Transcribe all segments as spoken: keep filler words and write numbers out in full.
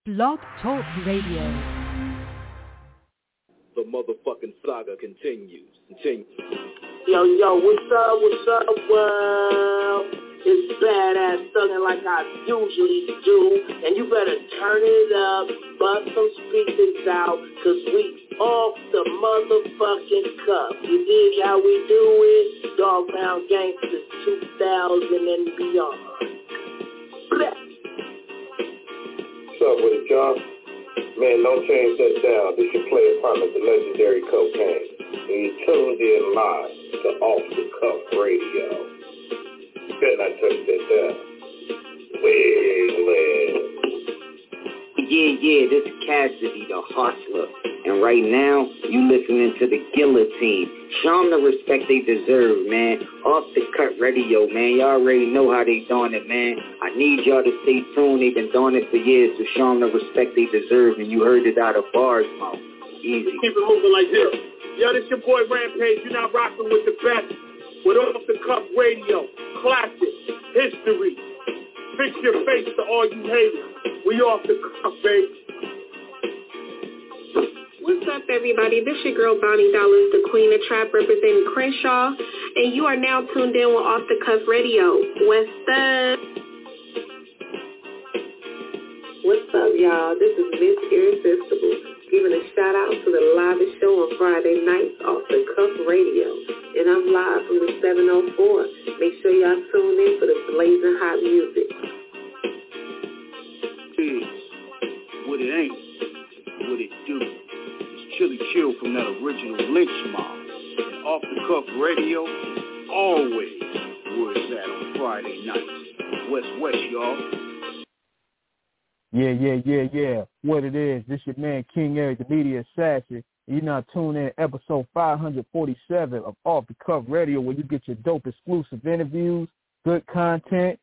Blog Talk Radio. The motherfucking saga continues. Continue. Yo, yo, what's up, what's up, world? It's badass thuggin' like I usually do. And you better turn it up, bust some speakers out, cause we off the motherfucking cuff. You dig how we do it? Dog Pound Gangsters two thousand and beyond. Blech. What's up with it, y'all? Man, don't change that down. This your player partner, the legendary Cocaine. And you're tuned in live to Off the Cuff Radio. Better not touch that down. Well, Yeah, yeah, this is Cassidy, the hustler. And right now, you listening to the Guillotine. Show them the respect they deserve, man. Off the Cut Radio, man. Y'all already know how they doing it, man. I need y'all to stay tuned. They've been doing it for years, so show them the respect they deserve. And you heard it out of bars, mouth. Easy. Keep it moving like this. Yo, this your boy Rampage. You're not rocking with the best. With Off the Cuff Radio. Classic. History. Fix your face to all you haters. We off the cuff, baby. What's up, everybody? This your girl, Bonnie Dollars, the queen of trap, representing Crenshaw, and you are now tuned in with Off the Cuff Radio. What's up? What's up, y'all? This is Miss Irresistible, giving a shout-out to the livest show on Friday nights, Off the Cuff Radio, and I'm live from the seven oh four. Make sure y'all tune in for the blazing hot music. What it ain't, what it do. It's Chili Chill from that original Lynch Mob. And Off the Cuff Radio, always where it's at on Friday nights. West West, y'all. Yeah, yeah, yeah, yeah. What it is, this your man King Eric, the media assassin. You're now tuned in episode five forty-seven of Off the Cuff Radio, where you get your dope exclusive interviews, good content.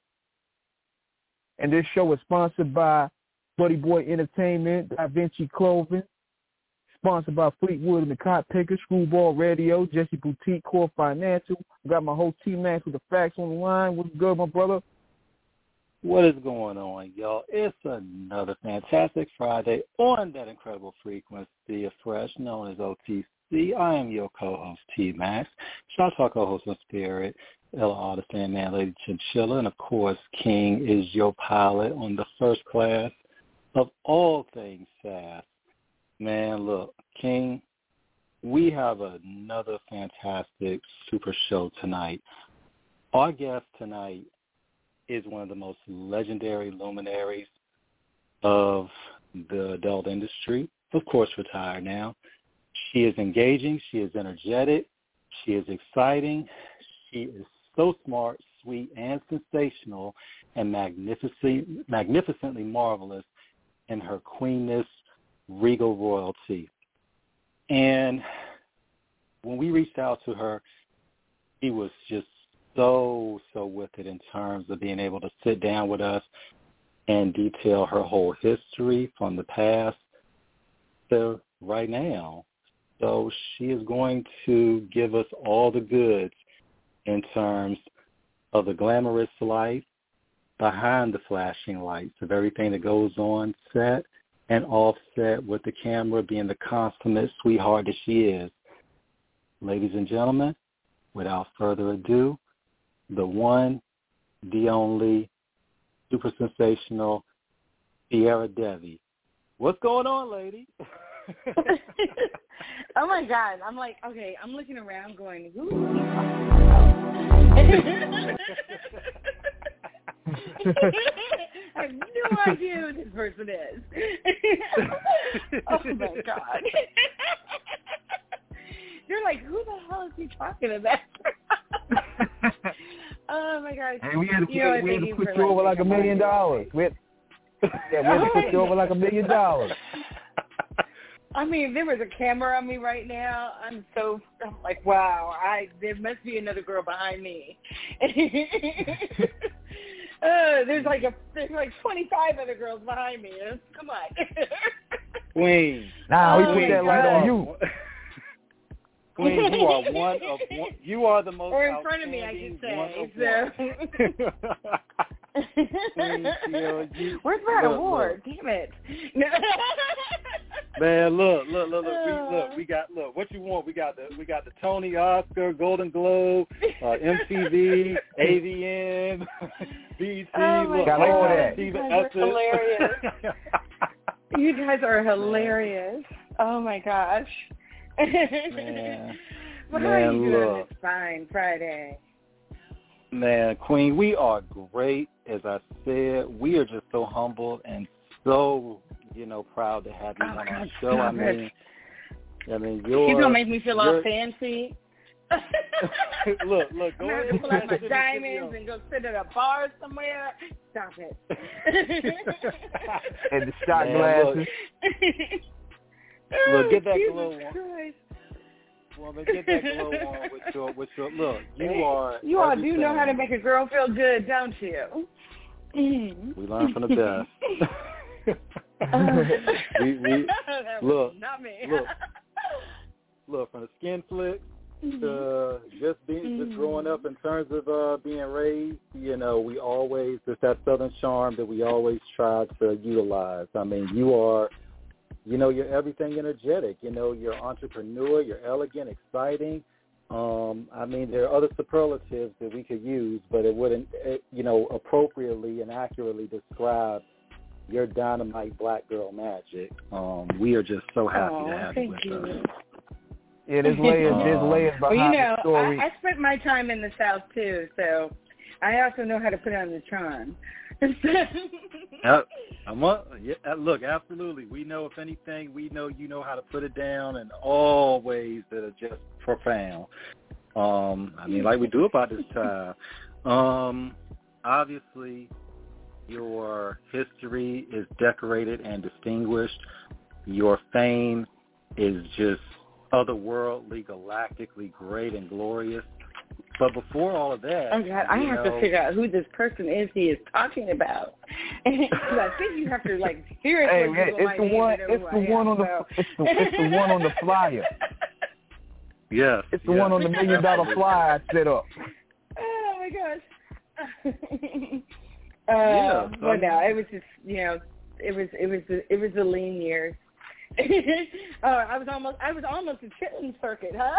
And this show is sponsored by Buddy Boy Entertainment, Da Vinci Clothing, sponsored by Fleetwood and the Cot Picker, Screwball Radio, Jesse Boutique, Core Financial. I got my whole team Max with the facts on the line. What's good, my brother? What is going on, y'all? It's another fantastic Friday on that incredible frequency of fresh, known as O T C. I am your co-host, T-Max. Shout out to our co-host on Spirit, Ella Artisan, Man, Lady Chinchilla, and of course, King is your pilot on the first class of all things fast. Man, look, King, we have another fantastic super show tonight. Our guest tonight is one of the most legendary luminaries of the adult industry, of course retired now. She is engaging, she is energetic, she is exciting, she is so smart, sweet, and sensational, and magnificent, magnificently marvelous in her queenness, regal royalty. And when we reached out to her, she was just so, so with it in terms of being able to sit down with us and detail her whole history from the past to right now. So she is going to give us all the goods in terms of the glamorous life behind the flashing lights, of everything that goes on set and offset, with the camera being the consummate sweetheart that she is. Ladies and gentlemen, without further ado, the one, the only, super sensational Sierra Devi. What's going on, lady? Oh my God! I'm like, okay, I'm looking around, going, who? I have no idea who this person is. Oh my God! You're like, who the hell is he talking about? Oh my God! Hey, we had to, you know, we had to put you over like a million dollars. We had, yeah, we had to put you over like a million dollars. I mean, if there was a camera on me right now, I'm so, I'm like, wow, I there must be another girl behind me. uh, there's like a there's like twenty-five other girls behind me. Come on. Queen. Nah, oh we put that God. light on you. Queen, you are one of one, you are the most or in front of me, I should say. So. Queen, you know, you, Where's my look, award? Look. Damn it. Man, look, look, look, look, we, look, we got, look, what you want? We got the, we got the Tony, Oscar, Golden Globe, uh, M T V, A V N, B E T, oh my look, got all God. that. You guys are hilarious. You guys are hilarious. Oh my gosh. Man, well, man, how are you doing look. this fine Friday? Man, Queen, we are great. As I said, we are just so humbled and so, you know, proud to have you oh, on God, our show. I mean, it. I mean, you're. She's gonna make me feel all you're... fancy. look, look, go I'm ahead gonna pull out my and diamonds and go sit at a bar somewhere. Stop it. And the shot Man, glasses. Look, look, get that Jesus glow on. Christ. Woman, get that glow on with your, with your, look, you are You all everything. do know how to make a girl feel good, don't you? Mm. We learn from the best. we, we, look, not me. look, look, from the skin flick to just being, just growing up in terms of uh, being raised, you know, we always, there's that Southern charm that we always try to utilize. I mean, you are, you know, you're everything energetic. You know, you're an entrepreneur, you're elegant, exciting. Um, I mean, there are other superlatives that we could use, but it wouldn't, it, you know, appropriately and accurately describe your dynamite black girl magic. Um, we are just so happy Aww, to have thank you with you. us. Yeah, there's layers, there's layers behind well, you know, the story. I, I spent my time in the South, too, so I also know how to put on the charm. uh, I'm a, yeah, look, absolutely. We know, if anything, we know you know how to put it down in all ways that are just profound. Um, I mean, like we do about this time. Um, obviously, your history is decorated and distinguished. Your fame is just otherworldly, galactically great and glorious. But before all of that, oh God, I have know, to figure out who this person is he is talking about. Because I think you have to like seriously. Hey, man, it's the one. It's the one on the. It's the. It's the one on the flyer. Yes, it's the yes. one on the million dollar flyer I set up. Oh my gosh. uh, yeah. Well, no, it was just you know, it was it was the, it was the lean years. oh, I was almost I was almost a chitlin circuit, huh?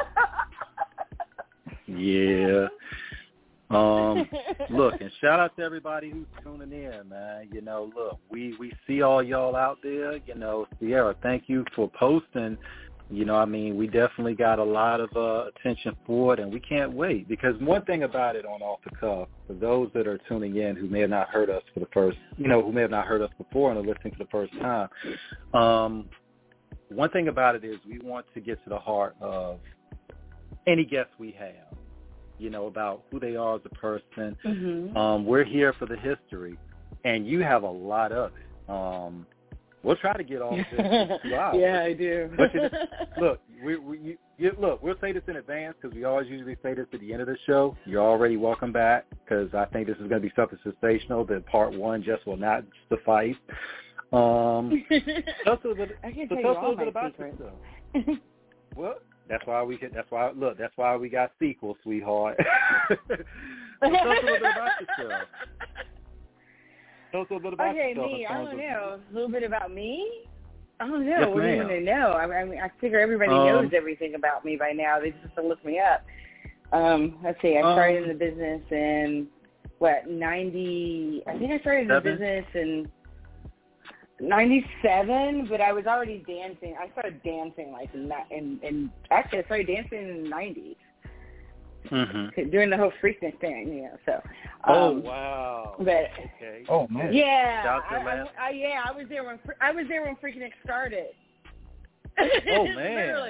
Yeah. Um, look, and shout out to everybody who's tuning in, man. You know, look, we, we see all y'all out there. You know, Sierra, thank you for posting. You know, I mean, we definitely got a lot of uh, attention for it, and we can't wait. Because one thing about it on Off the Cuff, for those that are tuning in who may have not heard us for the first, you know, who may have not heard us before and are listening for the first time, um, one thing about it is we want to get to the heart of any guest we have, you know, about who they are as a person. Mm-hmm. Um, we're here for the history, and you have a lot of it. Um, we'll try to get all of this in two hours. Yeah, I do. But you, look, we, we, you, you, look, we'll say this in advance because we always usually say this at the end of the show. You're already welcome back because I think this is going to be something sensational that part one just will not suffice. Um, tell us a little bit, I can so tell tell you us a all little my bit about secrets. yourself. Well, that's why we can, that's why look, that's why we got sequels, sweetheart. So tell us a little bit about yourself. Tell us a little bit about okay, yourself. me. I don't of, know. A little bit about me. I don't know. Yes, what do you ma'am. want to know? I, I mean, I figure everybody um, knows everything about me by now. They just have to look me up. Um, let's see. I started um, in the business in what ninety? I think I started seven? the business in ninety-seven, but I was already dancing. I started dancing like in, in, in actually I started dancing in the nineties. Mm-hmm. Doing the whole freaknik thing, you know. So. Um, Oh wow! But okay. Oh man. yeah, I, I, I, yeah, I was there when I was there when Freaknik started. Oh man! Literally.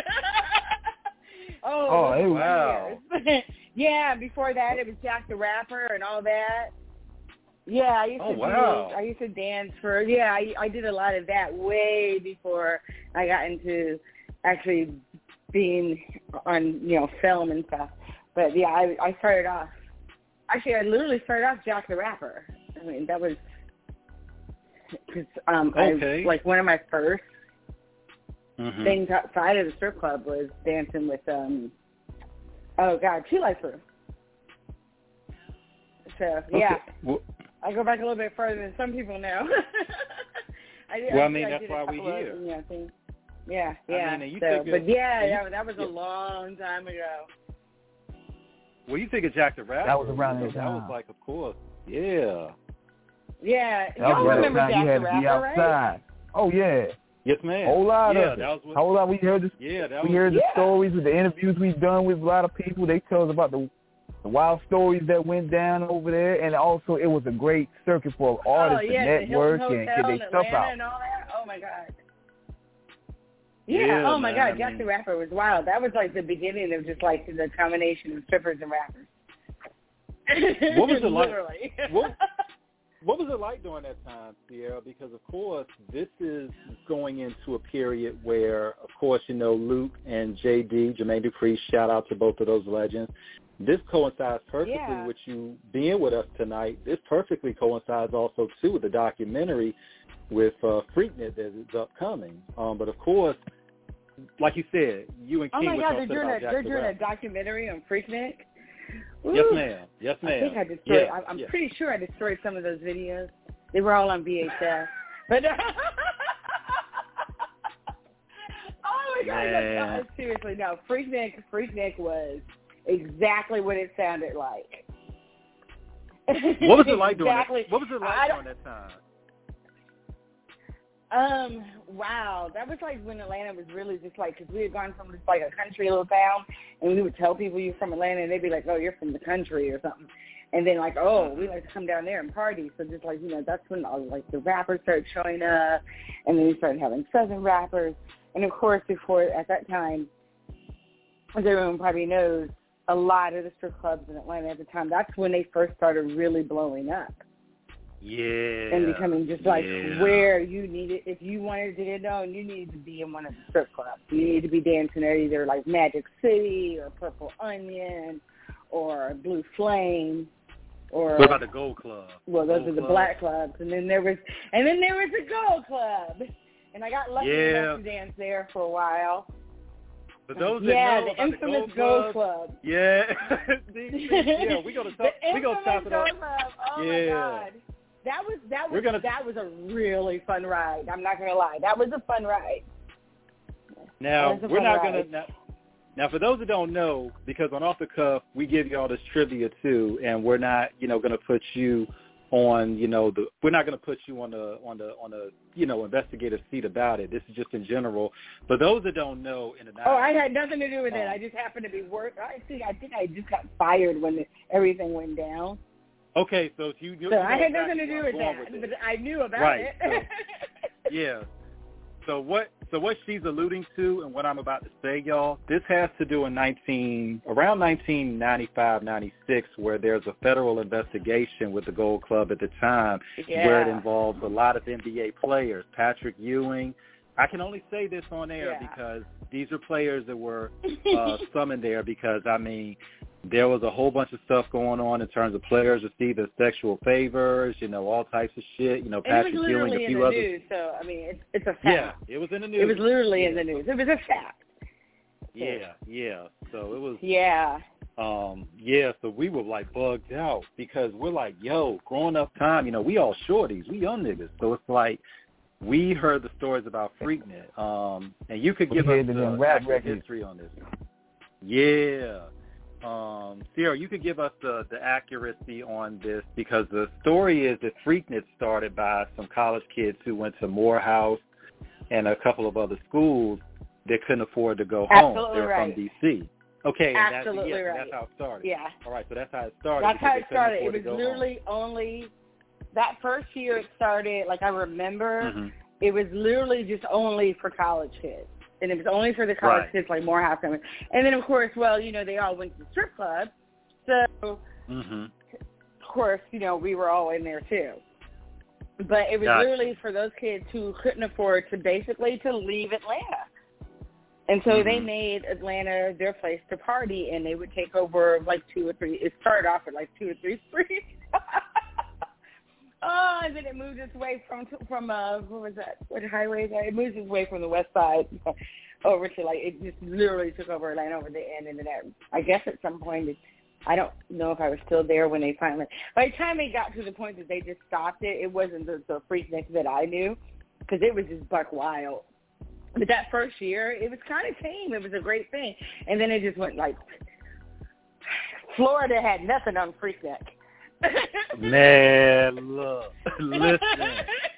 oh, Oh, it was wow! years. Yeah, before that it was Jack the Rapper and all that. Yeah, I used Oh, to wow. do, I used to dance for yeah, I I did a lot of that way before I got into actually being on, you know, film and stuff. But yeah, I I started off actually I literally started off Jack the Rapper. I mean, that was cuz um okay. I like one of my first mm-hmm. things outside of the strip club was dancing with um oh god, Two Life Crew. So yeah. Okay. Well, I go back a little bit further than some people know. I, well, I, I mean, I that's why we here. Of, you know, things. Yeah, yeah. I mean, and you so, think but of, yeah, you, that, that was yeah. a long time ago. Well, you think of Jack the Rapper. That was around so that That time. was like, of course, yeah. Yeah, that y'all was remember time Jack you had the to be Rapper, outside. right? Oh yeah. Yes, ma'am. Whole lot yeah, of that it. was what, Whole lot. We heard this. Yeah, that we was, heard the yeah. stories with the interviews we've done with a lot of people. They tell us about the, the wild stories that went down over there, and also it was a great circuit for artists oh, yeah, to network the and Hotel get in their stuff Atlanta out. and all that. Oh my God. Yeah, yeah oh my man, God, I Jack mean, the Rapper was wild. That was like the beginning of just like the combination of strippers and rappers. What was it like? Literally. What, what was it like during that time, Sierra? Because, of course, this is going into a period where, of course, you know, Luke and J D, Jermaine Dupri, shout out to both of those legends. This coincides perfectly yeah. with you being with us tonight. This perfectly coincides also, too, with the documentary with uh, Freaknet that is upcoming. Um, but, of course, like you said, you and Oh King my were God, talking they're doing about a Jack they're the doing a Rapper. documentary on Freaknik. Yes, ma'am. Yes, ma'am. I think I destroyed. yeah, I'm, I'm yeah. pretty sure I destroyed some of those videos. They were all on V H S. But oh my God, no, no, seriously, no. Freaknik, Freaknik was exactly what it sounded like. What was it like doing exactly. that? What was it like during that time? Um, wow, that was like when Atlanta was really just like, because we had gone from just like a country little town, and we would tell people you're from Atlanta, and they'd be like, oh, you're from the country or something. And then like, oh, we like to come down there and party. So just like, you know, that's when all like the rappers started showing up, and then we started having Southern rappers. And of course, before, at that time, as everyone probably knows, a lot of the strip clubs in Atlanta at the time, that's when they first started really blowing up. Yeah. And becoming just like yeah. where you needed, if you wanted to get known, you needed to be in one of the strip clubs. You needed to be dancing at either like Magic City or Purple Onion or Blue Flame or. What about the Gold Club? Well, those Gold are the Club? black clubs, and then there was, and then there was the Gold Club, and I got lucky Yeah. enough to dance there for a while. For those yeah, that know the about infamous the Gold Club, Gold Club. Yeah. yeah, we're gonna talk. The We're gonna talk infamous about. Gold Club. Oh yeah. my God. That was that was We're gonna, that was a really fun ride. I'm not gonna lie, that was a fun ride. Now That was a we're fun not ride. gonna. Now, now, for those that don't know, because on Off the Cuff we give you all this trivia too, and we're not, you know, gonna put you on, you know, the we're not gonna put you on the on the on the you know investigative seat about it. This is just in general. For those that don't know, in the Oh, I had nothing to do with um, it. I just happened to be work. I think I think I just got fired when the, everything went down. Okay, so you. you So you I know had nothing exactly to do where with I'm going that, with but this. I knew about Right, it. so, yeah. So what? So what she's alluding to, and what I'm about to say, y'all, this has to do in nineteen around nineteen ninety-five, ninety-six, where there's a federal investigation with the Gold Club at the time, Yeah. where it involves a lot of N B A players, Patrick Ewing. I can only say this on air Yeah. because these are players that were uh, summoned there because, I mean, there was a whole bunch of stuff going on in terms of players receiving sexual favors, you know, all types of shit. You know, And Patrick it was Ewing, literally a in few the others. news, so I mean, it's it's a fact. Yeah, it was in the news. It was literally yeah. in the news. It was a fact. Yeah, yeah. So it was. Yeah. Um, yeah, so we were like bugged out because we're like, yo, growing up time, you know, we all shorties, we young niggas. So it's like we heard the stories about Freaknet, um, and you could give we us the rap accurate records. history on this. Yeah. Um, Sierra, you could give us the, the accuracy on this because the story is that Freaknet started by some college kids who went to Morehouse and a couple of other schools that couldn't afford to go home. Absolutely They were right. from D C Okay, and Absolutely that's, yeah, right. that's how it started. Yeah. All right, so that's how it started. That's how because it they couldn't started. It afford was to go literally only that first year it started, like I remember, home. Mhm. it was literally just only for college kids. And it was only for the college Right. kids, like Morehouse. And then, of course, well, you know, they all went to the strip club. So, Mm-hmm. of course, you know, we were all in there too. But it was Gotcha. literally for those kids who couldn't afford to basically to leave Atlanta. And so Mm-hmm. they made Atlanta their place to party, and they would take over like two or three. It started off with like two or three streets. Oh, and then it moved its way from from uh what was that? What highway is that? It moved its way from the west side over to like it just literally took over Atlanta over the end, and then that, I guess at some point it I don't know if I was still there when they finally. By the time they got to the point that they just stopped it, it wasn't the, the Freaknik that I knew, because it was just buck wild. But that first year, it was kind of tame. It was a great thing, and then it just went like Florida had nothing on Freaknik. Man, look, listen.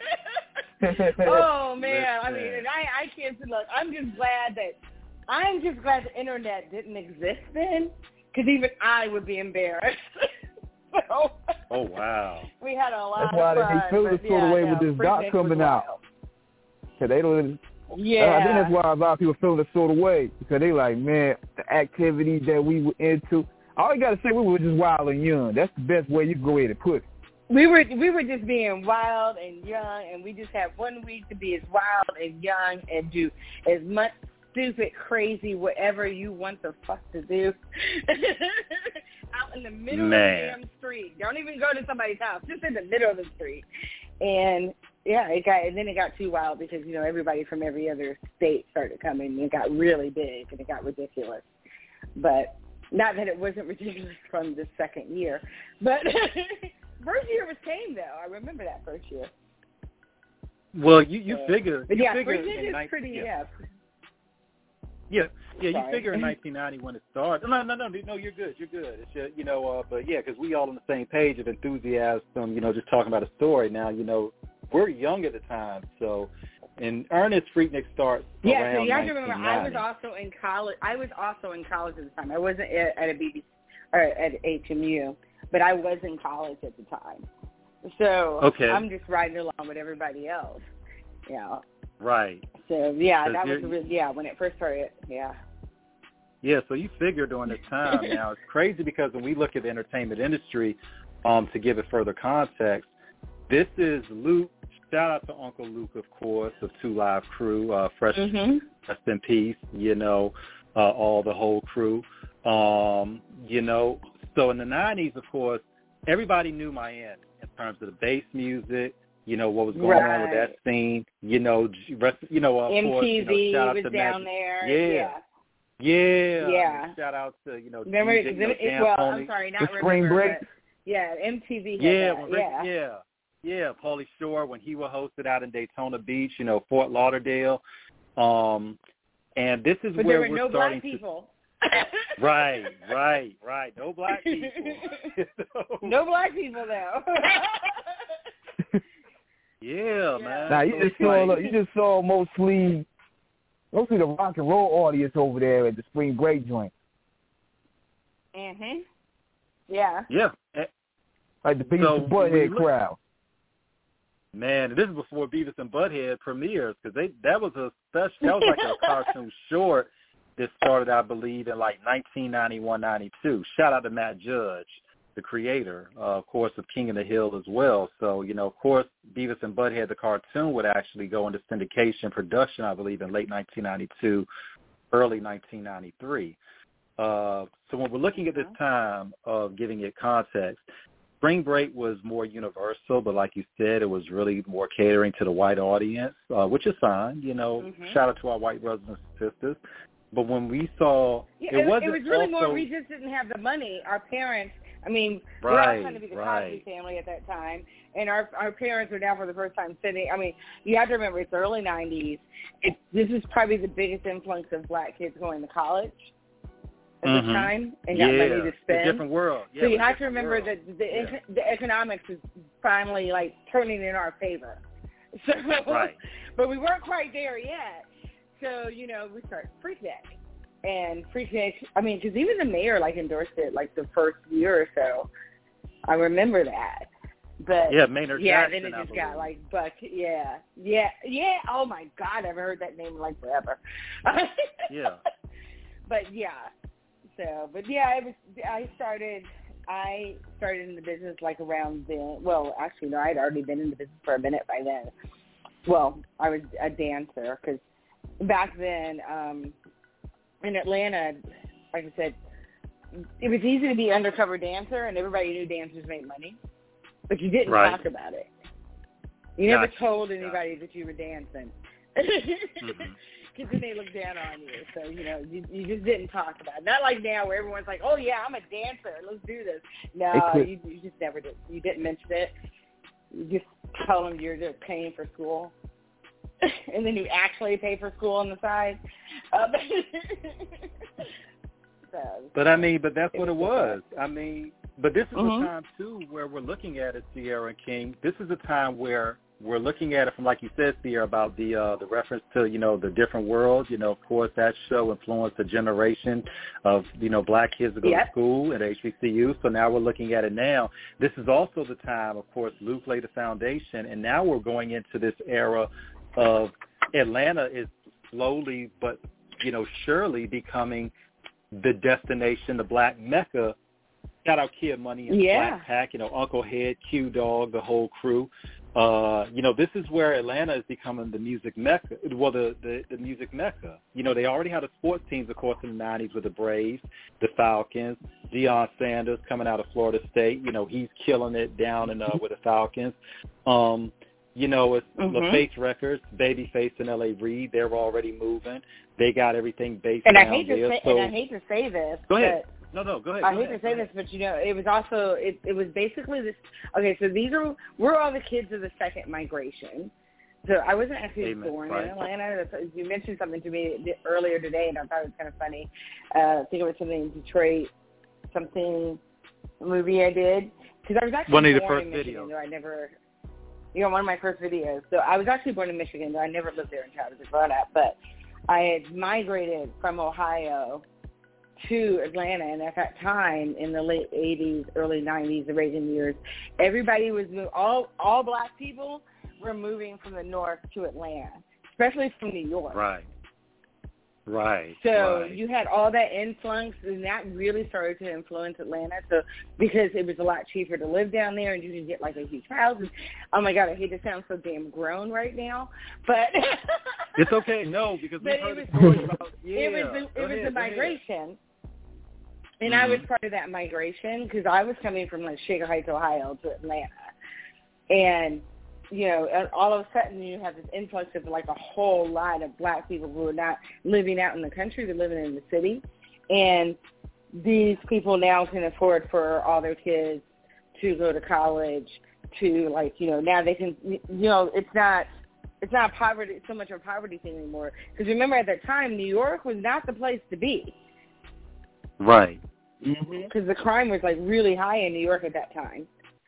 Oh man, listen. I mean, and I I can't look. I'm just glad that I'm just glad the internet didn't exist then. Because even I would be embarrassed. So, oh, wow. We had a lot That's why of fun. they feel the sort yeah, of way no, with this doc coming out. Because they don't. Yeah. I think that's why a lot of people feel the sort of way. Because they like, man, the activities that we were into. All you got to say, we were just wild and young. That's the best way you can go ahead and put it. We were we were just being wild and young, and we just had one week to be as wild and young and do as much stupid, crazy, whatever you want the fuck to do. Out in the middle Man. of the damn street. Don't even go to somebody's house. Just in the middle of the street. And yeah, it got and then it got too wild because, you know, everybody from every other state started coming and it got really big and it got ridiculous. But not that it wasn't ridiculous from the second year. But first year was tame though. I remember that first year. Well, you, you so, figure but you yeah, figure first year in is nineteen, pretty yeah. yeah. Yeah, yeah, you Sorry. figure in nineteen ninety when it started. No, no, no, no, you're good, you're good. It's just, you know, uh, but yeah, because we all on the same page of enthusiasm, you know, just talking about a story. Now, you know, we're young at the time, so, and Ernest Freaknik starts yeah, around so you have to remember, I was nineteen ninety. also in college. I was also in college at the time. I wasn't at, at a B B C or at H M U, but I was in college at the time. So Okay. I'm just riding along with everybody else. You know. Right. So yeah, that was you're- really, yeah when it first started. Yeah. Yeah, so you figure during this time. Now, it's crazy because when we look at the entertainment industry, um, to give it further context, this is Luke. Shout out to Uncle Luke, of course, of Two Live Crew, uh, Fresh, Mm-hmm. Rest in Peace, you know, uh, all the whole crew. Um, you know, so in the nineties, of course, everybody knew Miami in terms of the bass music, you know, what was going right. on with that scene, you know, rest, you know, of M T V course, you know, shout out was to down Magic. there. Yeah. Yeah. Yeah. Yeah. Shout out to, you know, Remember, D J, cause you know, it, it, Dan well, Pony. I'm sorry, not The Spring remember, Break? but yeah, M T V had Yeah, that. when Rick, yeah. yeah. Yeah, Pauly Shore, when he was hosted out in Daytona Beach, you know, Fort Lauderdale. Um, and this is But where there were we're no starting black people. to... Right, right, right. No black people. No black people, though. Yeah, man. Now you So just it's saw like- you just saw mostly mostly the rock and roll audience over there at the Spring Break joint. Mhm. Yeah. Yeah. Eh, Like the biggest So, when butthead you look- crowd. Man, this is before Beavis and Butthead premieres because they that was a special. That was like a cartoon short that started, I believe, in like nineteen ninety-one, ninety-two. Shout out to Matt Judge, the creator, uh, of course, of King of the Hill as well. So, you know, of course, Beavis and Butthead, the cartoon, would actually go into syndication production, I believe, in late nineteen ninety-two, early nineteen ninety-three. Uh, so when we're looking at this time of giving it context, Spring Break was more universal, but like you said, it was really more catering to the white audience, uh, which is fine. You know, Mhm. shout out to our white brothers and sisters. But when we saw, Yeah, it, it, wasn't it was really also, more we just didn't have the money. Our parents, I mean, we were Right, all trying to be the right. Cosby family at that time, and our our parents were now for the first time sitting. I mean, you have to remember it's the early nineties. It, this is probably the biggest influx of black kids going to college at Mhm. the time and yeah, got money to it's a spend. different world. Yeah, so you it's a have to different remember world. that the Yeah. the economics is finally like turning in our favor. So, Right. but we weren't quite there yet. So you know, we start Freaknik. And Freaknik, I mean, because even the mayor like endorsed it like the first year or so. I remember that. But Yeah, Maynard yeah, Jackson, then it I just got believe. like Buck. Yeah, yeah, yeah. Oh my God, I've heard that name like forever. Yeah. But yeah, so but yeah, it was. I started. I started in the business like around then. Well, actually, no, I'd already been in the business for a minute by then. Well, I was a dancer because back then um, in Atlanta, like I said, it was easy to be undercover dancer, and everybody knew dancers made money, but you didn't Right. talk about it. You never Gotcha. told anybody that you were dancing. mm-hmm. then they look down on you. So, you know, you, you just didn't talk about it. Not like now where everyone's like, oh, yeah, I'm a dancer. Let's do this. No, you, you just never did. You didn't mention it. You just tell them you're just paying for school. And then you actually pay for school on the side. Um, so, but, I mean, but that's what it was. I mean, but this is mm-hmm. a time, too, where we're looking at it, Sierra and King. This is a time where we're looking at it from, like you said, Sierra, about the uh, the reference to, you know, the different worlds. You know, of course, that show influenced a generation of, you know, black kids that go yep. to school at H B C U. So now we're looking at it now. This is also the time, of course, Luke laid the foundation, and now we're going into this era of Atlanta is slowly but, you know, surely becoming the destination, the black Mecca. Shout out Kid Money and yeah. Black Pack, you know, Uncle Head, Q Dog, the whole crew. Uh, you know, this is where Atlanta is becoming the music mecca. Well, the, the, the music mecca. You know, they already had the sports teams, of course, in the nineties with the Braves, the Falcons, Deion Sanders coming out of Florida State. You know, he's killing it down in, uh, with the Falcons. Um, you know, it's mm-hmm. LaFace Records, Babyface and L A Reid. They're already moving. They got everything based and down I hate there. To say, so, and I hate to say this, go ahead. but No, no, go ahead. I go hate ahead, to say this, but, you know, it was also, it, it was basically this, okay, so these are, we're all the kids of the second migration. So I wasn't actually Amen. born right. in Atlanta. You mentioned something to me earlier today, and I thought it was kind of funny. Uh, I think it was something in Detroit, something, a movie I did. Because I was actually one of born first in Michigan, videos. though I never, you know, one of my first videos. So I was actually born in Michigan, though I never lived there until I was a grown-up. But I had migrated from Ohio to Atlanta, and at that time, in the late eighties, early nineties, the Reagan years, everybody was, all all black people were moving from the north to Atlanta, especially from New York. Right. Right. So right. you had all that influx, and that really started to influence Atlanta. So because it was a lot cheaper to live down there, and you could get like a huge house. And, oh my God, I hate to sound so damn grown right now, but it's okay. No, because we heard was, the story about yeah. It was the, it was ahead, a migration. And mm-hmm. I was part of that migration because I was coming from like Shaker Heights, Ohio to Atlanta. And, you know, all of a sudden you have this influx of like a whole lot of black people who are not living out in the country, they're living in the city. And these people now can afford for all their kids to go to college, to like, you know, now they can, you know, it's not, it's not poverty, so much of a poverty thing anymore. Because remember at that time, New York was not the place to be. Right. Because mm-hmm. the crime was like really high in New York at that time,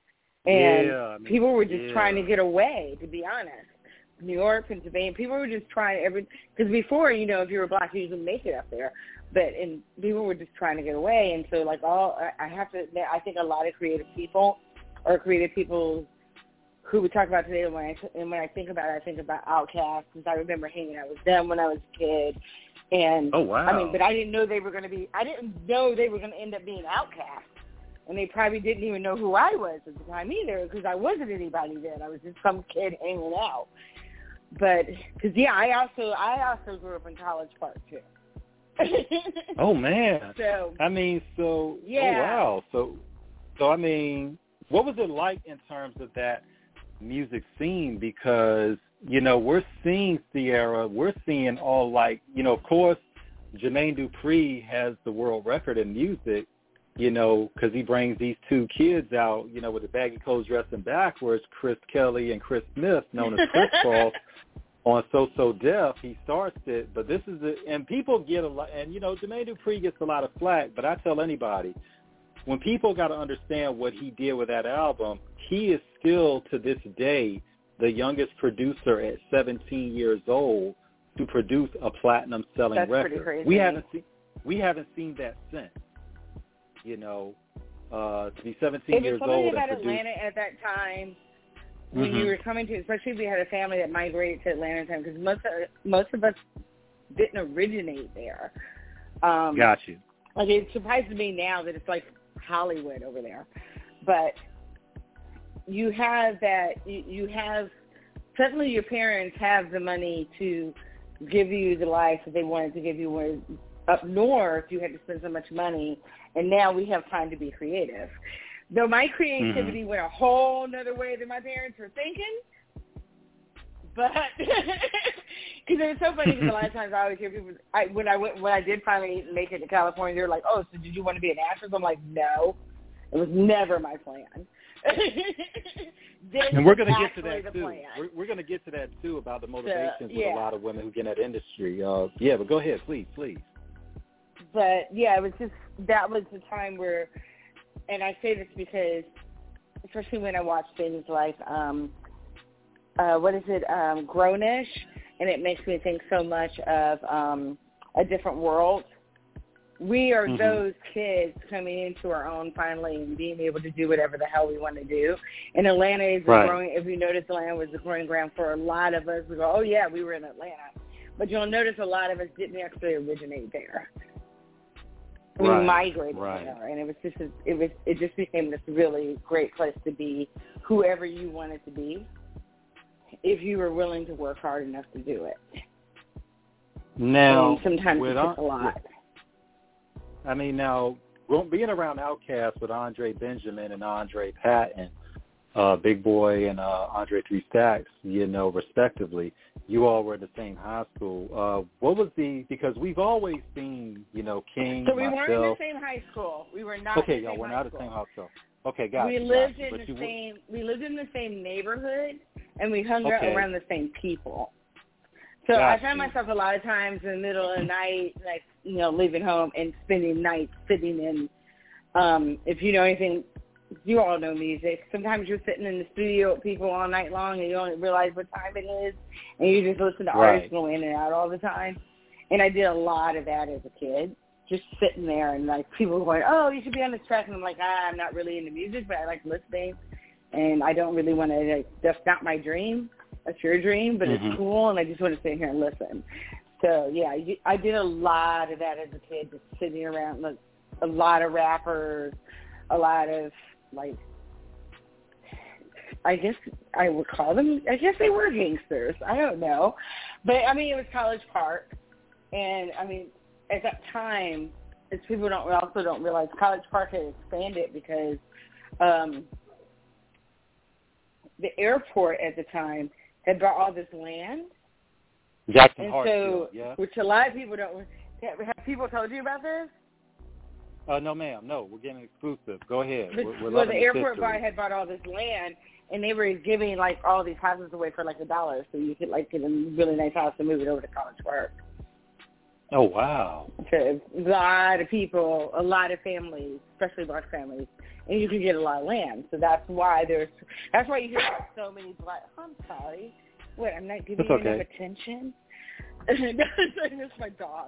and yeah, I mean, people were just yeah. trying to get away. To be honest, New York, Pennsylvania, people were just trying every. Because before, you know, if you were black, you usually make it up there, but and people were just trying to get away. And so, like all, I have to admit, I think a lot of creative people, or creative people who we talk about today, when I and when I think about it, I think about Outkast, because I remember hanging out with them when I was a kid. And oh wow! I mean, but I didn't know they were going to be. I didn't know they were going to end up being Outkast, and they probably didn't even know who I was at the time either, because I wasn't anybody then. I was just some kid hanging out. But because yeah, I also I also grew up in College Park too. Oh man! So I mean, so yeah. Oh wow! So so I mean, what was it like in terms of that music scene? Because you know, we're seeing Sierra, we're seeing all like, you know, of course, Jermaine Dupri has the world record in music, you know, because he brings these two kids out, you know, with the baggy clothes dressing backwards, Chris Kelly and Chris Smith, known as Chris Cross, on So So Def. He starts it, but this is, a, and people get a lot, and, you know, Jermaine Dupri gets a lot of flack, but I tell anybody, when people got to understand what he did with that album, he is still, to this day, the youngest producer at seventeen years old to produce a platinum-selling That's record. Pretty crazy. We haven't seen we haven't seen that since. You know, uh, to be seventeen years old. It was something and about produce... Atlanta at that time when mm-hmm. you were coming to, especially if you had a family that migrated to Atlanta at the time, because most of, most of us didn't originate there. Um, Got you. Like it surprises me now that it's like Hollywood over there, but. You have that, you, you have, suddenly your parents have the money to give you the life that they wanted to give you. Where up north, you had to spend so much money, and now we have time to be creative. Though my creativity mm-hmm. went a whole nother way than my parents were thinking, but because it's so funny because a lot of times I always hear people, I, when I went, when I did finally make it to California, they're like, oh, so did you want to be an actress? I'm like, no. It was never my plan. And we're going to get to that, too. We're, we're going to get to that, too, about the motivations so, yeah. with a lot of women who get in that industry. Uh, yeah, but go ahead, please, please. But, yeah, it was just, that was the time where, and I say this because, especially when I watch things like, um, uh, what is it, um, Grownish, and it makes me think so much of um, A Different World. We are mm-hmm. those kids coming into our own finally and being able to do whatever the hell we want to do. And Atlanta is right. growing. If you notice, Atlanta was a growing ground for a lot of us. We go, oh, yeah, we were in Atlanta. But you'll notice a lot of us didn't actually originate there. We right. migrated right. there, and it was just a, it was it just became this really great place to be, whoever you wanted to be, if you were willing to work hard enough to do it. Now, and sometimes it takes a lot. I mean, now, being around Outkast with Andre Benjamin and Andre Patton, uh, Big Boy and uh, Andre Three Stacks, you know, respectively, you all were at the same high school. Uh, what was the, because we've always seen, you know, King, So we myself. weren't in the same high school. We were not okay, in the y'all, same we're high not at school. the same high school. Okay, got we it. We lived got in it. the But same, we lived in the same neighborhood, and we hung okay. out around the same people. So got I found you. myself a lot of times in the middle of the night, like, you know, leaving home and spending nights sitting in, um, if you know anything, you all know music. Sometimes you're sitting in the studio with people all night long and you don't realize what time it is, and you just listen to right. artists go in and out all the time. And I did a lot of that as a kid, just sitting there and, like, people going, oh, you should be on this track. And I'm like, ah, I'm not really into music, but I like listening, and I don't really want to, like, that's not my dream. That's your dream, but mm-hmm. it's cool, and I just want to sit here and listen. So, yeah, I did a lot of that as a kid, just sitting around, like, a lot of rappers, a lot of, like, I guess I would call them, I guess they were gangsters. I don't know. But, I mean, it was College Park. And, I mean, at that time, as people don't also don't realize, College Park had expanded because um, the airport at the time had bought all this land. Jackson and Hartsfield, so, yeah. Which a lot of people don't, have people told you about this? Uh, no, ma'am. No, we're getting exclusive. Go ahead. But, we're, we're well, the airport history. buy had bought all this land, and they were giving, like, all these houses away for, like, a dollar, so you could, like, get a really nice house and move it over to College Park. Oh, wow. So a lot of people, a lot of families, especially black families, and you could get a lot of land. So that's why there's, that's why you hear so many black, I'm sorry. What, I'm not giving That's you okay. enough attention? That's my dog.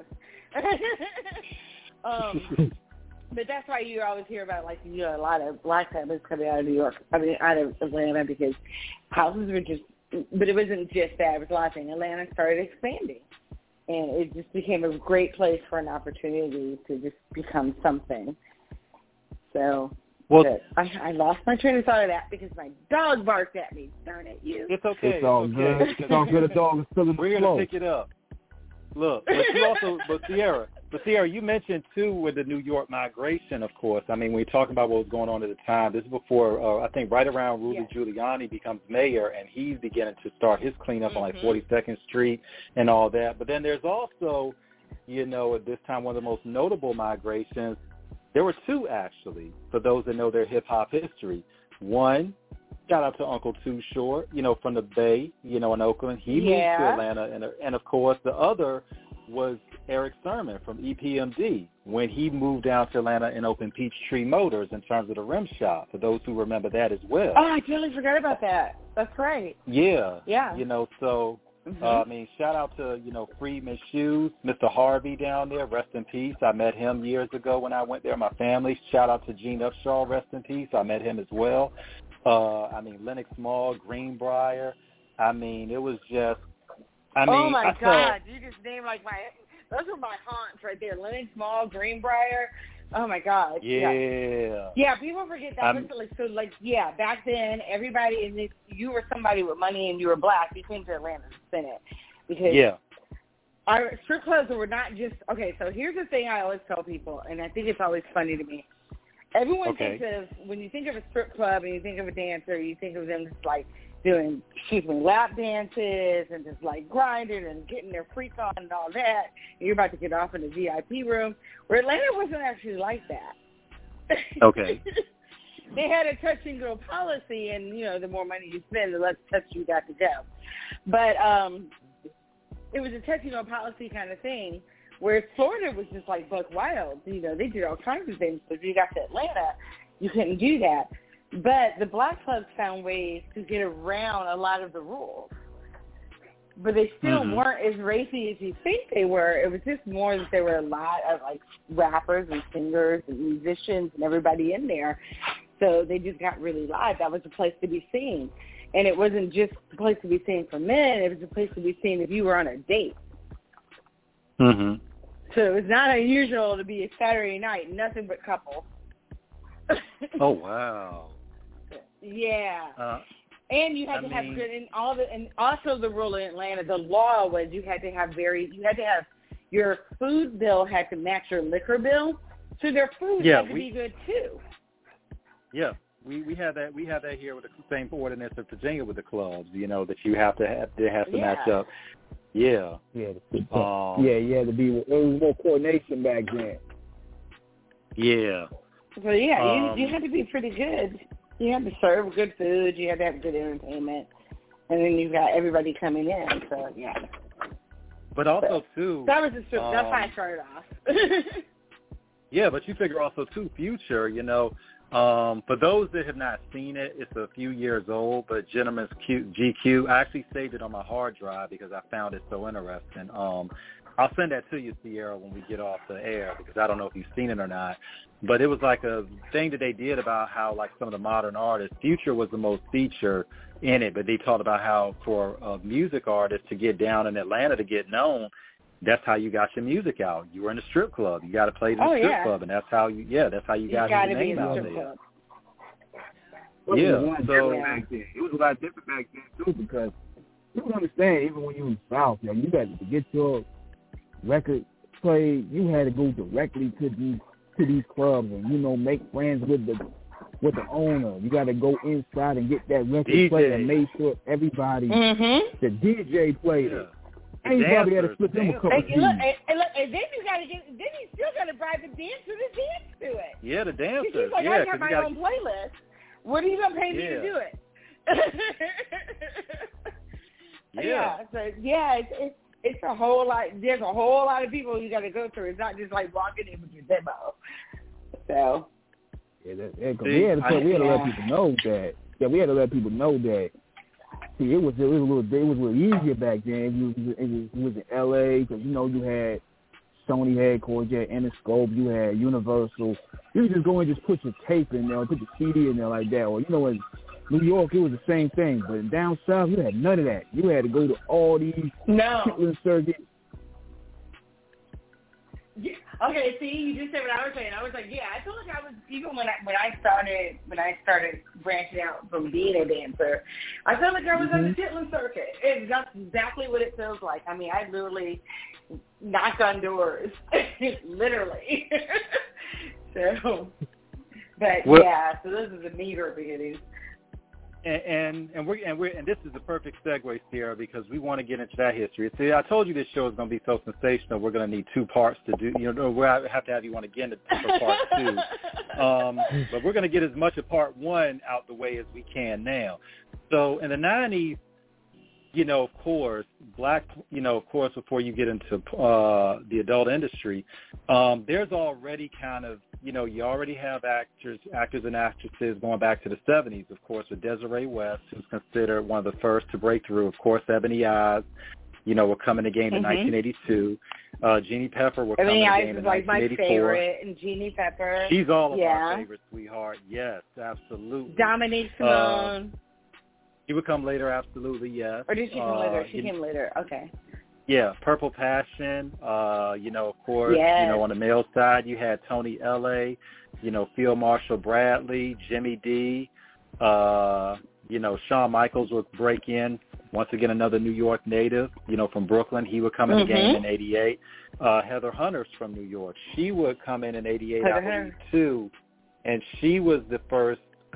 um, but that's why you always hear about, like, you know, a lot of black families coming out of New York, I mean, out of Atlanta, because houses were just, but it wasn't just that. It was a lot of things. Atlanta started expanding, and it just became a great place for an opportunity to just become something. So well, I, I lost my train of thought of that because my dog barked at me. Darn it, you. It's okay. It's all it's good. okay. It's all good. A dog is still in the We're flow. going to pick it up. Look, but you also, but Sierra, but Sierra, you mentioned too with the New York migration, of course. I mean, when you're talking about what was going on at the time, this is before, uh, I think, right around Rudy yes. Giuliani becomes mayor, and he's beginning to start his cleanup mm-hmm. on like forty-second Street and all that. But then there's also, you know, at this time, one of the most notable migrations. There were two actually, for those that know their hip hop history. One, shout out to Uncle Too Short, you know, from the Bay, you know, in Oakland. He yeah. moved to Atlanta. And, and, of course, the other was Eric Sermon from E P M D when he moved down to Atlanta and opened Peachtree Motors in terms of the rim shop, for those who remember that as well. Oh, I totally forgot about that. That's right. Yeah. Yeah. You know, so, mm-hmm. uh, I mean, shout out to, you know, Freedman Shoes, Mister Harvey down there, rest in peace. I met him years ago when I went there, my family. Shout out to Gene Upshaw, rest in peace. I met him as well. Uh, I mean, Lennox Mall, Greenbrier. I mean, it was just, I mean. Oh, my I God. Felt, you just named, like, my, those are my haunts right there. Lennox Mall, Greenbrier. Oh, my God. Yeah. Yeah, yeah people forget that. Um, like, so, like, yeah, back then, everybody, in this, you were somebody with money and you were black, you came to Atlanta to spin it. Because yeah. our strip clubs were not just, okay, so here's the thing I always tell people, and I think it's always funny to me. Everyone okay. thinks of, when you think of a strip club and you think of a dancer, you think of them just like doing excuse me lap dances and just like grinding and getting their freak on and all that. And you're about to get off in the V I P room. Where Atlanta wasn't actually like that. Okay. They had a touch and go policy, and you know the more money you spend, the less touch you got to go. But um, it was a touch and go policy kind of thing. Where Florida was just like buck wild. You know, they did all kinds of things. But if you got to Atlanta, you couldn't do that. But the black clubs found ways to get around a lot of the rules. But they still mm-hmm. weren't as racy as you think they were. It was just more that there were a lot of, like, rappers and singers and musicians and everybody in there. So they just got really live. That was a place to be seen. And it wasn't just a place to be seen for men. It was a place to be seen if you were on a date. Mm-hmm. So it was not unusual to be a Saturday night, nothing but couples. Oh, wow. Yeah. Uh, and you had I to mean, have good, and all the, and also the rule in Atlanta, the law was you had to have very, you had to have, your food bill had to match your liquor bill, so their food yeah, had to we, be good too. Yeah, we we have that we have that here with the same ordinance of Virginia with the clubs. You know that you have to have it has to yeah. match up. Yeah. Yeah. Um, yeah. Yeah. To be there was more coordination back then. Yeah. So yeah, um, you you had to be pretty good. You had to serve good food. You had to have good entertainment, and then you got everybody coming in. So yeah. But also so, too. That was the strip. Um, That's how I started off. Yeah, but you figure also too, Future. You know, um, for those that have not seen it, it's a few years old. But Gentleman's Q, G Q, I actually saved it on my hard drive because I found it so interesting. Um, I'll send that to you, Sierra, when we get off the air because I don't know if you've seen it or not. But it was like a thing that they did about how, like, some of the modern artists, Future was the most featured in it, but they talked about how for a music artist to get down in Atlanta to get known, that's how you got your music out. You were in a strip club. You got to play in a oh, strip yeah. club, and that's how you, yeah, that's how you, you got gotta your be name in a out strip there. club. Well, yeah, it was a lot so different back then. It was a lot different back then too because you don't understand. Even when you were in the South, you know, you had to get your record played. You had to go directly to these to these clubs and you know make friends with the with the owner. You got to go inside and get that record D J. played and make sure everybody Mm-hmm. the D J played yeah. it. Ain't probably had to flip them a couple And, of and, look, keys. and, and, look, and then you got to get, then you still got to bribe the dancer to dance to it. Yeah, the dancers. He's like, yeah, I got my gotta, own playlist. What are you gonna pay me yeah. to do it? Yeah. yeah. So yeah, it's, it's it's a whole lot. There's a whole lot of people you got to go through. It's not just like walking in with your demo. So. Yeah, that, that, we had to, tell, we had to yeah. let people know that. Yeah, we had to let people know that. See, it was it was a little it was a little easier back then. It was it was, it was in L A because you know you had Sony headquarters, you had Interscope, you had Universal. You could just go and just put your tape in there, or put your C D in there like that. Or you know, in New York it was the same thing, but down south you had none of that. You had to go to all these no. Chitlin circuits. Yeah. Okay, see, you just said what I was saying. I was like, yeah, I feel like I was even when I when I started when I started branching out from being a dancer, I felt like I was mm-hmm. on the Chitlin circuit. It's that's exactly what it feels like. I mean, I literally knocked on doors, literally. so, but well, yeah, so those are the meager beginnings. And and and we and we and this is the perfect segue, Sierra, because we want to get into that history. See, I told you this show is going to be so sensational. We're going to need two parts to do. You know, we have to have you on again to, for part two. Um, but we're going to get as much of part one out the way as we can now. So in the nineties, you know, of course, black, you know, of course, before you get into uh, the adult industry, um, there's already kind of, you know, you already have actors, actors and actresses going back to the seventies, of course, with Desiree West, who's considered one of the first to break through. Of course, Ebony Eyes, you know, will come in the game in mm-hmm. nineteen eighty-two. Uh, Jeannie Pepper will come in the game in like nineteen eighty-four. My favorite, and Jeannie Pepper. She's all of yeah. our favorite, sweetheart. Yes, absolutely. Dominique Simone. Uh, She would come later, absolutely, yes. Or did she come uh, later? She you, came later, okay. Yeah, Purple Passion, uh, you know, of course, yes. you know, on the male side, you had Tony L A, you know, Field Marshal Bradley, Jimmy D, uh, you know, Shawn Michaels would break in, once again, another New York native, you know, from Brooklyn. He would come in mm-hmm. the game in eighty-eight. Uh, Heather Hunter's from New York. She would come in in eighty-eight, I believe, too, and she was the first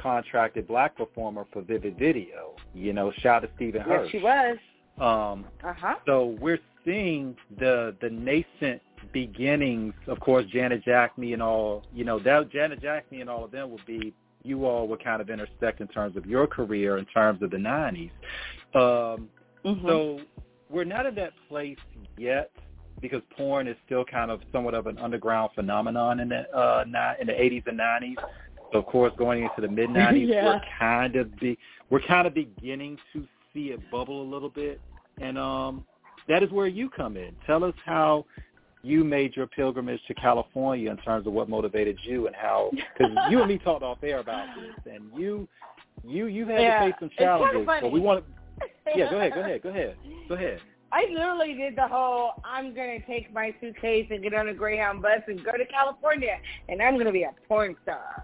contracted black performer for Vivid Video. You know, shout out to Stephen Hirsch. Yes, she was. Um, uh-huh. So we're seeing the the nascent beginnings. Of course, Janet Jackney and all, you know, that Janet Jackney and all of them will be, you all will kind of intersect in terms of your career in terms of the nineties. Um, mm-hmm. So we're not in that place yet because porn is still kind of somewhat of an underground phenomenon in the uh, in the eighties and nineties. So of course, going into the mid nineties, yeah. we're kind of be we're kind of beginning to see it bubble a little bit, and um, that is where you come in. Tell us how you made your pilgrimage to California in terms of what motivated you and how, because you and me talked off air about this, and you you you had yeah. to face some challenges. Kind of but we want to, yeah, go ahead, go ahead, go ahead, go ahead. I literally did the whole, I'm going to take my suitcase and get on a Greyhound bus and go to California, and I'm going to be a porn star.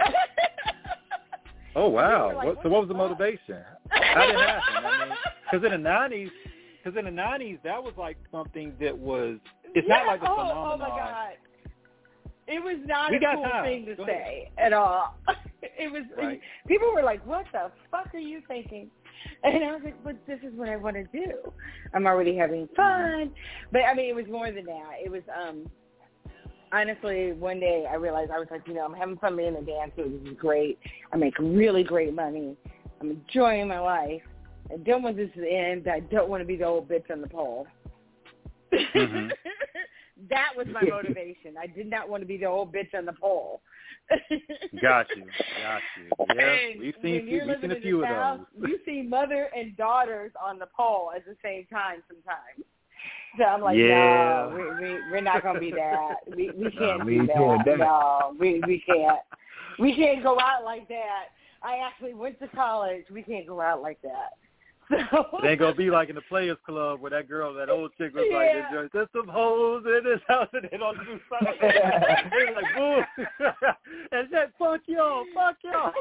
Oh, wow. Like, what, so what was the motivation? How did it happen? I mean, because in the nineties, because in the nineties, that was like something that was, it's yeah, not like a oh, phenomenon. Oh, my God. It was not we a got cool time. thing to go say ahead. At all. It was, right. People were like, what the fuck are you thinking? And I was like, but this is what I want to do. I'm already having fun. But, I mean, it was more than that. It was, um, honestly, one day I realized, I was like, you know, I'm having fun being a dancer. This is great. I make really great money. I'm enjoying my life. I don't want this to end. I don't want to be the old bitch on the pole. Mm-hmm. That was my motivation. I did not want to be the old bitch on the pole. Got you. Got you. Yeah, and we've seen, few, we've seen a few of South, those. You see mother and daughters on the pole at the same time sometimes. So I'm like, yeah. no, we, we, we're not going to be that. We, we can't no, do that. that. No, we, we can't. We can't go out like that. I actually went to college. We can't go out like that. So it ain't gonna be like in the Players Club where that girl, that old chick was yeah. like, "There's some hoes in this house," and they don't do something. They like, "Boo!" and said, "Fuck y'all, fuck y'all."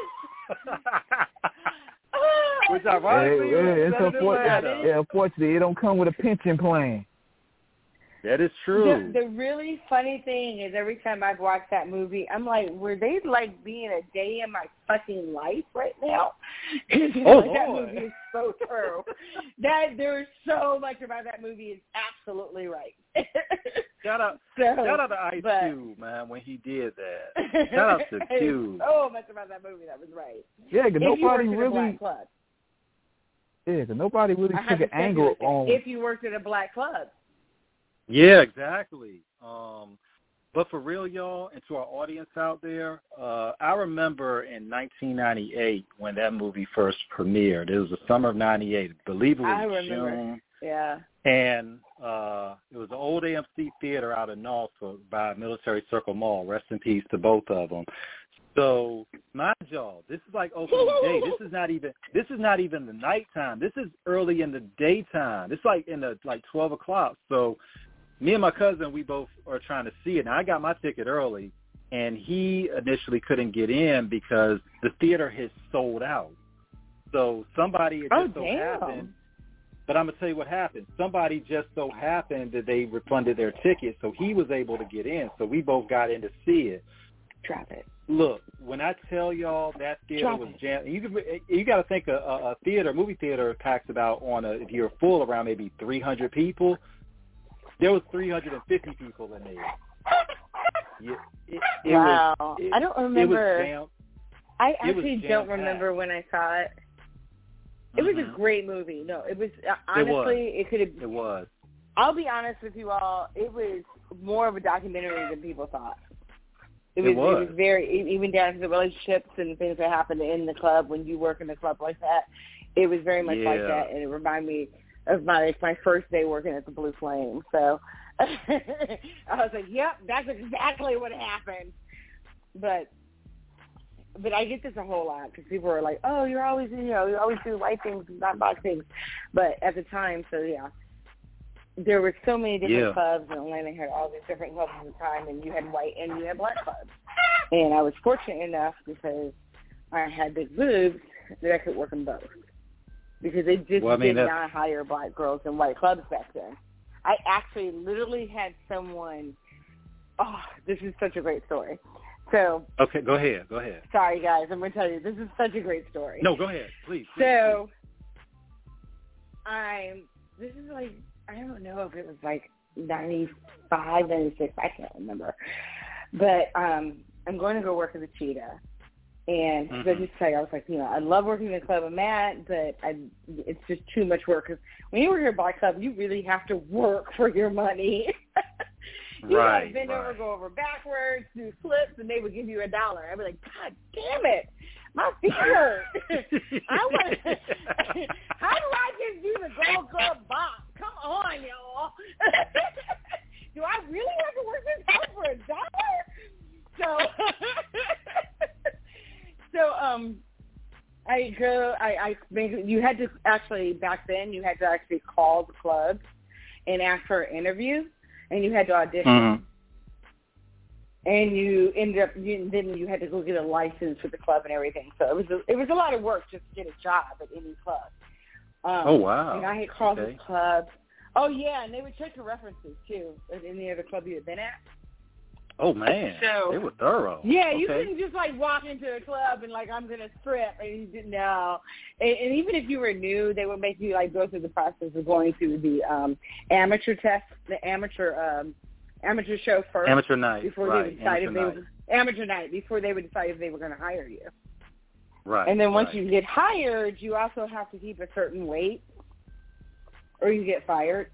Which ironically, yeah, yeah, it's unfortunately, yeah, unfortunately, it don't come with a pension plan. That is true. The, the really funny thing is every time I've watched that movie, I'm like, were they like being a day in my fucking life right now? Oh, like, that Lord. movie is so true. that there's so much about that movie is absolutely right. Shout out, so, shout out to Ice but, Cube, man, when he did that. Shout out to Cube. So much about that movie that was right. Yeah, because nobody you really. Black club. Yeah, because nobody really I took an angle on. If you worked at a black club. Yeah, exactly. Um, but for real, y'all, and to our audience out there, uh, I remember in nineteen ninety-eight when that movie first premiered. It was the summer of ninety-eight. I believe it was I remember. June. Yeah. And uh, it was the old A M C Theater out in Norfolk by Military Circle Mall. Rest in peace to both of them. So, mind y'all, this is like opening day. This is not even. This is not even the nighttime. This is early in the daytime. It's like in the like twelve o'clock. So, me and my cousin, we both are trying to see it. Now, I got my ticket early, and he initially couldn't get in because the theater had sold out. So somebody it just oh, so damn. happened. But I'm gonna tell you what happened. Somebody just so happened that they refunded their ticket, so he was able to get in. So we both got in to see it. Drop it. Look, when I tell y'all that theater Drop was it. jammed, you you got to think a, a theater, movie theater packs about on a if you're full around maybe three hundred people. There was three hundred fifty people in there. Yeah, it, it wow. Was, it, I don't remember. It was jammed. I actually it was don't remember when I saw it. It mm-hmm. was a great movie. No, it was uh, honestly it, it could have. It was. I'll be honest with you all. It was more of a documentary than people thought. It It was. was. It was very even down to the relationships and things that happen in the club when you work in a club like that. It was very much yeah. like that, and it reminded me of my my first day working at the Blue Flame. So I was like, "Yep, that's exactly what happened." But but I get this a whole lot because people are like, "Oh, you're always you know you always do white things, not black things." But at the time, so yeah, there were so many different yeah. clubs, and Atlanta had all these different clubs at the time, and you had white and you had black clubs. And I was fortunate enough because I had big boobs that I could work in both. Because they just well, I mean, did that's... not hire black girls in white clubs back then. I actually literally had someone, oh, this is such a great story. So. Okay, go ahead. Go ahead. Sorry, guys. I'm going to tell you, this is such a great story. No, go ahead. Please. please so, please. I'm, this is like, I don't know if it was like ninety-five, ninety-six, I can't remember. But um, I'm going to go work as a cheetah. And mm-hmm. I just tell you, I was like, you know, I love working in the club I'm at, but I, it's just too much work. Because when you work at a bar club, you really have to work for your money. you right, gotta bend right. over, go over backwards, do flips, and they would give you a dollar. I'd be like, God damn it, my feet hurt. I want. How do I just do the Gold Club box? Come on, y'all. Do I really have to work this hard for a dollar? So. So um, I go. I, I you had to actually back then. You had to actually call the clubs and ask for an interview, and you had to audition. Mm-hmm. And you ended up. You, then you had to go get a license for the club and everything. So it was a, it was a lot of work just to get a job at any club. Um, oh wow! And I had called okay. the club. Oh yeah, and they would check your references too at any other club you had been at. Oh man, so, they were thorough. Yeah, okay. you couldn't just like walk into a club and like I'm gonna strip, and you didn't know. And, and even if you were new, they would make you like go through the process of going through the um, amateur test, the amateur um, amateur show first. Amateur night, before right? They would decide amateur if they night. would, amateur night before they would decide if they were going to hire you. Right. And then once right. you get hired, you also have to keep a certain weight, or you get fired.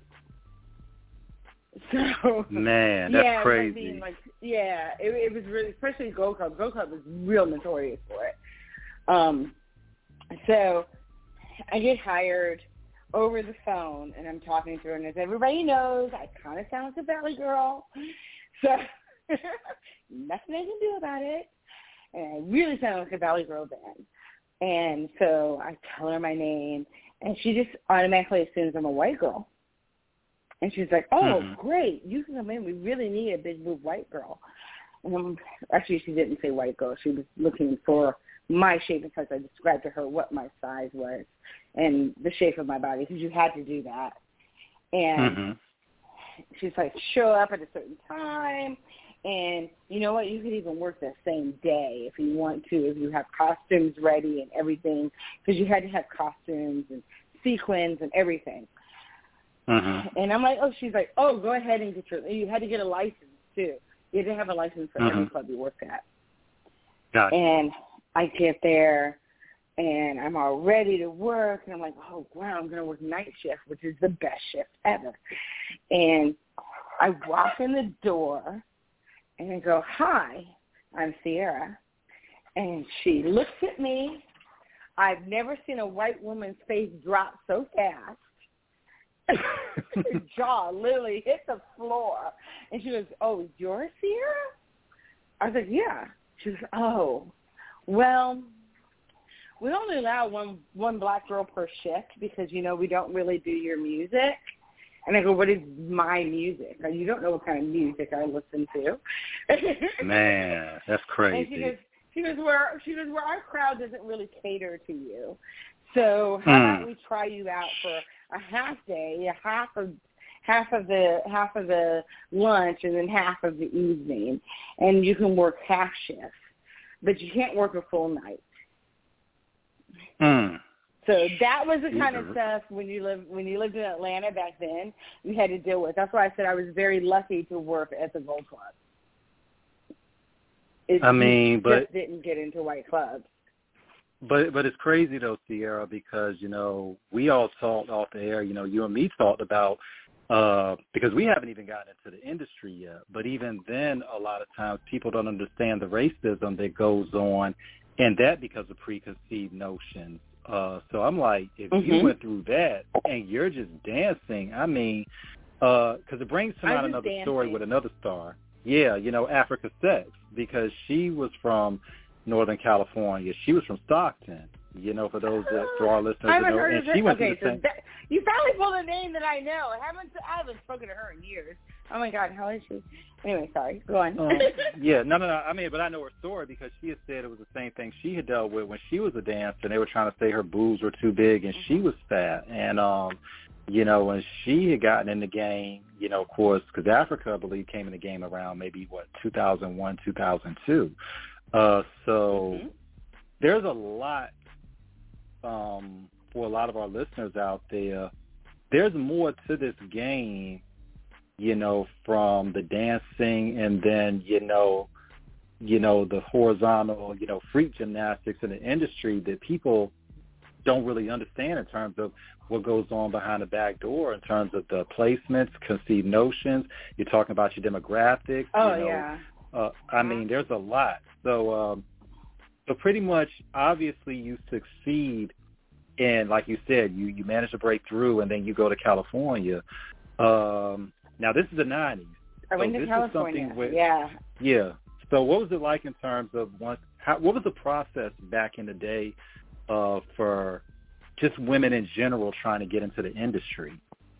So man, that's yeah, crazy. Like being, like, yeah, it, it was really, especially Go Club. Go Club was real notorious for it. Um, so I get hired over the phone, and I'm talking to her, and as everybody knows, I kind of sound like a Valley girl. So nothing I can do about it, and I really sound like a Valley girl then. And so I tell her my name, and she just automatically assumes I'm a white girl. And she's like, oh, mm-hmm. great, you can come in. We really need a big boob white girl. And I'm, actually, she didn't say white girl. She was looking for my shape because I described to her what my size was and the shape of my body, because you had to do that. And mm-hmm. she's like, show up at a certain time. And you know what? You could even work the same day if you want to, if you have costumes ready and everything, because you had to have costumes and sequins and everything. Mm-hmm. And I'm like, oh, she's like, oh, go ahead and get your, you had to get a license, too. You had to have a license for mm-hmm. every club you work at. Gotcha. And I get there, and I'm all ready to work, and I'm like, oh, wow, I'm going to work night shift, which is the best shift ever. And I walk in the door, and I go, hi, I'm Sierra. And she looks at me. I've never seen a white woman's face drop so fast. Her jaw literally hit the floor. And she goes, oh, you're Sierra? I was like, yeah. She goes, oh, well, we only allow one one black girl per shift because, you know, we don't really do your music. And I go, what is my music? You don't know what kind of music I listen to. Man, that's crazy. And she goes, she goes, where, she goes, well, our crowd doesn't really cater to you. So how mm. about we try you out for a half day, a half of half of the half of the lunch, and then half of the evening, and you can work half shifts, but you can't work a full night. Mm. So that was the kind of stuff when you lived when you lived in Atlanta back then you had to deal with. That's why I said I was very lucky to work at the Gold Club. It I mean, just but didn't get into white clubs. But but it's crazy though, Sierra, because you know we all talked off the air. You know, you and me talked about uh, because we haven't even gotten into the industry yet. But even then, a lot of times people don't understand the racism that goes on, and that because of preconceived notions. Uh, so I'm like, if mm-hmm. you went through that and you're just dancing, I mean, because uh, it brings to mind another dancing. story with another star. Yeah, you know, Africa Sex, because she was from Northern California. She was from Stockton, you know, for those that, for our listeners. I haven't know, heard and of she it. went Okay, through the so same. that, you finally pulled a name that I know. I haven't I haven't spoken to her in years. Oh my God, how is she? Anyway, sorry. Go on. um, yeah, no, no, no. I mean, but I know her story because she had said it was the same thing she had dealt with when she was a dancer, and they were trying to say her boobs were too big and she was fat. And um, you know, when she had gotten in the game, you know, of course, because Africa, I believe, came in the game around maybe, what, two thousand one, two thousand two. Uh, so mm-hmm. there's a lot, um, for a lot of our listeners out there, there's more to this game, you know, from the dancing and then, you know, you know, the horizontal, you know, freak gymnastics in the industry that people don't really understand in terms of what goes on behind the back door in terms of the placements, conceived notions. You're talking about your demographics. Oh, you know, yeah. Uh, I mean, there's a lot. So, um, so pretty much, obviously, you succeed in, like you said, you, you manage to break through, and then you go to California. Um, now, this is the nineties. I went so to this California, where, yeah. Yeah. So what was it like in terms of once, how, what was the process back in the day uh, for just women in general trying to get into the industry?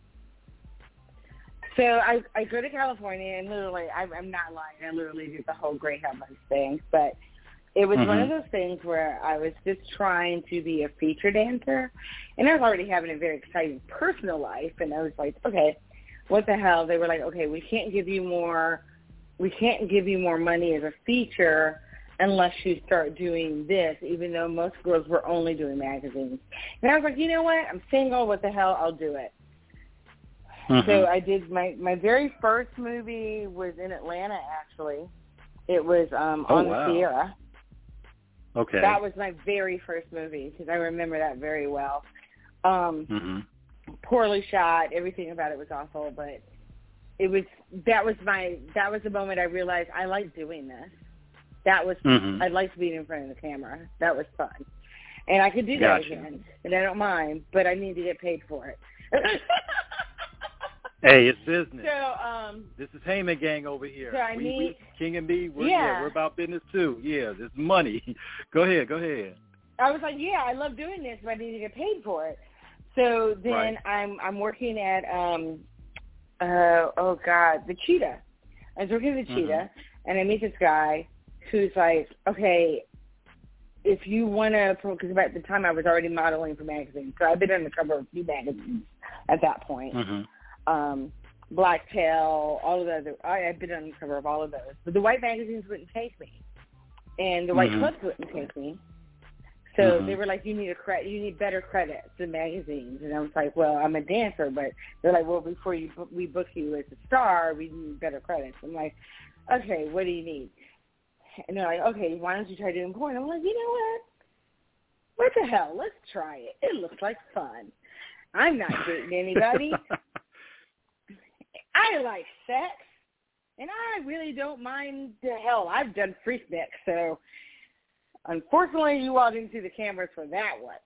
So I, I go to California, and literally, I, I'm not lying, I literally did the whole Great Headlines thing, but it was mm-hmm. one of those things where I was just trying to be a feature dancer, and I was already having a very exciting personal life, and I was like, okay, what the hell? They were like, okay, we can't give you more, we can't give you more money as a feature unless you start doing this, even though most girls were only doing magazines. And I was like, you know what? I'm single. What the hell? I'll do it. Mm-hmm. So I did my, my very first movie was in Atlanta, actually. It was um, oh, on wow. the Sierra. Okay. That was my very first movie because I remember that very well. Um, mm-hmm. Poorly shot. Everything about it was awful, but it was that was my that was the moment I realized I like doing this. That was mm-hmm. I liked being in front of the camera. That was fun, and I could do gotcha. that again, and I don't mind. But I need to get paid for it. Hey, it's business. So, um, this is Heyman Gang over here. So I we, meet, we, King and me, we're, yeah. yeah, we're about business too. Yeah, this money. Go ahead, go ahead. I was like, yeah, I love doing this, but I need to get paid for it. So then right. I'm I'm working at um uh oh god the Cheetah. I was working at the mm-hmm. Cheetah, and I meet this guy who's like, okay, if you want to, because at the time I was already modeling for magazines, so I've been on the cover of a few magazines at that point. Mm-hmm. Um, Blacktail, all of the other, I, I've been on the cover of all of those, but the white magazines wouldn't take me, and the white mm-hmm. clubs wouldn't take me. So mm-hmm. they were like, you need a credit, you need better credits than magazines. And I was like, well, I'm a dancer, but they're like, well, before you we book you as a star, we need better credits. I'm like, okay, what do you need? And they're like, okay, why don't you try doing porn? I'm like, you know what? What the hell? Let's try it. It looks like fun. I'm not dating anybody. I like sex, and I really don't mind the hell. I've done Freaknik, so unfortunately, you all didn't see the cameras for that one.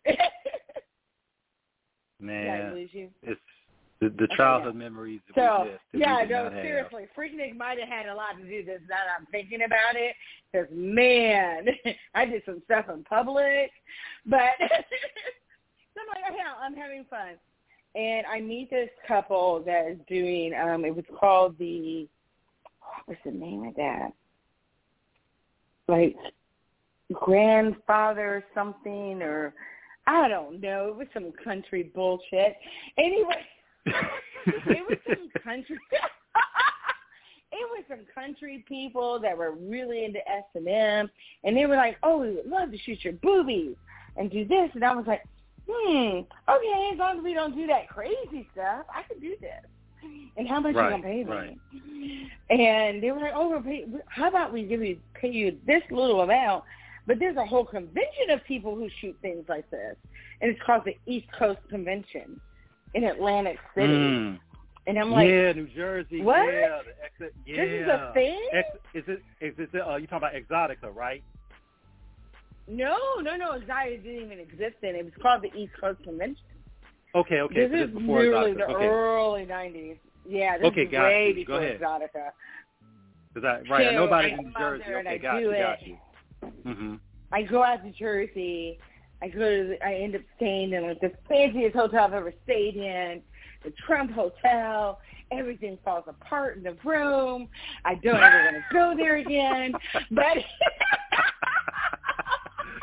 Man, Did I lose you? It's the, the childhood okay, memories that so, we missed. That yeah, we no, seriously, Freaknik might have had a lot to do with this now that I'm thinking about it, because, man, I did some stuff in public, but so I'm like, oh, yeah, I'm having fun. And I meet this couple that is doing, um, it was called the, what's the name of that? Like, grandfather something, or I don't know. It was some country bullshit. Anyway, it was some country. It was some country people that were really into S and M, and they were like, "Oh, we would love to shoot your boobies and do this," and I was like, "Hmm, okay, as long as we don't do that crazy stuff, I could do this." And how much right, you gonna pay me? Right. And they were like, "Oh, we'll pay, how about we give you pay you this little amount?" But there's a whole convention of people who shoot things like this, and it's called the East Coast Convention in Atlantic City. Mm. And I'm like, yeah, New Jersey. What? Yeah, the ex- yeah. This is a thing? Ex- is it? Is it? Uh, you talking about Exotica, right? No, no, no. Exotica didn't even exist then. It was called the East Coast Convention. Okay, okay. This so is this before really Exotica. the okay. early nineties. Yeah, this okay, is got way you. before Go ahead. Exotica. I, right, so I know about it I in New go out Jersey. there and Okay, I got do you, it. got you. Mm-hmm. I go out to Jersey. I go to. The, I end up staying in like the fanciest hotel I've ever stayed in, the Trump Hotel. Everything falls apart in the room. I don't ever want to go there again. But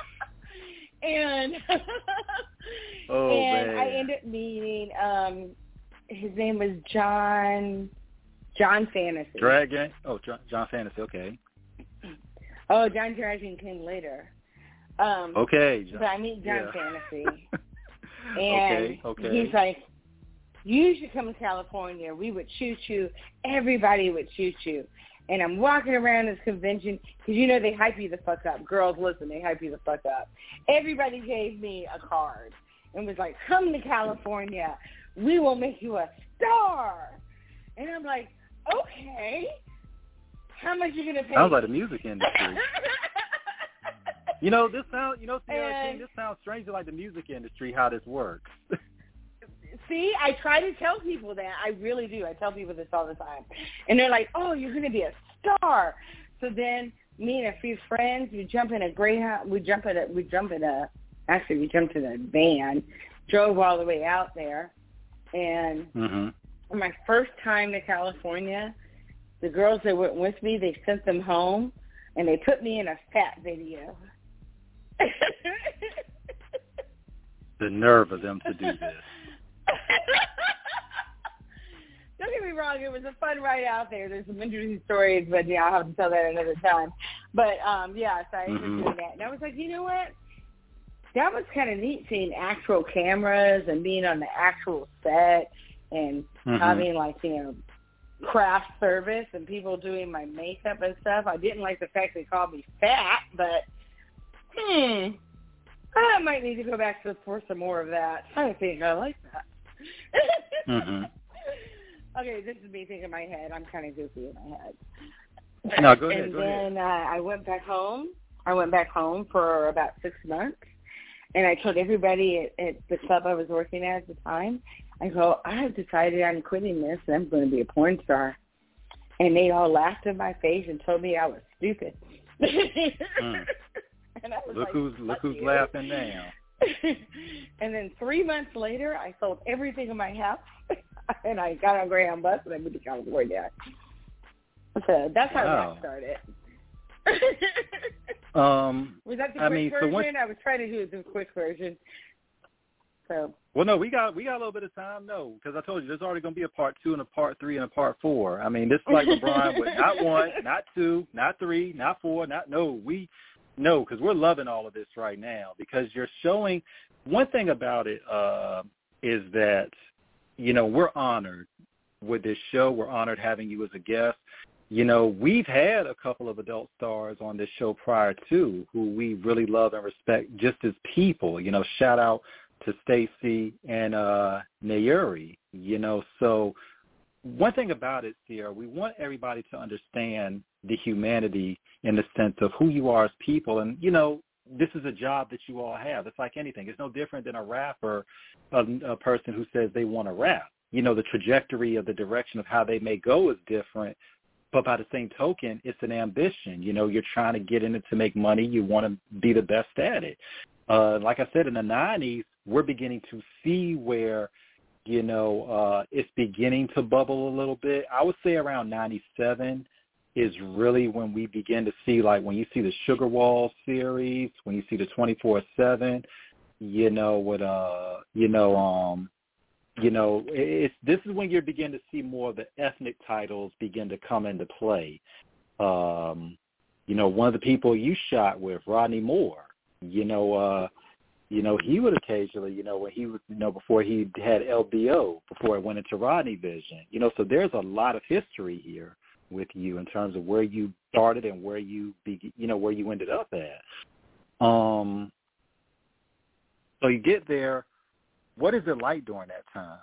and oh, and man. I end up meeting um, his name was John John Fantasy. Drag Gang? Oh, John, John Fantasy. Okay. Oh, John Dragon came later. Um, okay. John, but I meet John yeah. Fantasy. And okay, okay. he's like, you should come to California. We would shoot you. Everybody would shoot you. And I'm walking around this convention because, you know, they hype you the fuck up. Girls, listen, they hype you the fuck up. Everybody gave me a card and was like, come to California. We will make you a star. And I'm like, okay. How much are you going to pay? Sounds like the music industry. You know, this sounds, you know, Sierra And, King, this sounds strangely like the music industry, how this works. See, I try to tell people that. I really do. I tell people this all the time. And they're like, oh, you're going to be a star. So then me and a few friends, we jump in a Greyhound. We jump in a, we jump in a, actually we jumped in a van, drove all the way out there. And mm-hmm. my first time to California, the girls that went with me, they sent them home, and they put me in a fat video. The nerve of them to do this. Don't get me wrong, it was a fun ride out there. There's some interesting stories, but yeah, I'll have to tell that another time. But um, yeah, so I ended mm-hmm. up doing that. And I was like, you know what? That was kind of neat seeing actual cameras and being on the actual set and mm-hmm. having like, you know, craft service and people doing my makeup and stuff. I didn't like the fact they called me fat, but hmm, I might need to go back to for some more of that. I think I like that. mm-hmm. Okay, this is me thinking in my head. I'm kind of goofy in my head. No, go ahead. And go then ahead. Uh, I went back home. I went back home for about six months, and I told everybody at, at the club I was working at at the time, I go, I have decided I'm quitting this, and I'm going to be a porn star. And they all laughed in my face and told me I was stupid. mm. And I was look like, who's look who's you. laughing now. And then three months later, I sold everything in my house, and I got on a Greyhound bus, and I moved to California. So that's how wow. that started. um, was that the quick I mean, version? So once, I was trying to do the quick version. So. Well, no, we got we got a little bit of time, no, because I told you there's already going to be a part two and a part three and a part four. I mean, this is like LeBron, but not one, not two, not three, not four, not no. We no, because we're loving all of this right now because you're showing. One thing about it uh, is that you know we're honored with this show. We're honored having you as a guest. You know, we've had a couple of adult stars on this show prior to who we really love and respect just as people. You know, shout out to Stacey and uh, Nayuri, you know. So one thing about it, Sierra, we want everybody to understand the humanity in the sense of who you are as people. And, you know, this is a job that you all have. It's like anything. It's no different than a rapper, a, a person who says they want to rap. You know, the trajectory of the direction of how they may go is different. But by the same token, it's an ambition. You know, you're trying to get in it to make money. You want to be the best at it. Uh, like I said, in the nineties, we're beginning to see where, you know, uh, it's beginning to bubble a little bit. I would say around ninety-seven is really when we begin to see, like, when you see the Sugar Wall series, when you see the twenty-four seven, you know, with, uh, you know, um, you know, it's, this is when you begin to see more of the ethnic titles begin to come into play. Um, you know, one of the people you shot with, Rodney Moore, you know, uh, you know, he would occasionally, you know, when he was, you know, before he had L B O, before it went into Rodney Vision, you know, so there's a lot of history here with you in terms of where you started and where you, be, you know, where you ended up at. Um, so you get there. What is it like during that time?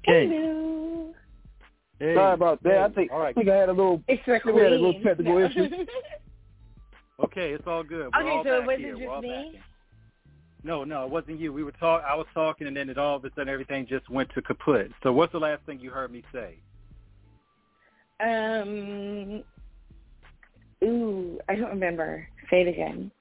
Hello. Hey. Sorry about that. Hey. I think All right. I think I had a little. It's we had a little technical no. issue. Okay, it's all good. We're okay, all so back was here. it We're just all me? back in. No, no, it wasn't you. We were talk. I was talking, and then it all of a sudden everything just went to kaput. So, what's the last thing you heard me say? Um. Ooh, I don't remember. Say it again.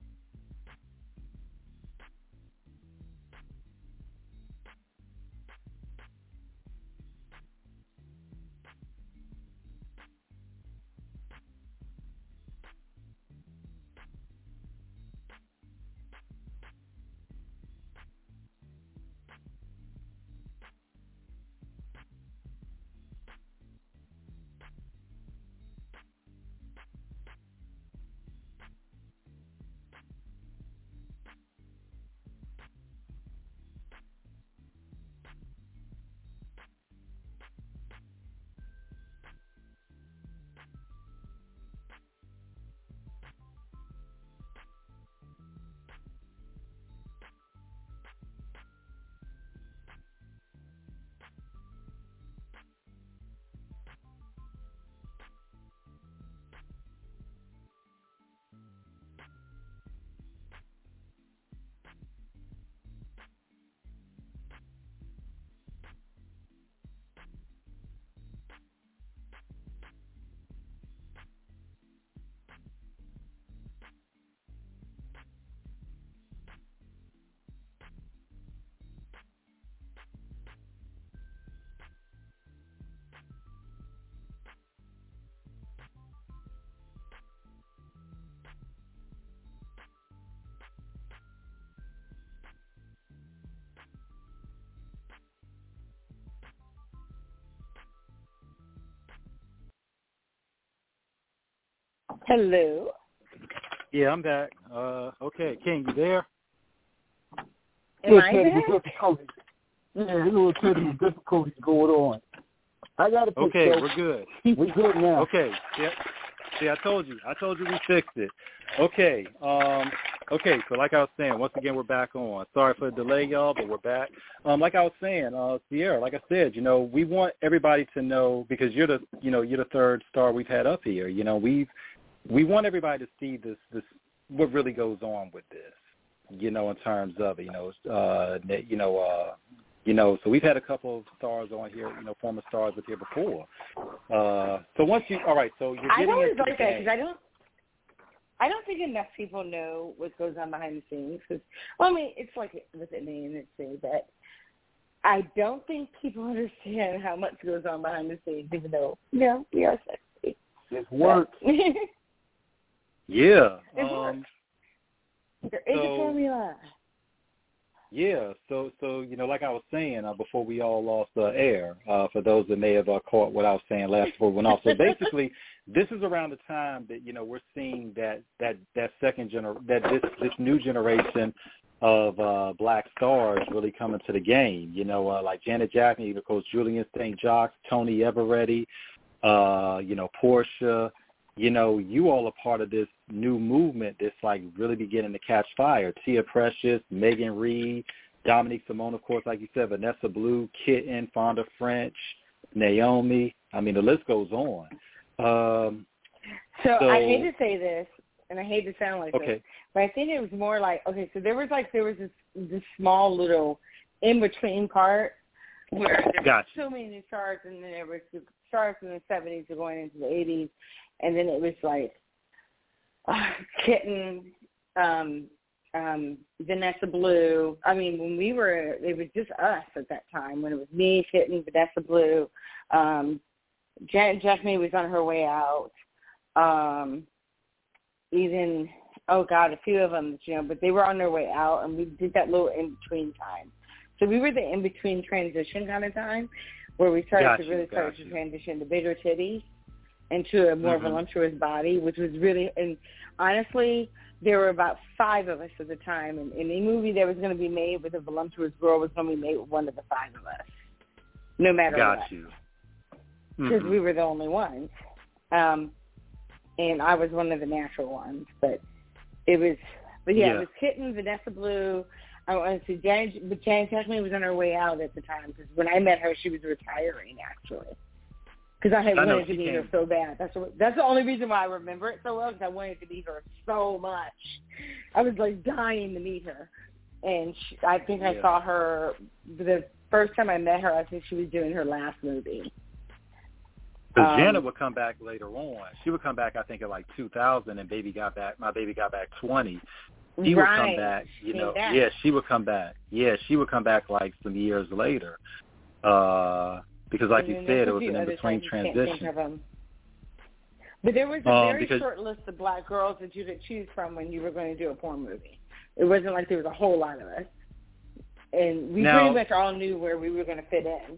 Hello. Yeah, I'm back. Uh, okay, King, you there? Am I there? Difficulties. Yeah, a little technical difficulties going on. I got to put Okay, so, we're good. We're good now. Okay. Yeah. See, I told you. I told you we fixed it. Okay. Um, okay, so like I was saying, once again, we're back on. Sorry for the delay, y'all, but we're back. Um, like I was saying, uh, Sierra, like I said, you know, we want everybody to know, because you're the, you know, you're the third star we've had up here. You know, we've, we want everybody to see this, this, what really goes on with this, you know, in terms of, you know, uh, you know, uh, You know, so we've had a couple of stars on here, you know, former stars with here before. Uh, so once you, all right, so you're getting I always into like the that game. because I don't, I don't think enough people know what goes on behind the scenes. Cause, well, I mean, it's like with any industry, but I don't think people understand how much goes on behind the scenes, even though, you know, we are sexy. It's work. Yeah. It's um, work. There is so, a formula. Yeah, so so you know, like I was saying uh, before we all lost uh, air, uh, for those that may have uh, caught what I was saying last before we went off. So basically, this is around the time that you know we're seeing that that that second gener that this this new generation of uh, black stars really coming to the game. You know, uh, like Janet Jackson, even Coach Julian Saint Jacques, Tony Eveready, uh, you know, Portia. You know, you all are part of this new movement that's like really beginning to catch fire. Tia Precious, Megan Reed, Dominique Simone, of course, like you said, Vanessa Blue, Kitten, Fonda French, Naomi. I mean, the list goes on. Um, so, so I hate to say this, and I hate to sound like okay. this, but I think it was more like, okay, so there was like, there was this, this small little in-between part where there gotcha. were so many stars, and then there were stars in the seventies and going into the eighties. And then it was like uh, Kitten, um, um, Vanessa Blue. I mean, when we were, it was just us at that time. When it was me, Kitten, Vanessa Blue. Um, Janet Jackson was on her way out. Um, even, oh, God, a few of them, you know, but they were on their way out, and we did that little in-between time. So we were the in-between transition kind of time where we started gotcha, to really start gotcha. to transition to bigger titties. Into a more mm-hmm. voluptuous body, which was really, and honestly, there were about five of us at the time, and any movie that was going to be made with a voluptuous girl was going to be made with one of the five of us, no matter Got what. you. Because Mm-hmm. we were the only ones. Um, and I was one of the natural ones, but it was, but yeah, Yeah. it was Kitten, Vanessa Blue, I wanted to see Janet, but Janet Jackson was on her way out at the time because when I met her, she was retiring actually. Because I had I wanted to she meet came. her so bad. That's what, that's the only reason why I remember it so well, because I wanted to meet her so much. I was like dying to meet her, and she, I think yeah. I saw her the first time I met her. I think she was doing her last movie. Because Um, Janet would come back later on. She would come back, I think, in like two thousand, and Baby Got Back. My Baby Got Back twenty. She right. would come back. You Came know, back. yeah, she would come back. Yeah, she would come back like some years later. Uh, because, like you said, it was an in-between transition. But there was a um, very because, short list of black girls that you could choose from when you were going to do a porn movie. It wasn't like there was a whole lot of us. And we now, pretty much all knew where we were going to fit in.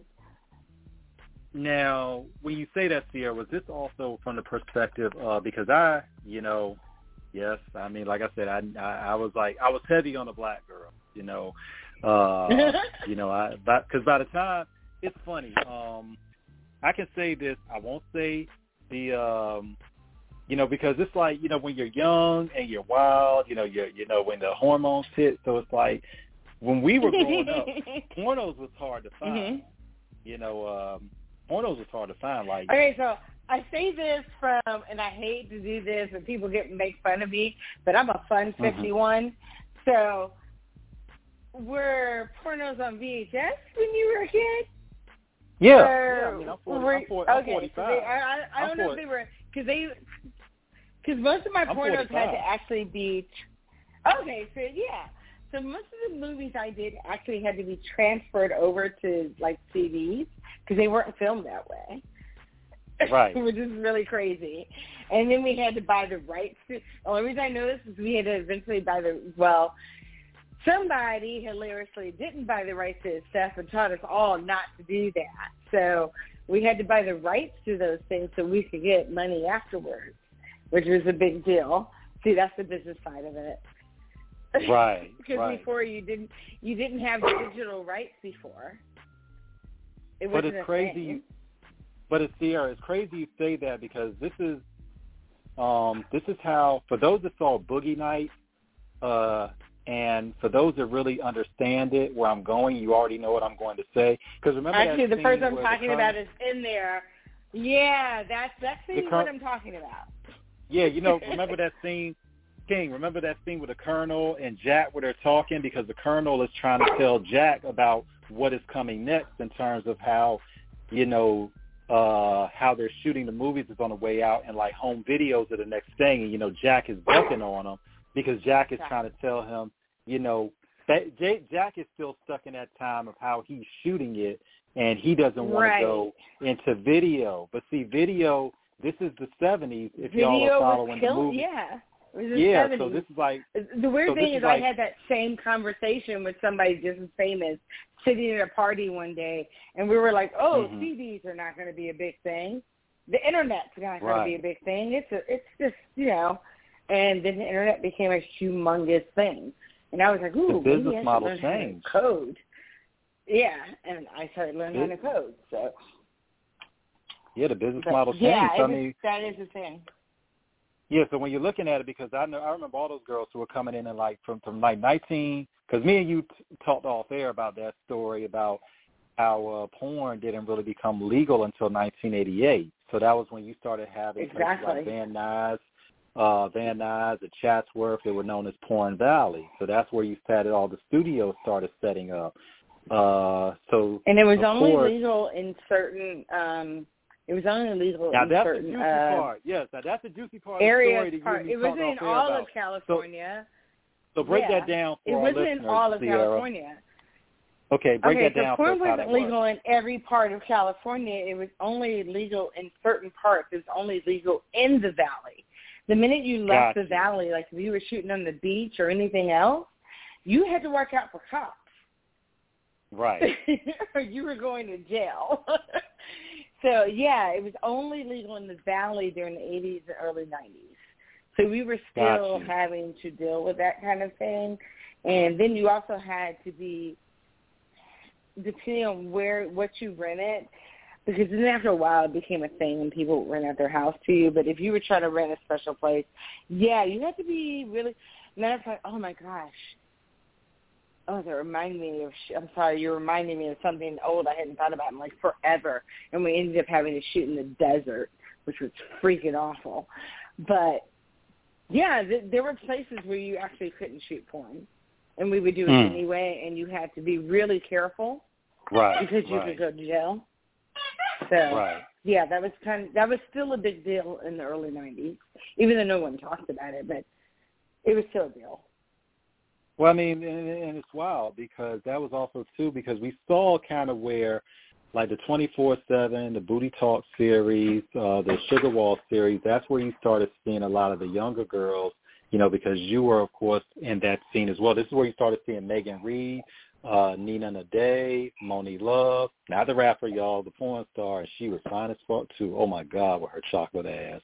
Now, when you say that, Sierra, was this also from the perspective uh, because I, you know, yes, I mean, like I said, I, I, I was like, I was heavy on the black girl, you know, uh, you know, I, because by the time, it's funny, um, I can say this, I won't say the, um, you know, because it's like, you know, when you're young and you're wild, you know, you're, you know, when the hormones hit, so it's like, when we were growing up, pornos was hard to find, Mm-hmm. you know, um, pornos was hard to find. Like, okay, so I say this from, and I hate to do this, and people get make fun of me, but I'm a fun fifty-one. Mm-hmm. So, were pornos on V H S when you were a kid? Yeah, or, yeah. I mean, I'm, forty, were, I'm, forty, I'm okay, forty-five. So they, I, I, I don't I'm know forty. if they were because they because most of my I'm pornos forty-five. had to actually be okay. So yeah. So most of the movies I did actually had to be transferred over to, like, C Ds because they weren't filmed that way. Right. Which is really crazy. And then we had to buy the rights to – the only reason I know this is we had to eventually buy the – well, somebody hilariously didn't buy the rights to his stuff and taught us all not to do that. So we had to buy the rights to those things so we could get money afterwards, which was a big deal. See, that's the business side of it. Right. Because right. before you didn't you didn't have digital rights before. It but wasn't it's a crazy. thing. But it's Sierra. It's crazy you say that because this is um, this is how for those that saw Boogie Nights, uh, and for those that really understand it, where I'm going, you already know what I'm going to say. Because remember actually that the person I'm where talking the about is in there. Yeah, that's that's the cur- what I'm talking about. Yeah, you know, remember that scene. King, remember that scene with the Colonel and Jack where they're talking because the Colonel is trying to tell Jack about what is coming next in terms of how, you know, uh, how they're shooting the movies is on the way out and like home videos are the next thing. And, you know, Jack is bucking on him because Jack is trying to tell him, you know, that J- Jack is still stuck in that time of how he's shooting it and he doesn't want right. to go into video. But see, video, this is the seventies if video y'all are following was kill- the movie. Yeah. Yeah, seventies. so this is like... The weird so thing is, is I like, had that same conversation with somebody just as famous, sitting at a party one day, and we were like, "Oh, mm-hmm. C Ds are not going to be a big thing. The internet's not going right. to be a big thing. It's a, it's just you know." And then the internet became a humongous thing, and I was like, "Ooh, the business maybe I should model learn changed. how to code." Yeah, and I started learning it, how to code. So yeah, the business but, model changed. Yeah, I it mean, is, that is the thing. Yeah, so when you're looking at it, because I know I remember all those girls who were coming in and like from from like nineteen, because me and you t- talked off air about that story about how uh, porn didn't really become legal until nineteen eighty-eight. So that was when you started having exactly. places like Van Nuys, uh, Van Nuys, the Chatsworth. They were known as Porn Valley. So that's where you started. All the studios started setting up. Uh, so and it was of only course, legal in certain. Um, It was only legal now in that's certain the juicy uh, part. Yes, now that's the juicy part areas. of the story that Part, you it wasn't in all about. of California. So, so break yeah. that down for it our wasn't listeners, in all of Sierra. California. Okay, break okay, that down so for porn us how wasn't that legal works. in every part of California. It was only legal in certain parts. It was only legal in the valley. The minute you left Gotcha. the valley, like if you were shooting on the beach or anything else, you had to watch out for cops. Right. or you were going to jail. So, yeah, it was only legal in the valley during the eighties and early nineties. So we were still gotcha. having to deal with that kind of thing. And then you also had to be, depending on where what you rented, because then after a while it became a thing and people would rent out their house to you. But if you were trying to rent a special place, yeah, you had to be really, matter of fact, oh, my gosh. Oh, that reminded me of, I'm sorry, you're reminding me of something old I hadn't thought about in like forever. And we ended up having to shoot in the desert, which was freaking awful. But, yeah, th- there were places where you actually couldn't shoot porn. And we would do it mm. anyway, and you had to be really careful. Right, Because you right. could go to jail. So, right. yeah, that was kind of, that was still a big deal in the early nineties, even though no one talked about it, but it was still a deal. Well, I mean, and, and it's wild because that was also, too, because we saw kind of where, like the twenty-four seven, the Booty Talk series, uh, the Sugar Wall series, that's where you started seeing a lot of the younger girls, you know, because you were, of course, in that scene as well. This is where you started seeing Megan Reed, uh, Nina Nade, Moni Love, not the rapper, y'all, the porn star, and she was fine as fuck, too. Oh, my God, with her chocolate ass.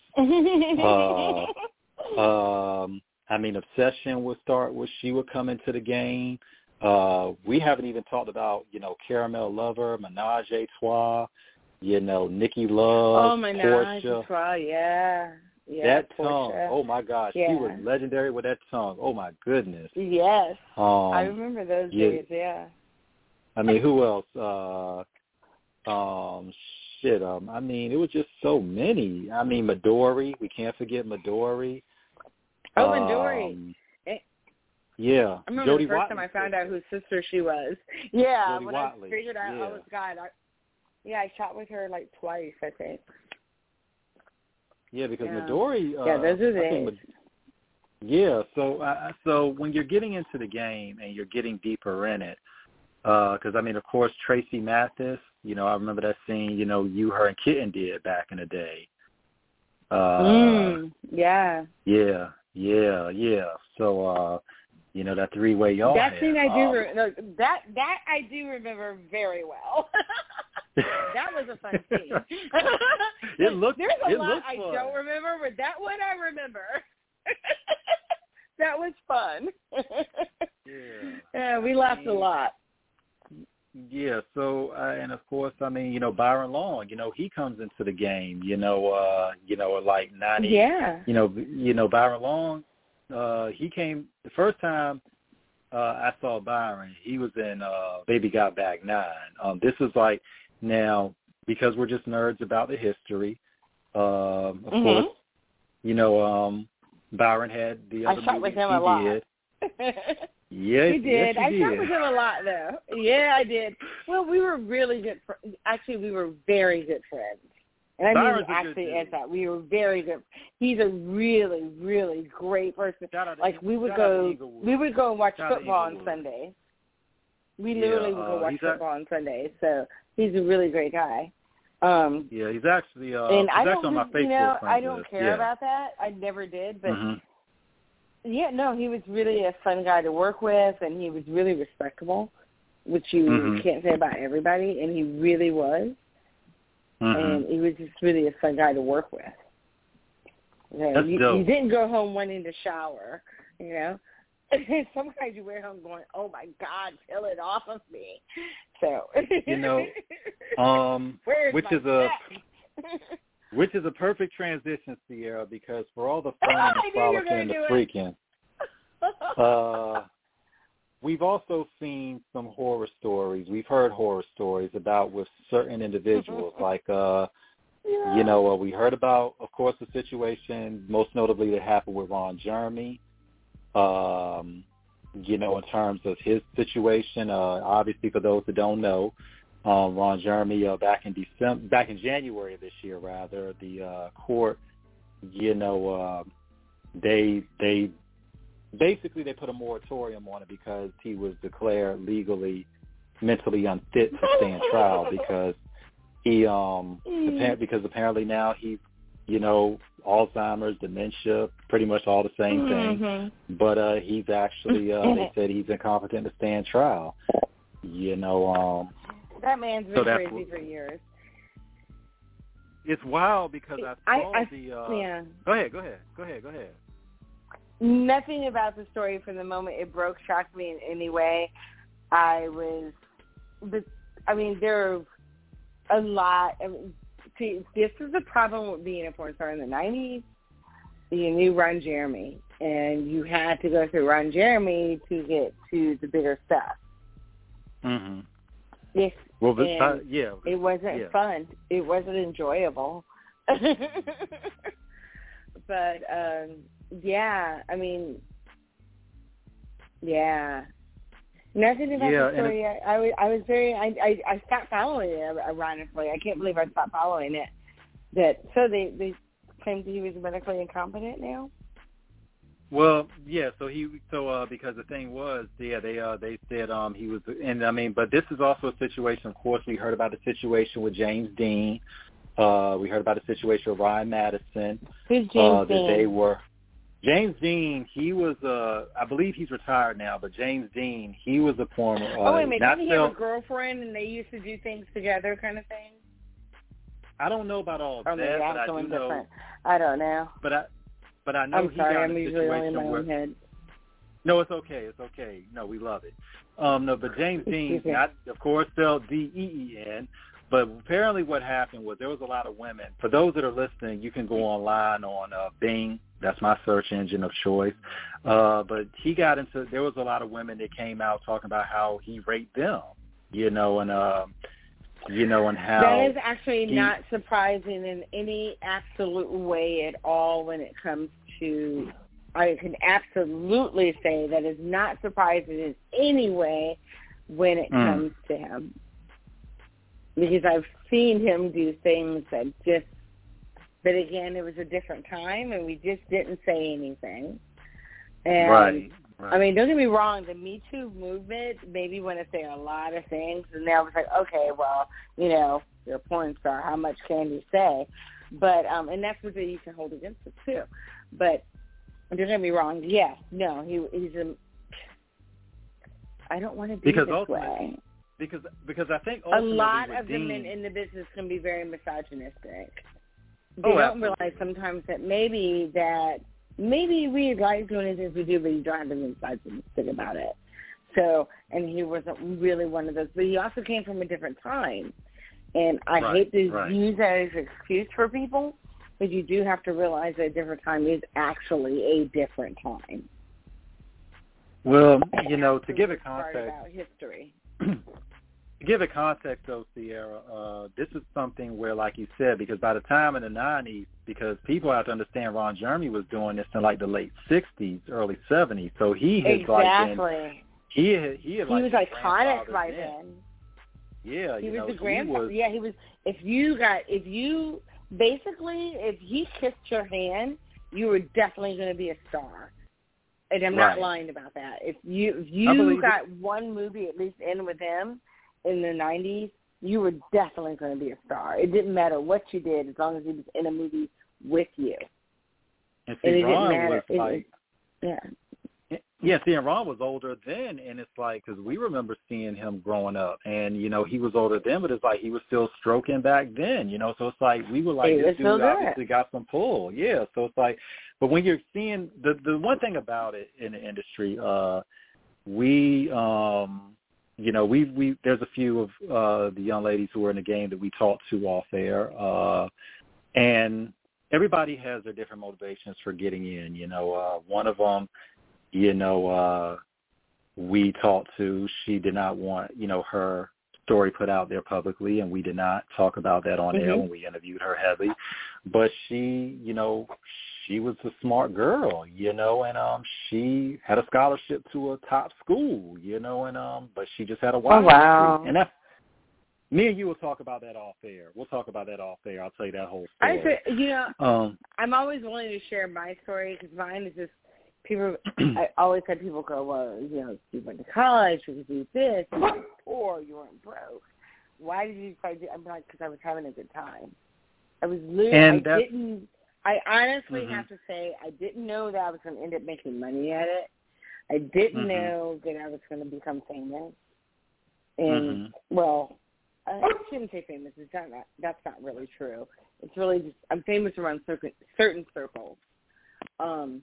uh, um... I mean, Obsession would start where she would come into the game. Uh, we haven't even talked about, you know, Caramel Lover, Menage a Trois, you know, Nikki Love, oh, Menage Portia. a Trois, yeah. yeah. That Portia. tongue, oh, my gosh, yeah. she was legendary with that tongue. Oh, my goodness. Yes. Um, I remember those yeah, days, yeah. I mean, who else? Uh, um, shit, um, I mean, it was just so many. I mean, Midori, we can't forget Midori. Oh, and Dory. Um, yeah. I remember Jody the first Watley. time I found out whose sister she was. Yeah, Jody when Watley. I figured out, yeah. oh, God. I, yeah, I shot with her like twice, I think. Yeah, because yeah. Midori. Uh, yeah, those are the days. Yeah, so uh, so when you're getting into the game and you're getting deeper in it, because, uh, I mean, of course, Tracy Mathis, you know, I remember that scene, you know, you, her, and Kitten did back in the day. Uh, mm, yeah. Yeah. Yeah, yeah. So, uh, you know, that three-way y'all That had, scene I do um, re- no, that that I do remember very well. That was a fun scene. it looked. There's a it lot looked I fun. don't remember, but that one I remember. That was fun. Yeah. Yeah, we laughed a lot. Yeah, so, uh, and of course, I mean, you know, Byron Long, you know, he comes into the game, you know, uh, you know, like ninety, yeah. you know, you know, Byron Long, uh, he came, the first time uh, I saw Byron, he was in uh, Baby Got Back nine. Um, this is like, now, because we're just nerds about the history, um, of mm-hmm. course, you know, um, Byron had the other I shot movies with him he a lot. did. Yes, you did. Yes, you I did. shot with him a lot, though. Yeah, I did. Well, we were really good friends. Actually, we were very good friends. And I Byron's mean, a good actually, dude. as that, we were very good. He's a really, really great person. Like we would go, we would go and watch Shout football on Inglewood. Sundays. We Yeah, literally would go uh, watch he's football on Sundays. So he's a really great guy. Um, Yeah, he's actually uh, and he's I actually don't, on my Facebook you know, friends I don't list. care yeah. about that. I never did, but. Mm-hmm. Yeah, no, he was really a fun guy to work with, and he was really respectable, which you mm-hmm. can't say about everybody, and he really was. Mm-hmm. And he was just really a fun guy to work with. You, know, That's you, dope. you didn't go home wanting to shower, you know. Sometimes you went home going, oh, my God, peel it off of me. So, you know, um, which is a which is a perfect transition, Sierra, because for all the fun and the frolicking and the freaking, uh, we've also seen some horror stories. We've heard horror stories about with certain individuals, like, uh, yeah. you know, uh, we heard about, of course, the situation most notably that happened with Ron Jeremy. Um, you know, in terms of his situation, uh, obviously, for those that don't know, um, Ron Jeremy, uh, back in December, back in January of this year, rather, the uh, court, you know, uh, they they basically they put a moratorium on it because he was declared legally mentally unfit to stand trial because he um mm. because apparently now he's, you know, Alzheimer's, dementia, pretty much all the same mm-hmm. thing. But uh, he's actually, uh, they said he's incompetent to stand trial. You know, um, that man's been so crazy for years. It's wild because I saw I, I, the. Uh, yeah. Go ahead, go ahead, go ahead, go ahead. Nothing about the story from the moment it broke shocked me in any way. I was, but I mean, there are a lot. I mean, see, this is the problem with being a porn star in the nineties. You knew Ron Jeremy. and you had to go through Ron Jeremy to get to the bigger stuff. Mm-hmm. Yes. Well, this, and uh, yeah. It wasn't yeah. fun. It wasn't enjoyable. But, um, yeah, I mean, yeah. Nothing about yeah, the story. I, I, was, I was very, I, I, I stopped following it, ironically. I can't believe I stopped following it. That So they, they claimed that he was medically incompetent now? Well, yeah. So he, so uh, because the thing was, yeah, they uh, they said um he was, and I mean, but this is also a situation. Of course, we heard about the situation with James Dean. Uh, we heard about the situation with Ryan Madison. Who's James uh, Dean? That they were. James Dean, he was, uh, I believe he's retired now, but James Dean, he was a former. Uh, oh wait a minute, not didn't he still, have a girlfriend and they used to do things together, kind of thing? I don't know about all of or that, but I someone do know. different. I don't know. But I, but I know I'm he sorry, got I'm in a usually only in my situation where. own head. No, it's okay. It's okay. No, we love it. Um, no, but James Dean, not of course spelled D E E N, but apparently what happened was there was a lot of women. For those that are listening, you can go online on uh, Bing. That's my search engine of choice. Uh, but he got into, there was a lot of women that came out talking about how he raped them, you know, and, uh, you know, and how. That is actually he, not surprising in any absolute way at all when it comes to, I can absolutely say that is not surprising in any way when it mm. comes to him. Because I've seen him do things that just, but again, it was a different time, and we just didn't say anything. And, right, right. I mean, don't get me wrong, the Me Too movement made me want to say a lot of things, and now it's like, okay, well, you know, you're a porn star. How much can you say? But, um, and that's what you can hold against it, too. But don't get me wrong, yes, no, he he's a, I don't want to be because this way. Because, because I think a lot of Dean, the men in the business can be very misogynistic. They oh, don't absolutely. realize sometimes that maybe that maybe we like doing the things we do, but you don't have to be misogynistic about it. So, and he wasn't really one of those. But he also came from a different time. And I right, hate to right. use that as an excuse for people, but you do have to realize that a different time is actually a different time. Well, you know, to So give it part context. about history. To give it context, though, Sierra, uh, this is something where, like you said, because by the time in the nineties, because people have to understand Ron Jeremy was doing this in, like, the late sixties, early seventies, so he had, exactly. like, been, he had, he had, he like, was iconic by then. then. Yeah, he you was know, the grandfather. was, yeah, he was. If you got, if you basically, if he kissed your hand, you were definitely going to be a star. And I'm right. not lying about that. If you if you got it. one movie at least in with him in the nineties, you were definitely going to be a star. It didn't matter what you did as long as he was in a movie with you. And, see, and it Ron didn't matter. was it, like, yeah. Yeah, see, and Ron was older then, and it's like, because we remember seeing him growing up, and, you know, he was older then, but it's like he was still stroking back then, you know, so it's like we were like, he this dude good. obviously got some pull, yeah, so it's like, but when you're seeing, the the one thing about it in the industry, uh, we, um, you know, we, we there's a few of uh, the young ladies who are in the game that we talk to off air, uh, and everybody has their different motivations for getting in, you know, uh, one of them, you know, uh, we talked to, she did not want, you know, her story put out there publicly, and we did not talk about that on mm-hmm. air when we interviewed her heavily. But she, you know, she was a smart girl, you know, and um, she had a scholarship to a top school, you know, and um, but she just had a wild oh, wow. streak. And that's, me and you will talk about that off air. We'll talk about that off air. I'll tell you that whole story. I say, you know, um, I'm always willing to share my story because mine is just, people, I always had people go, well, you know, you went to college, you could do this, you weren't poor, you weren't broke. Why did you decide to, I'm like, because I was having a good time. I was literally, I didn't, I honestly mm-hmm. have to say, I didn't know that I was going to end up making money at it. I didn't mm-hmm. know that I was going to become famous. And, mm-hmm. well, I shouldn't say famous. It's not, that's not really true. It's really just, I'm famous around certain, certain circles. Um,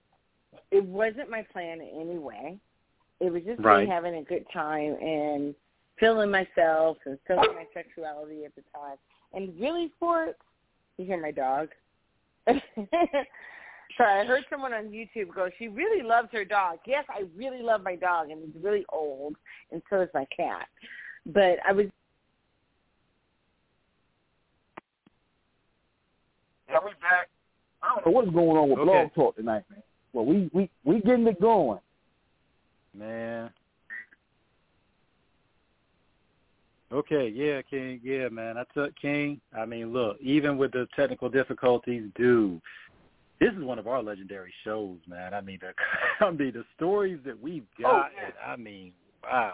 It wasn't my plan in any way. It was just right. me having a good time and feeling myself and feeling my sexuality at the time. And really sports, you hear my dog? Sorry, I heard someone on YouTube go, she really loves her dog. Yes, I really love my dog, and he's really old, and so is my cat. But I was... Yeah, we back. I don't know what's going on with Okay. Blog Talk tonight, man. Well, we, we, we getting it going. Man. Okay, yeah, King, yeah, man. I took King. I mean, look, even with the technical difficulties, dude, this is one of our legendary shows, man. I mean, the, I mean, the stories that we've got, Oh, yeah. and I mean, wow.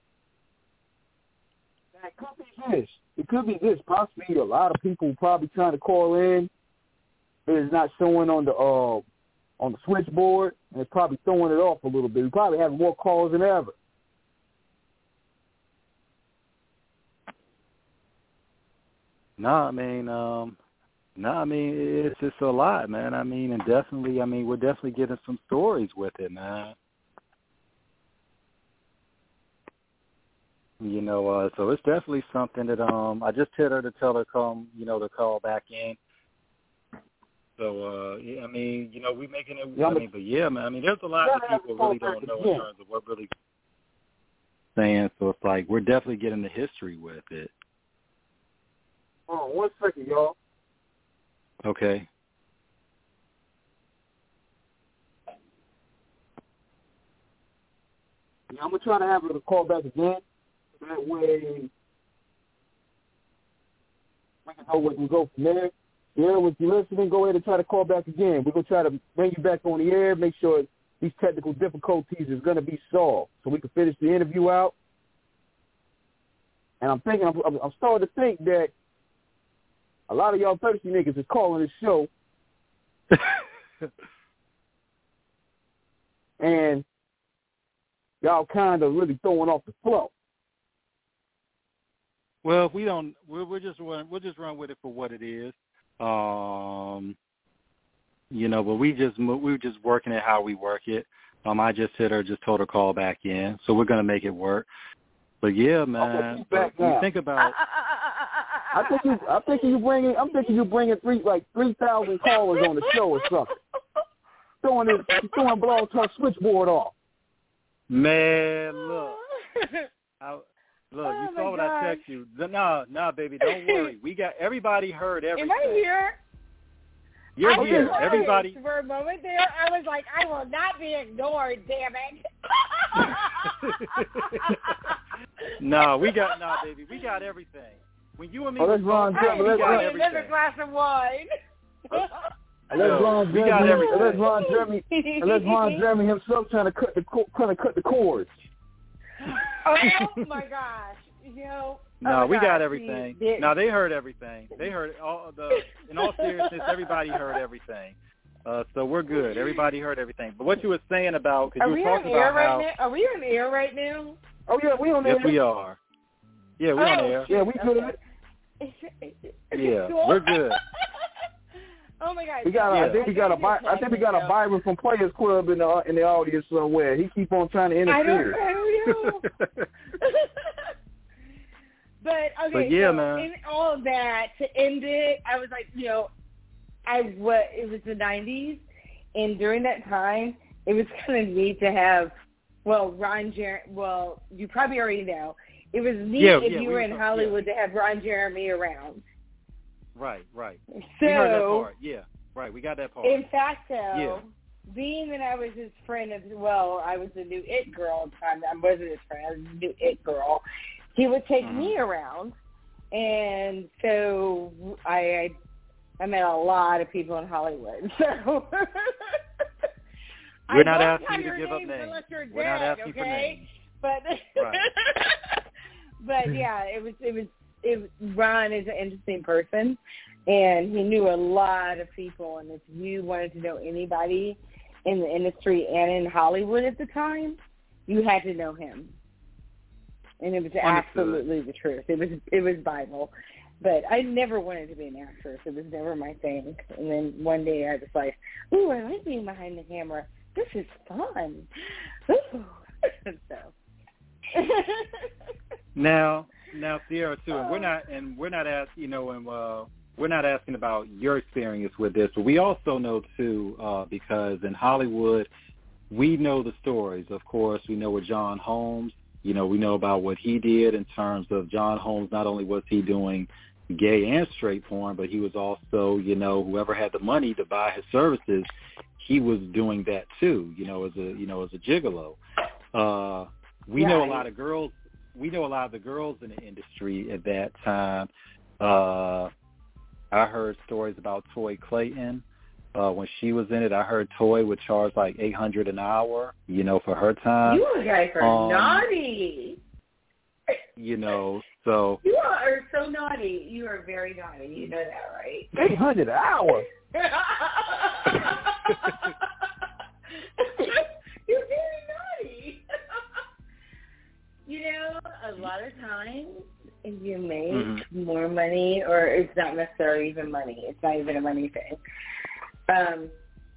It could be this. It could be this. Possibly a lot of people probably trying to call in. It's not showing on the uh, on the switchboard, and it's probably throwing it off a little bit. We probably have more calls than ever. No, I mean, um, no, I mean, it's just a lot, man. I mean, and definitely, I mean, we're definitely getting some stories with it, man. You know, uh, so it's definitely something that um, I just hit her to tell her come, you know, to call back in. So, uh, yeah, I mean, you know, we making it. Yeah, I mean, but yeah, man. I mean, there's a lot yeah, that people really don't know in yeah. terms of what really saying. So it's like we're definitely getting the history with it. Hold on one second, y'all. Okay. Yeah, I'm gonna try to have her to call back again. That way, we can know where we go from there. Yeah, if you're listening, go ahead and try to call back again. We're gonna try to bring you back on the air, make sure these technical difficulties is gonna be solved, so we can finish the interview out. And I'm thinking, I'm, I'm starting to think that a lot of y'all thirsty niggas is calling this show, and y'all kind of really throwing off the flow. Well, if we don't, we'll, we'll just run, we'll just run with it for what it is. Um, you know, but we just we were just working it how we work it. Um, I just hit her, just told her call back in, so we're gonna make it work. But yeah, man, back you now. think about. I think you, I think you bringing, I'm thinking you bringing three like three thousand callers on the show or something. Throwing it, throwing Blog Talk switchboard off. Man, look, I, look, Oh, you my saw what gosh. I text you. No, no, baby, don't worry. We got everybody heard everything. Am I here? You're I here. was Everybody. worried For a moment there, I was like, I will not be ignored, damn it. No, we got no, baby. We got everything. When you and me, Oh, let's were run, talking, I we let's got run. need another everything. glass of wine. Let's Yo, Ron we got Jeremy, everything. let's Ron Jeremy, and let's Ron Jeremy himself trying to cut the co- trying to cut the cords. Oh my gosh, you know. No, oh my we gosh, got everything. he- No, they heard everything. They heard all the. In all seriousness, everybody heard everything. Uh, so we're good. Everybody heard everything. But what you were saying about, because Are you we were on talking air about right how. now? Are we on air right now? Oh yeah, we on there. Yes, we are. Yeah, we're on Oh, air. Yeah, we good. Yeah, we're good. Oh my God. We got. A, Yeah. I think we got a. Bi- I think we got a Byron from Players Club in the in the audience somewhere. He keep on trying to I don't, interfere. I don't know. But okay, But yeah, so man. in all of that, to end it, I was like, you know, I what it was the nineties, and during that time, it was kind of neat to have, well, Ron Jer. Well, you probably already know, it was neat Yeah, if yeah, you we were were in talking- Hollywood to have Ron Jeremy around. Right, right. So, we heard that part. Yeah, right. We got that part. in fact, though, Yeah. being that I was his friend as well, I was the new it girl at the time. I wasn't his friend. I was the new it girl. He would take Mm-hmm. me around, and so I, I I met a lot of people in Hollywood. So We're I not won't asking tell you to your give up names names. unless you're We're not dead, asking okay? for names. But Right. but yeah, it was it was it was, Ron is an interesting person, and he knew a lot of people. And if you wanted to know anybody in the industry and in Hollywood at the time, you had to know him. And it was Understood. absolutely the truth. It was it was Bible. But I never wanted to be an actress. It was never my thing. And then one day I was like, ooh, I like being behind the camera. This is fun. Ooh. So. Now, now, Sierra too, and we're not, and we're not asking, you know, and uh, we're not asking about your experience with this, but we also know too, uh, because in Hollywood, we know the stories. Of course, we know with John Holmes. You know, we know about what he did in terms of John Holmes. Not only was he doing gay and straight porn, but he was also, you know, whoever had the money to buy his services, he was doing that too. You know, as a you know as a gigolo. Uh, we right. know a lot of girls. We know a lot of the girls in the industry at that time. Uh, I heard stories about Toy Clayton. Uh, when she was in it, I heard Toy would charge like eight hundred an hour, you know, for her time. You guys are um, naughty. You know, so. You are so naughty. You are very naughty. You know that, right? eight hundred an hour. You're very naughty. You know, a lot of times if you make mm-hmm. more money, or it's not necessarily even money. It's not even a money thing. Um,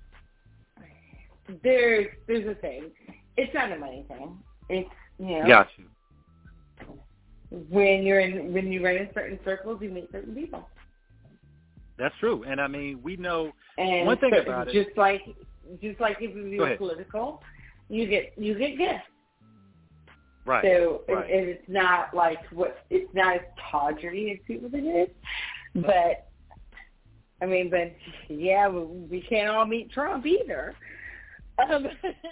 there's there's a thing. It's not a money thing. It's you know. Got you. When you're in when you run in certain circles, you meet certain people. That's true, and I mean we know and one thing so, about it. Just like just like if you're political, you get you get gifts. Right. So right. And it's not like what it's not as tawdry as people think it is, but. I mean, but yeah, we can't all meet Trump either. Um,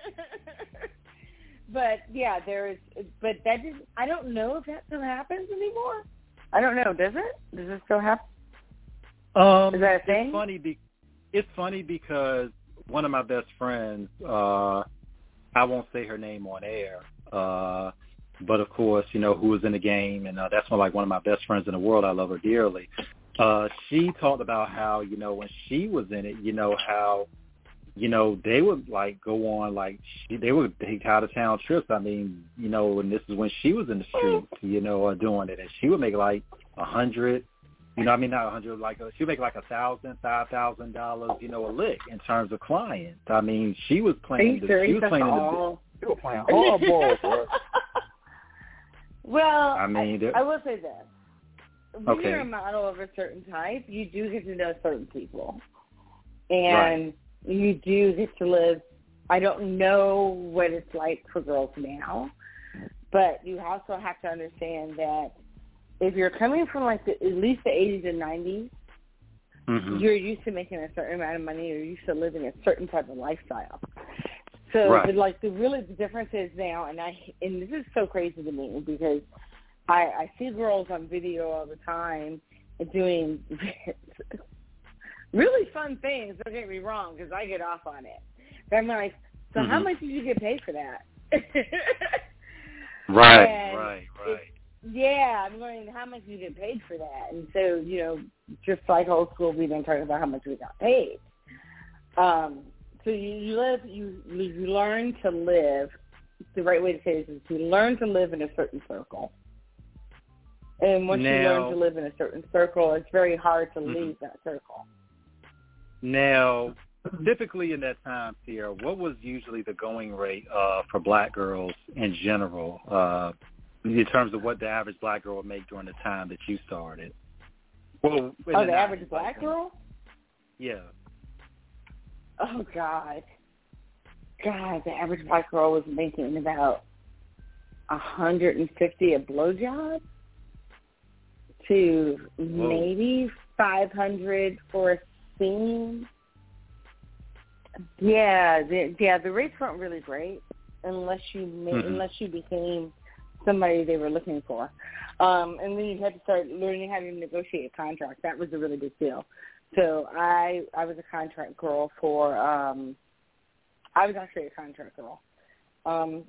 but yeah, there is. But that is. I don't know if that still happens anymore. I don't know. Does it? Does it still happen? Um, is that a thing? It's funny. Be, it's funny because one of my best friends. Uh, I won't say her name on air. Uh, but of course, you know who was in the game, and uh, that's one like one of my best friends in the world. I love her dearly. Uh, she talked about how, you know, when she was in it, you know, how, you know, they would, like, go on, like, she, they would take out-of-town trips. I mean, you know, and this is when she was in the streets, you know, uh, doing it. And she would make, like, a hundred, you know, I mean, not a hundred, like, a, she would make, like, a thousand, five thousand dollars, you know, a lick in terms of clients. I mean, she was playing, the, she was playing the, she was playing hardball, bro. Well, I mean, I, I will say this. When okay. you're a model of a certain type, you do get to know certain people. And right. you do get to live, I don't know what it's like for girls now, but you also have to understand that if you're coming from like the, at least the eighties and nineties, mm-hmm. you're used to making a certain amount of money, you're used to living a certain type of lifestyle. So right. the, like the really the difference is now, and I and this is so crazy to me because I, I see girls on video all the time doing really fun things. Don't get me wrong, because I get off on it. But I'm like, so mm-hmm. how much did you get paid for that? right, and right, right. Yeah, I'm going, how much did you get paid for that? And so, you know, just like old school, we don't talk about how much we got paid. Um, so you, you live, you you learn to live. The right way to say this is you learn to live in a certain circle. And once now, you learn to live in a certain circle, it's very hard to mm-hmm. leave that circle. Now, typically in that time, Sierra, what was usually the going rate uh, for black girls in general, uh, in terms of what the average black girl would make during the time that you started? Well, oh, the, the average black girl? Yeah. Oh, God. God, the average black girl was making about one hundred fifty a blowjob to Whoa. maybe five hundred for a scene. Yeah, the, yeah, the rates weren't really great unless you made, mm-hmm. unless you became somebody they were looking for. Um, and then you had to start learning how to negotiate a contract. That was a really big deal. So I I was a contract girl for um, I was actually a contract girl. Um,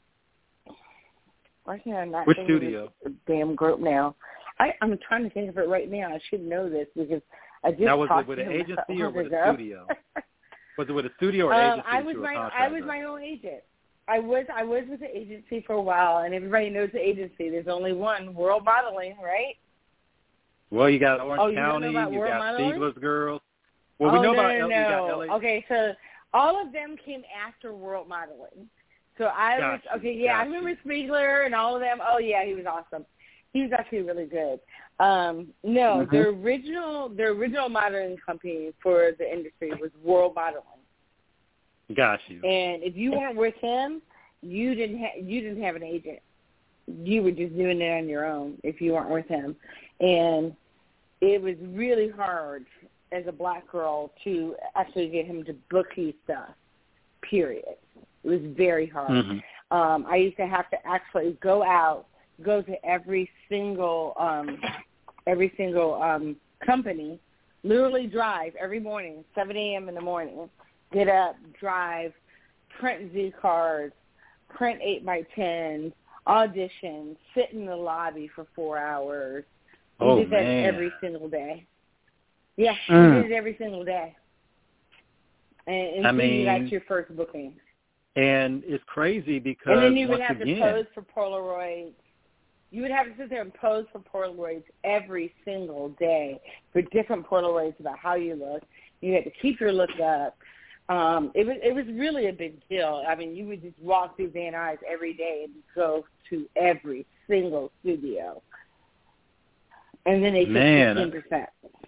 why can't I not Which think studio? Of this damn group now. I, I'm trying to think of it right now. I should know this because I just now was talked it with to an him agency or with ago. a studio? Was it with a studio or um, agency? I was my I was my own agent. I was I was with the agency for a while, and everybody knows the agency. There's only one, World Modeling, right? Well, you got Orange oh, you County, you got Modeling? Seedless Girls. Well, oh, we know no, about no, L- no. we got L A. Okay, so all of them came after World Modeling. So I got was you, okay. Yeah, I remember you. Spiegler and all of them. Oh yeah, he was awesome. he was actually really good. Um, no, Mm-hmm. the original the original modeling company for the industry was World Modeling. Got you. And if you weren't with him, you didn't ha- you didn't have an agent. You were just doing it on your own if you weren't with him. And it was really hard as a black girl to actually get him to book you stuff, period. It was very hard. Mm-hmm. Um, I used to have to actually go out, go to every single um, every single um, company, literally drive every morning, seven a.m. in the morning, get up, drive, print Z cards, print eight by tens, audition, sit in the lobby for four hours. We Oh, did that man. every single day. Yeah, Mm. we did it every single day. And I until you got mean- your first booking. And it's crazy because And then you would once have again, to pose for Polaroids. You would have to sit there and pose for Polaroids every single day for different Polaroids about how you look. You had to keep your look up. Um, it was it was really a big deal. I mean, you would just walk through Van Nuys every day and go to every single studio. And then they took Man. fifteen percent.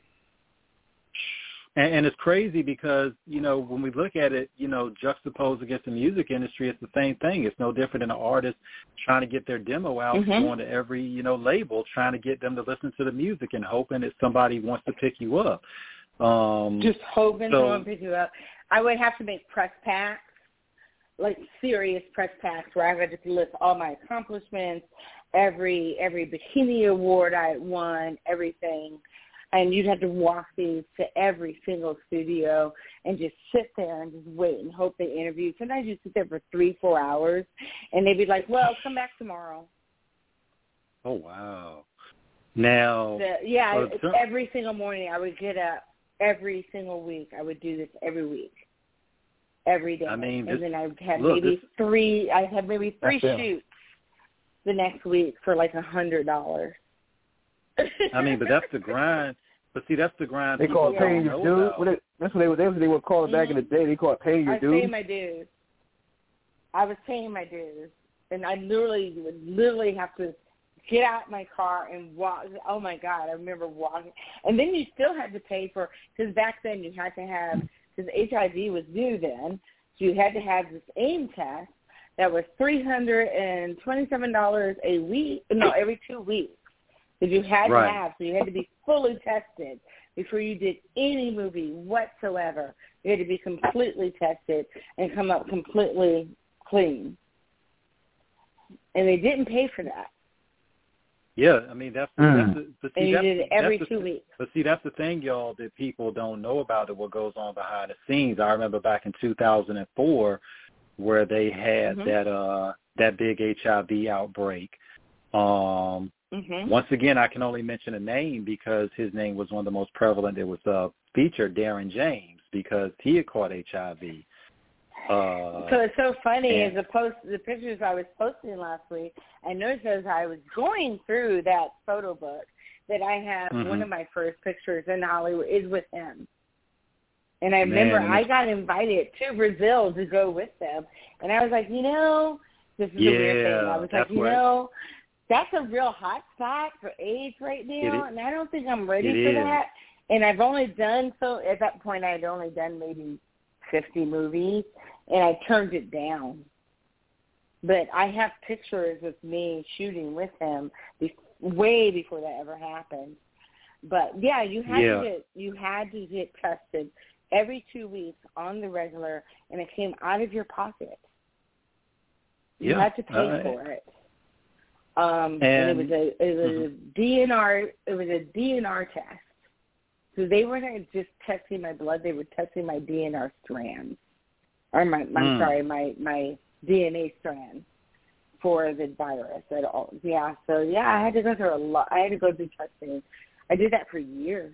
And, and it's crazy because, you know, when we look at it, you know, juxtaposed against the music industry, it's the same thing. It's no different than an artist trying to get their demo out, Mm-hmm. going to every, you know, label, trying to get them to listen to the music and hoping that somebody wants to pick you up. Um, Just hoping so, someone pick you up. I would have to make press packs, like serious press packs, where I would just list all my accomplishments, every every bikini award I had won, everything. And you'd have to walk these to every single studio and just sit there and just wait and hope they interview. Sometimes you sit there for three, four hours, and they'd be like, well, come back tomorrow. Oh, wow. Now, The, yeah, uh, it's so- every single morning I would get up. Every single week I would do this every week, every day. I mean, and this- then I would have look, maybe this- three, I'd have maybe three That's it. shoots the next week for like a hundred dollars. I mean, but that's the grind. But see, that's the grind. They call it people paying don't your know dues. about. What they, that's what they would. That's what they would call it back in the day. They call it paying I your was paying dues. my dues. I was paying my dues, and I literally would literally have to get out my car and walk. Oh my God, I remember walking. And then you still had to pay for, because back then you had to have, because H I V was new then, so you had to have this AIM test that was three hundred twenty-seven dollars a week, no, every two weeks that you had Right. to have. So you had to be fully tested before you did any movie whatsoever. You had to be completely tested and come up completely clean. And they didn't pay for that. Yeah, I mean that's, Mm. that's the, but see, And you that's, did it every that's the, two weeks. But see, that's the thing, y'all, that people don't know about it. What goes on behind the scenes? I remember back in two thousand four, where they had Mm-hmm. that uh that big H I V outbreak. Um, Mm-hmm. Once again, I can only mention a name because his name was one of the most prevalent. It was uh, featured Darren James because he had caught H I V. Uh, So it's so funny and- as the post, the pictures I was posting last week, I noticed as I was going through that photo book that I have Mhm. one of my first pictures in Hollywood is with him. And I remember Man, I got invited to Brazil to go with them. And I was like, you know, this is a weird thing. Yeah, I was like, that's you what- know, that's a real hot spot for AIDS right now, is. and I don't think I'm ready It for is. that. And I've only done, so at that point I had only done maybe fifty movies, and I turned it down. But I have pictures of me shooting with him be- way before that ever happened. But yeah, you had Yeah. to get you had to get tested every two weeks on the regular, and it came out of your pocket. You Yeah, had to pay uh, for it. Um, and, and- it was a it was mhm. a D N R it was a D N R test. So they weren't just testing my blood; they were testing my D N R strands, or my, my Mm. sorry, my my D N A strands for the virus at all. Yeah, so yeah, I had to go through a lot. I had to go through testing. I did that for years.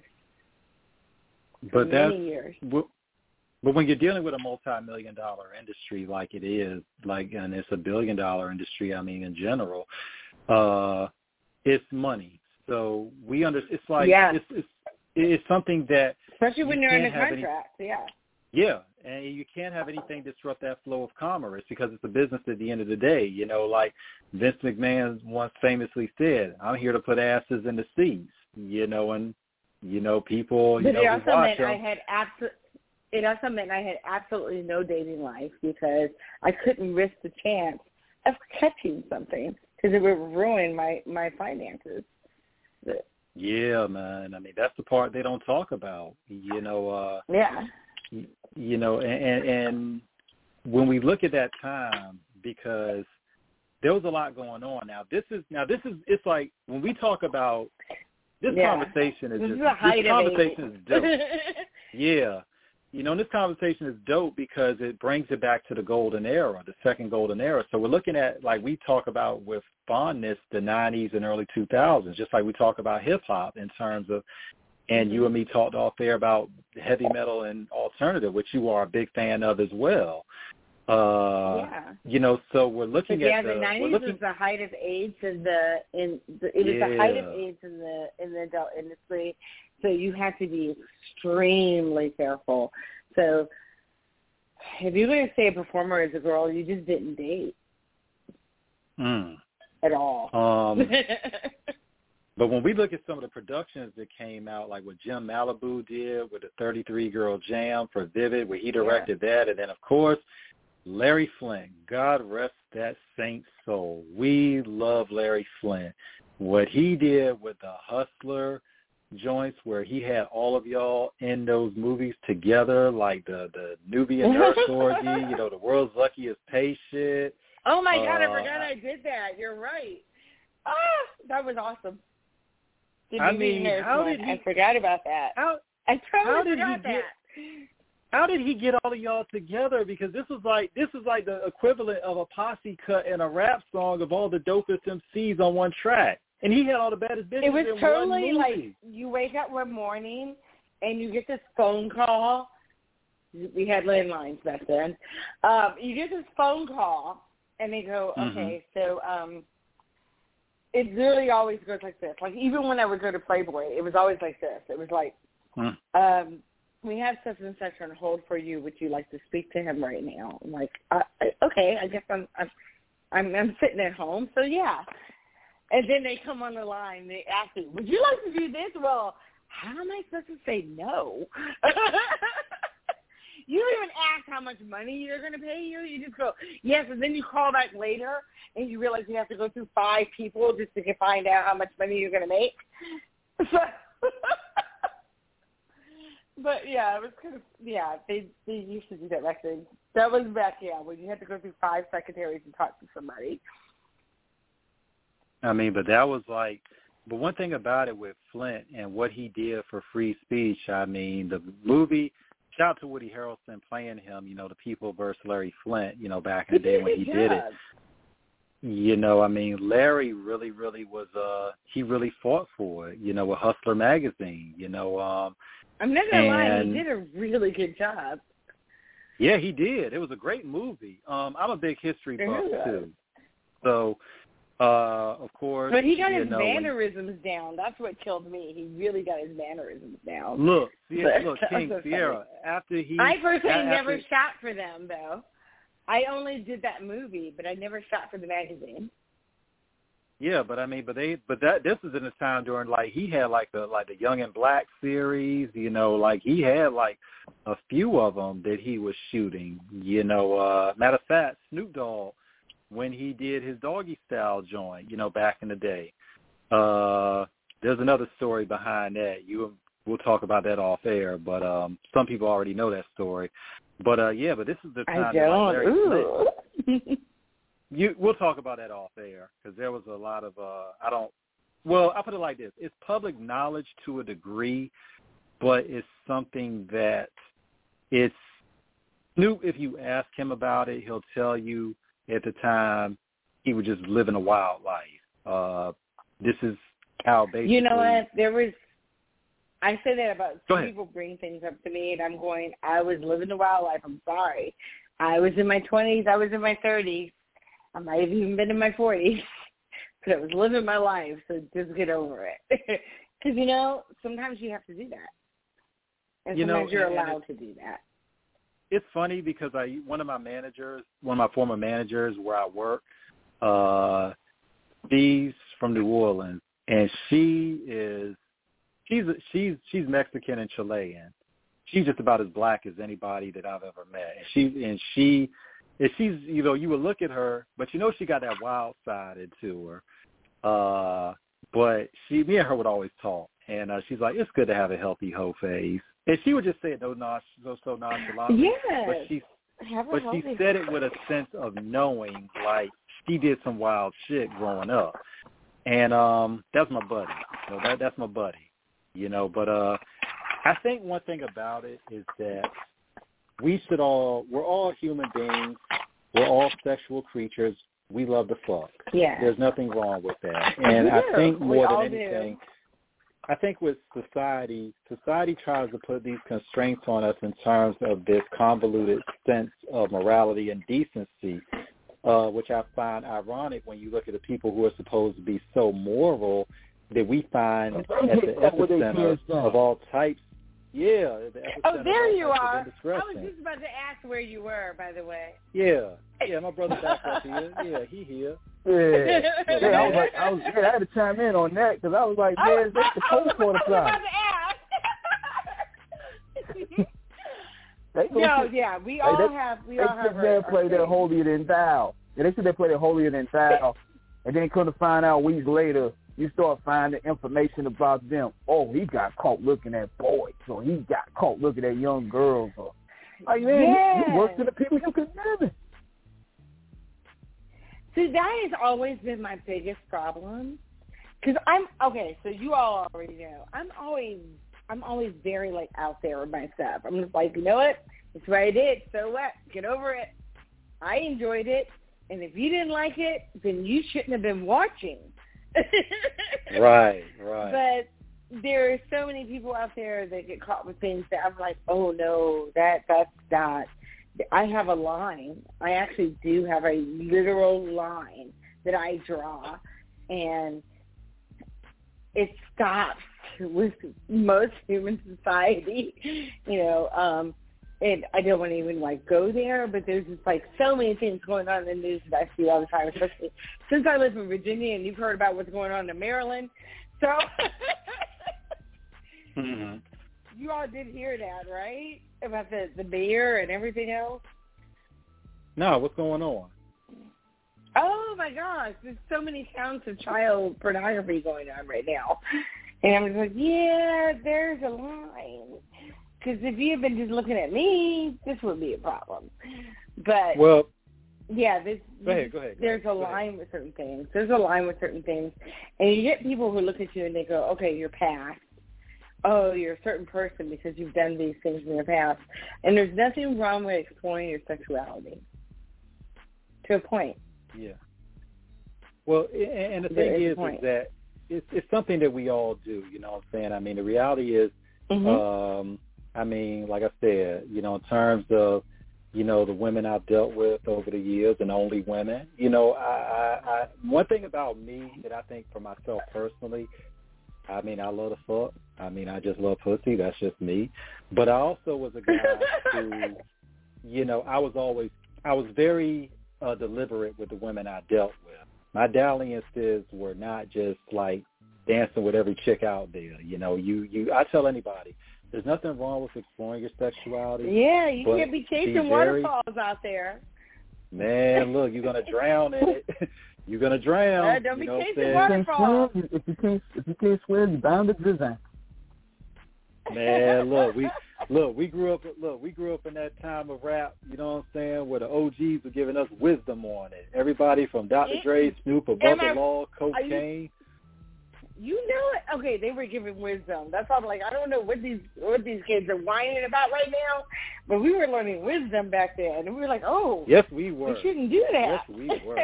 For but that's many years. But but when you're dealing with a multi-million dollar industry like it is, like, and it's a billion dollar industry, I mean, in general, uh, it's money. So we under, it's like, Yeah. it's, it's, it's something that Especially when you you're in a can't have any- contract, yeah. Yeah, And you can't have anything disrupt that flow of commerce because it's a business at the end of the day. You know, like Vince McMahon once famously said, I'm here to put asses in the seats, you know, and, you know, people, you but know, it also watch meant them. I had absolutely, it also meant I had absolutely no dating life because I couldn't risk the chance of catching something because it would ruin my, my finances. But, yeah, man. I mean, that's the part they don't talk about, you know. Uh, yeah. You know, and, and when we look at that time, because there was a lot going on. Now this is now this is it's like when we talk about this yeah. conversation is this just is a height this of conversation age. is dope. Yeah, you know, and this conversation is dope because it brings it back to the golden era, the second golden era. So we're looking at, like we talk about with fondness, the nineties and early two thousands, just like we talk about hip hop in terms of. And mm-hmm. you and me talked off there about heavy metal and alternative, which you are a big fan of as well. Uh, yeah. You know, so we're looking but at yeah, the, the nineties looking, was the height of AIDS in the in the, it was yeah. the height of AIDS in the in the adult industry. So you had to be extremely careful. So if you were going to say a performer as a girl, you just didn't date mm. at all. Um, But when we look at some of the productions that came out, like what Jim Malibu did with the thirty-three Girl Jam for Vivid, where he directed yeah. that, and then, of course, Larry Flynt, God rest that saint's soul. We love Larry Flynt. What he did with the Hustler joints, where he had all of y'all in those movies together, like the, the Nubian Nurse Orgy, you know, the World's Luckiest Patient. Oh, my God, uh, I forgot I did that. You're right. Ah, that was awesome. I mean, how did he, I forgot about that. How, I totally how did forgot he that. Get, how did he get all of y'all together? Because this was like this is like the equivalent of a posse cut and a rap song of all the dopest M Cs on one track, and he had all the baddest bitches. It was in totally one movie. like you wake up one morning and you get this phone call. We had landlines back then. Um, you get this phone call, and they go, "Okay, mm-hmm. so." Um, It really always goes like this. Like, even when I would go to Playboy, it was always like this. It was like, mm. um, we have such and such on hold for you. Would you like to speak to him right now? I'm like, uh, okay, I guess I'm, I'm I'm I'm sitting at home, so yeah. And then they come on the line. They ask me, would you like to do this? Well, how am I supposed to say no? You don't even ask how much money they're going to pay you. You just go, yes, and then you call back later, and you realize you have to go through five people just to find out how much money you're going to make. So, but, yeah, it was kind of, yeah, they, they used to do that back then. That was back, yeah, when you had to go through five secretaries and talk to somebody. I mean, but that was like, but one thing about it with Flynt and what he did for free speech, I mean, the movie, shout out to Woody Harrelson playing him, you know, the People versus Larry Flynt, you know, back in the day when he did it. You know, I mean, Larry really, really was, uh, he really fought for it, you know, with Hustler magazine, you know. Um, I'm not going to lie, he did a really good job. Yeah, he did. It was a great movie. Um, I'm a big history buff, too. So, uh, of course. But he got his know, mannerisms when, down. That's what killed me. He really got his mannerisms down. Look, yeah, look, King so Sierra, after he... I personally after, never shot for them, though. I only did that movie, but I never shot for the magazine. Yeah, but I mean, but they, but that this is in a time during like he had like the like the Young and Black series, you know, like he had like a few of them that he was shooting, you know. Uh, matter of fact, Snoop Dogg, when he did his Doggy Style joint, you know, back in the day. Uh, there's another story behind that. You we'll talk about that off air, but um, some people already know that story. But uh, yeah, but this is the time. I don't. That, like, Larry You, we'll talk about that off air because there was a lot of, uh, I don't, well, I'll put it like this. It's public knowledge to a degree, but it's something that it's, Snoop, if you ask him about it, he'll tell you at the time he was just living a wild life. Uh, this is how basically. You know what? There was, I say that about Go some ahead. people bring things up to me and I'm going, I was living a wild life. I'm sorry. I was in my twenties. I was in my thirties. I might have even been in my forties, but I was living my life, so just get over it. Because, you know, sometimes you have to do that. And you sometimes know, you're and, allowed and to do that. it's funny because I one of my managers, one of my former managers where I work, uh, she's from New Orleans, and she is she's she's she's Mexican and Chilean. She's just about as black as anybody that I've ever met. And she and she, and she's you know you would look at her, but you know she got that wild side into her. Uh, but she, me and her would always talk, and uh, she's like, it's good to have a healthy hoe phase, and she would just say it no, no, so so nonchalantly. Yes. But she, Have a but she healthy said it with a sense of knowing, like she did some wild shit growing up, and um, that's my buddy. So that that's my buddy, you know. But uh, I think one thing about it is that we should all, we're all human beings, we're all sexual creatures. We love to fuck. Yeah. There's nothing wrong with that. And I think more than anything, do. I think with society, society tries to put these constraints on us in terms of this convoluted sense of morality and decency, uh, which I find ironic when you look at the people who are supposed to be so moral that we find at the epicenter of all types. Yeah. The oh, there you are. I was just about to ask where you were, by the way. Yeah. Yeah, my brother back up here. Yeah, he here. Yeah. yeah, I was like, I was, yeah, I had to chime in on that because I was like, man, that's the post quarter fly. No, yeah, we all they, have, we they all have. They sit there and play their holier than thou. Yeah, they sit there and play their holier than thou, and then come to find out weeks later, you start finding information about them. Oh, he got caught looking at boys, or he got caught looking at young girls, or like, man, yeah. you, you work to the people you condemn. See, that has always been my biggest problem. Because I'm, okay, so you all already know, I'm always, I'm always very, like, out there with my stuff. I'm just like, you know what? It's what I did. So what? Get over it. I enjoyed it. And if you didn't like it, then you shouldn't have been watching. Right, right. But there are so many people out there that get caught with things that I'm like, oh, no, that that's not. I have a line. I actually do have a literal line that I draw, and it stops with most human society, you know, um, and I don't want to even, like, go there, but there's just, like, so many things going on in the news that I see all the time, especially since I live in Virginia, and you've heard about what's going on in Maryland. So mm-hmm. You all did hear that, right? About the, the mayor and everything else? No, what's going on? Oh, my gosh. There's so many counts of child pornography going on right now. And I'm just like, yeah, there's a line. Because if you had been just looking at me, this would be a problem. But, well, yeah, this, go ahead, go ahead, go there's ahead, a go line ahead. with certain things. There's a line with certain things. And you get people who look at you and they go, okay, you're past. Oh, you're a certain person because you've done these things in the past. And there's nothing wrong with exploring your sexuality. To a point. Yeah. Well, and the thing is, is that it's, it's something that we all do, you know what I'm saying? I mean, the reality is, mm-hmm. um, I mean, like I said, you know, in terms of, you know, the women I've dealt with over the years and only women, you know, I, I, I one thing about me that I think for myself personally, I mean, I love to fuck. I mean, I just love pussy. That's just me. But I also was a guy who, you know, I was always, I was very uh, deliberate with the women I dealt with. My dalliances were not just like dancing with every chick out there. You know, you, you, I tell anybody, there's nothing wrong with exploring your sexuality. Yeah, you can't be chasing be very, waterfalls out there. Man, look, you're gonna drown in it. You're gonna drown. Uh, don't you be know chasing what waterfalls. If you can't, if you can't swim, you're bound to drown. Man, look, we look, we grew up. Look, we grew up in that time of rap. You know what I'm saying? Where the O Gs were giving us wisdom on it. Everybody from Doctor It, Dre, Snoop, Above the Law, Cocaine. You know it. Okay, they were giving wisdom. That's why I'm like, I don't know what these what these kids are whining about right now, but we were learning wisdom back then, and we were like, oh, yes, we were. We shouldn't do that. Yes, we were.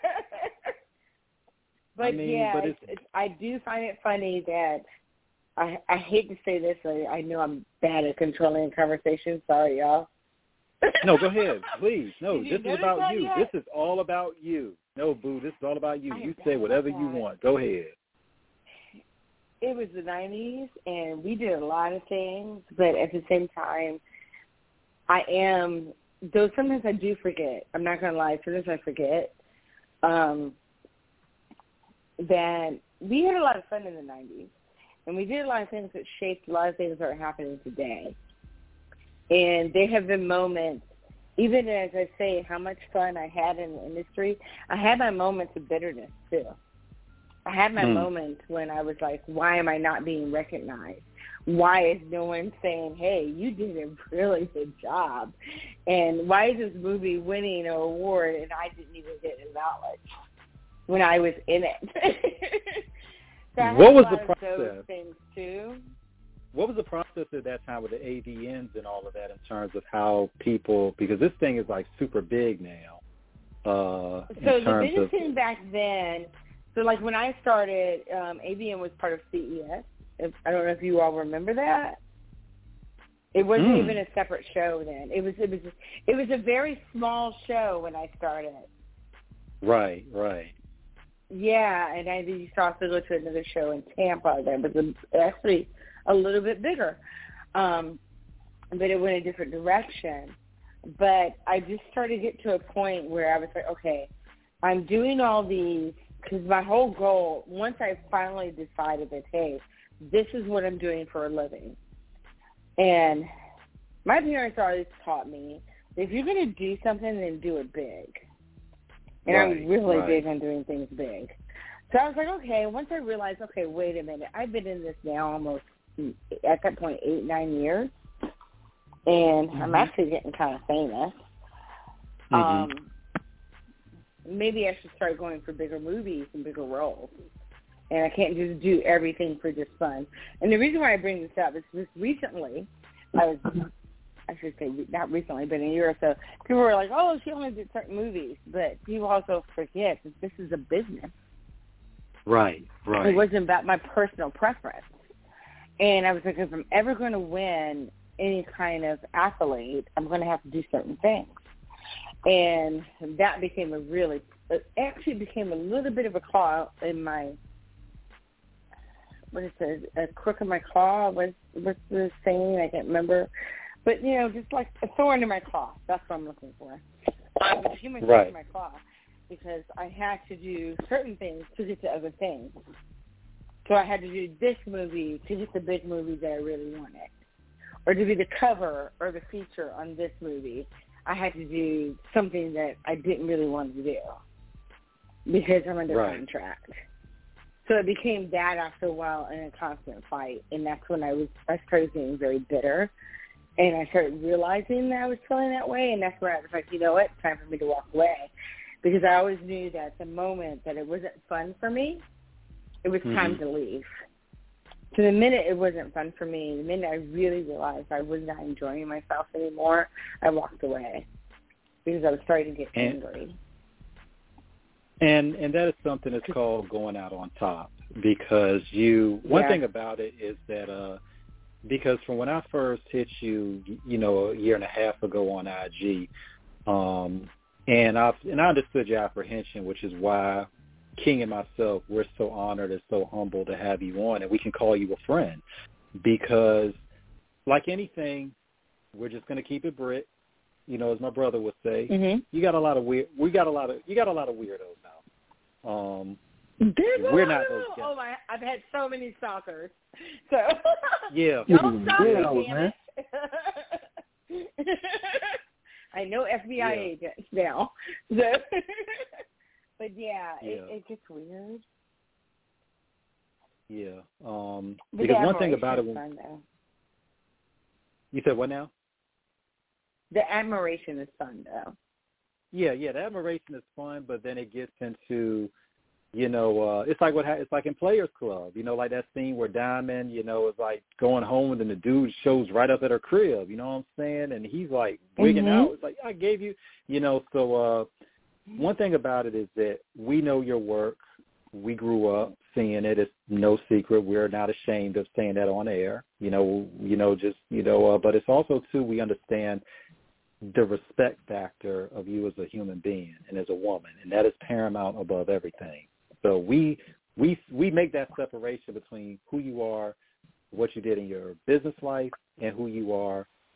but I mean, yeah, but it's, it's, I do find it funny that I I hate to say this. I, I know I'm bad at controlling conversation. Sorry, y'all. No, go ahead, please. No, Did this you is about you. Yet? This is all about you. No, boo, this is all about you. I You say whatever you want. Go ahead. It was the nineties, and we did a lot of things, but at the same time, I am, though sometimes I do forget. I'm not going to lie. Sometimes I forget um, that we had a lot of fun in the nineties. And we did a lot of things that shaped a lot of things that are happening today. And there have been moments, even as I say how much fun I had in the industry, I had my moments of bitterness too. I had my mm. moments when I was like, why am I not being recognized? Why is no one saying, hey, you did a really good job? And why is this movie winning an award and I didn't even get acknowledged when I was in it? So what was the process? Those things too. What was the process at that time with the A V Ns and all of that in terms of how people, because this thing is like super big now. Uh, so in the terms biggest of, thing back then, so like when I started, um, A V N was part of C E S. If, I don't know if you all remember that. It wasn't mm. even a separate show then. It was it was it was a very small show when I started. Right, right. Yeah, and I used to also go to another show in Tampa that was actually a little bit bigger, um, but it went a different direction. But I just started to get to a point where I was like, okay, I'm doing all these, because my whole goal, once I finally decided that, hey, this is what I'm doing for a living. And my parents always taught me, if you're going to do something, then do it big. And right, I'm really right. big on doing things big. So I was like, okay, once I realized, okay, wait a minute, I've been in this now almost, at that point, eight, nine years. And mm-hmm. I'm actually getting kind of famous. Mm-hmm. Um, maybe I should start going for bigger movies and bigger roles. And I can't just do everything for just fun. And the reason why I bring this up is just recently, I was... I should say not recently, but in a year or so, people were like, oh, she only did certain movies. But people also forget that this is a business. Right, right. It wasn't about my personal preference. And I was like, if I'm ever going to win any kind of accolade, I'm going to have to do certain things. And that became a really, it actually became a little bit of a claw in my, what is it, a crook in my claw? What's, what's the saying? I can't remember. But, you know, just like a thorn in my claw. That's what I'm looking for. It became a thorn right. in my claw because I had to do certain things to get to other things. So I had to do this movie to get the big movie that I really wanted. Or to be the cover or the feature on this movie, I had to do something that I didn't really want to do because I'm under right. contract. So it became that after a while in a constant fight. And that's when I was I started getting very bitter. And I started realizing that I was feeling that way, and that's where I was like, you know what, it's time for me to walk away. Because I always knew that the moment that it wasn't fun for me, it was mm-hmm. time to leave. So the minute it wasn't fun for me, the minute I really realized I was not enjoying myself anymore, I walked away because I was starting to get and, angry. And and that is something that's called going out on top because you, one yeah. thing about it is that, uh, because from when I first hit you, you know, a year and a half ago on I G, um, and I and I understood your apprehension, which is why King and myself, we're so honored and so humble to have you on, and we can call you a friend. Because, like anything, we're just going to keep it Brit. You know, as my brother would say, mm-hmm. you got a lot of weird. We got a lot of you got a lot of weirdos now. Um, There's we're not those guys. Oh my! I've had so many stalkers. So yeah, don't stop yeah, me, man. I know F B I yeah. agents now. So, but yeah, yeah. It, it gets weird. Yeah, um, but because one thing about it, when, fun, though. You said what now? The admiration is fun, though. Yeah, yeah, the admiration is fun, but then it gets into, you know, uh, it's like what ha- it's like in Players Club, you know, like that scene where Diamond, you know, is like going home and then the dude shows right up at her crib, you know what I'm saying? And he's like wigging mm-hmm. out. It's like, I gave you, you know, so uh, one thing about it is that we know your work. We grew up seeing it. It's no secret. We're not ashamed of saying that on air, you know, you know, just, you know, uh, but it's also, too, we understand the respect factor of you as a human being and as a woman, and that is paramount above everything. So we we we make that separation between who you are, what you did in your business life, and who you are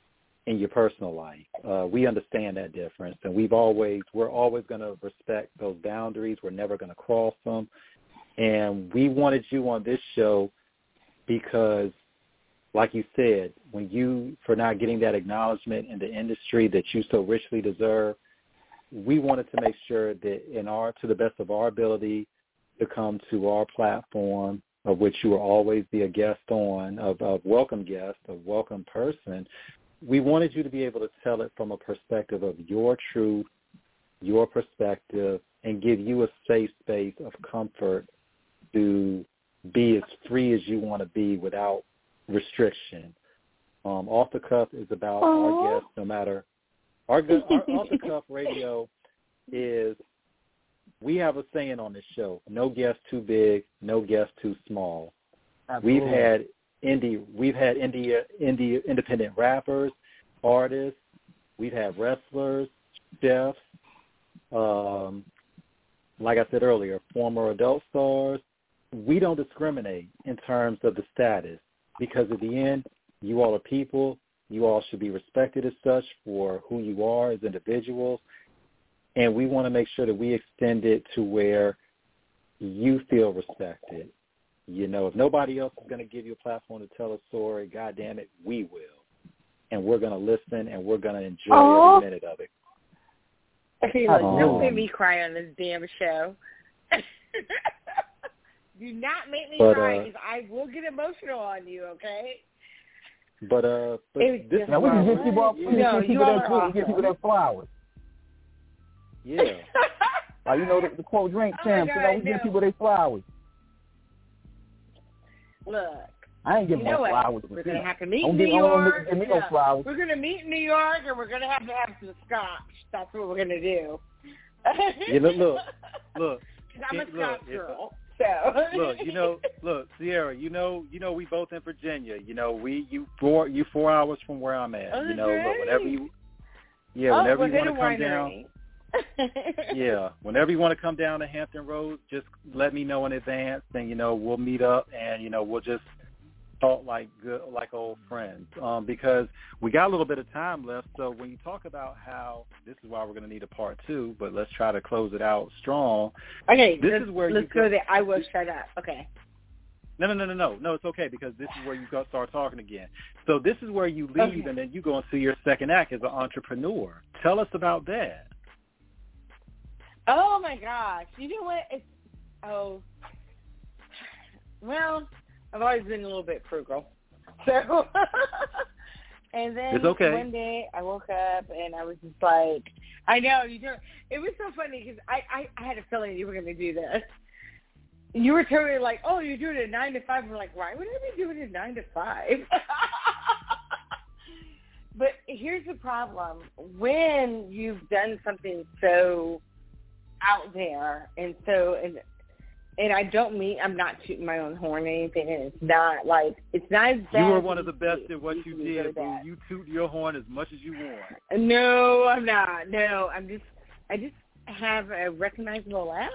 in your personal life. Uh, we understand that difference, and we've always we're always going to respect those boundaries. We're never going to cross them, and we wanted you on this show because, like you said, when you for not getting that acknowledgement in the industry that you so richly deserve, we wanted to make sure that in our to the best of our ability to come to our platform, of which you will always be a guest on, of, of welcome guest, of welcome person. We wanted you to be able to tell it from a perspective of your truth, your perspective, and give you a safe space of comfort to be as free as you want to be without restriction. Um, Off the Cuff is about Aww. Our guests, no matter. Our, our Off the Cuff radio is, we have a saying on this show, no guest too big, no guest too small. Absolutely. We've had indie, we've had indie, indie independent rappers, artists. We've had wrestlers, chefs. Um, like I said earlier, former adult stars. We don't discriminate in terms of the status because at the end, you all are people. You all should be respected as such for who you are as individuals. And we want to make sure that we extend it to where you feel respected. You know, if nobody else is going to give you a platform to tell a story, God damn it, we will. And we're going to listen, and we're going to enjoy Aww. Every minute of it. Okay, look, um, don't make me cry on this damn show. Do not make me but, cry, because uh, I will get emotional on you, okay? But, uh, but this is now we can give people, yeah. no, give people, that, awesome. give people that flowers. Yeah. uh, you know, the, the quote drink champs, oh God, you know, we no. give people their flowers. Look. I ain't giving you know no flowers. We're going to have to meet don't in New give, York. Give me no flowers. We're going to meet in New York, and we're going to have to have some scotch. That's what we're going to do. Yeah, look, look, look. I'm a look, scotch girl. So. Look, you know, look, Sierra, you know, you know, we both in Virginia. You know, we you four you four hours from where I'm at. Oh, you know, great. look, whenever you, yeah, oh, whenever you want to come winery. down. Yeah, whenever you want to come down to Hampton Roads, just let me know in advance, and you know we'll meet up, and you know we'll just talk like good, like old friends. Um, because we got a little bit of time left, so when you talk about how this is why we're going to need a part two, but let's try to close it out strong. Okay, this is where let's you go there. I will shut up. Okay. No, no, no, no, no, no. It's okay because this is where you go start talking again. So this is where you leave, okay. and then you go and see your second act as an entrepreneur. Tell us about that. Oh my gosh! You know what? It's oh, well, I've always been a little bit frugal, so. And then it's okay. One day I woke up and I was just like, I know you do. It was so funny because I, I I had a feeling you were going to do this. You were totally like, oh, you're doing it nine to five. We're like, why would I be doing it nine to five? But here's the problem: when you've done something so out there, and so and and I don't mean I'm not tooting my own horn or anything, and it's not like it's not as bad. You were one of the best at what you did. did, boo. You toot your horn as much as you want. No, I'm not. No, I'm just I just have a recognizable laugh,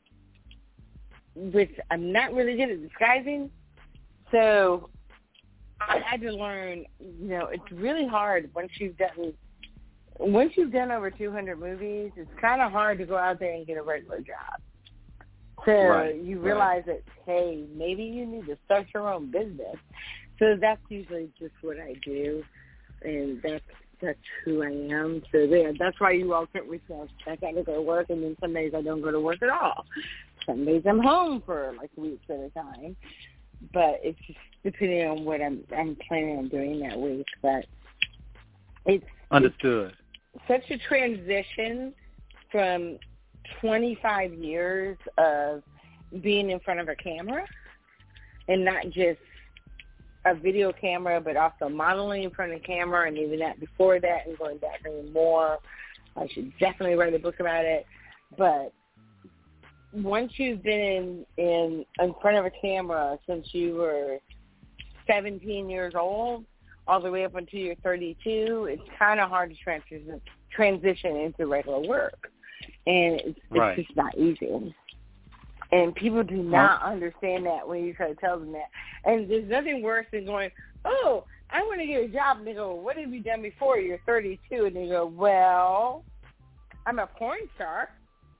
which I'm not really good at disguising. So I had to learn. You know, it's really hard once you've done. Once you've done over two hundred movies, it's kind of hard to go out there and get a regular job. So right, you realize right. that, hey, maybe you need to start your own business. So that's usually just what I do, and that's that's who I am. So yeah, that's why you all can't reach out. I got to go to work, and then some days I don't go to work at all. Some days I'm home for like weeks at a time. But it's just depending on what I'm I'm planning on doing that week. But it's understood. It's such a transition from twenty-five years of being in front of a camera, and not just a video camera, but also modeling in front of the camera, and even that before that, and going back even more. I should definitely write a book about it. But once you've been in, in in front of a camera since you were seventeen years old, all the way up until you're thirty-two, it's kind of hard to transition transition into regular work. And it's, right. it's just not easy. And people do not understand that when you try to tell them that. And there's nothing worse than going, oh, I want to get a job. And they go, what have you done before? You're thirty-two. And they go, well, I'm a porn star.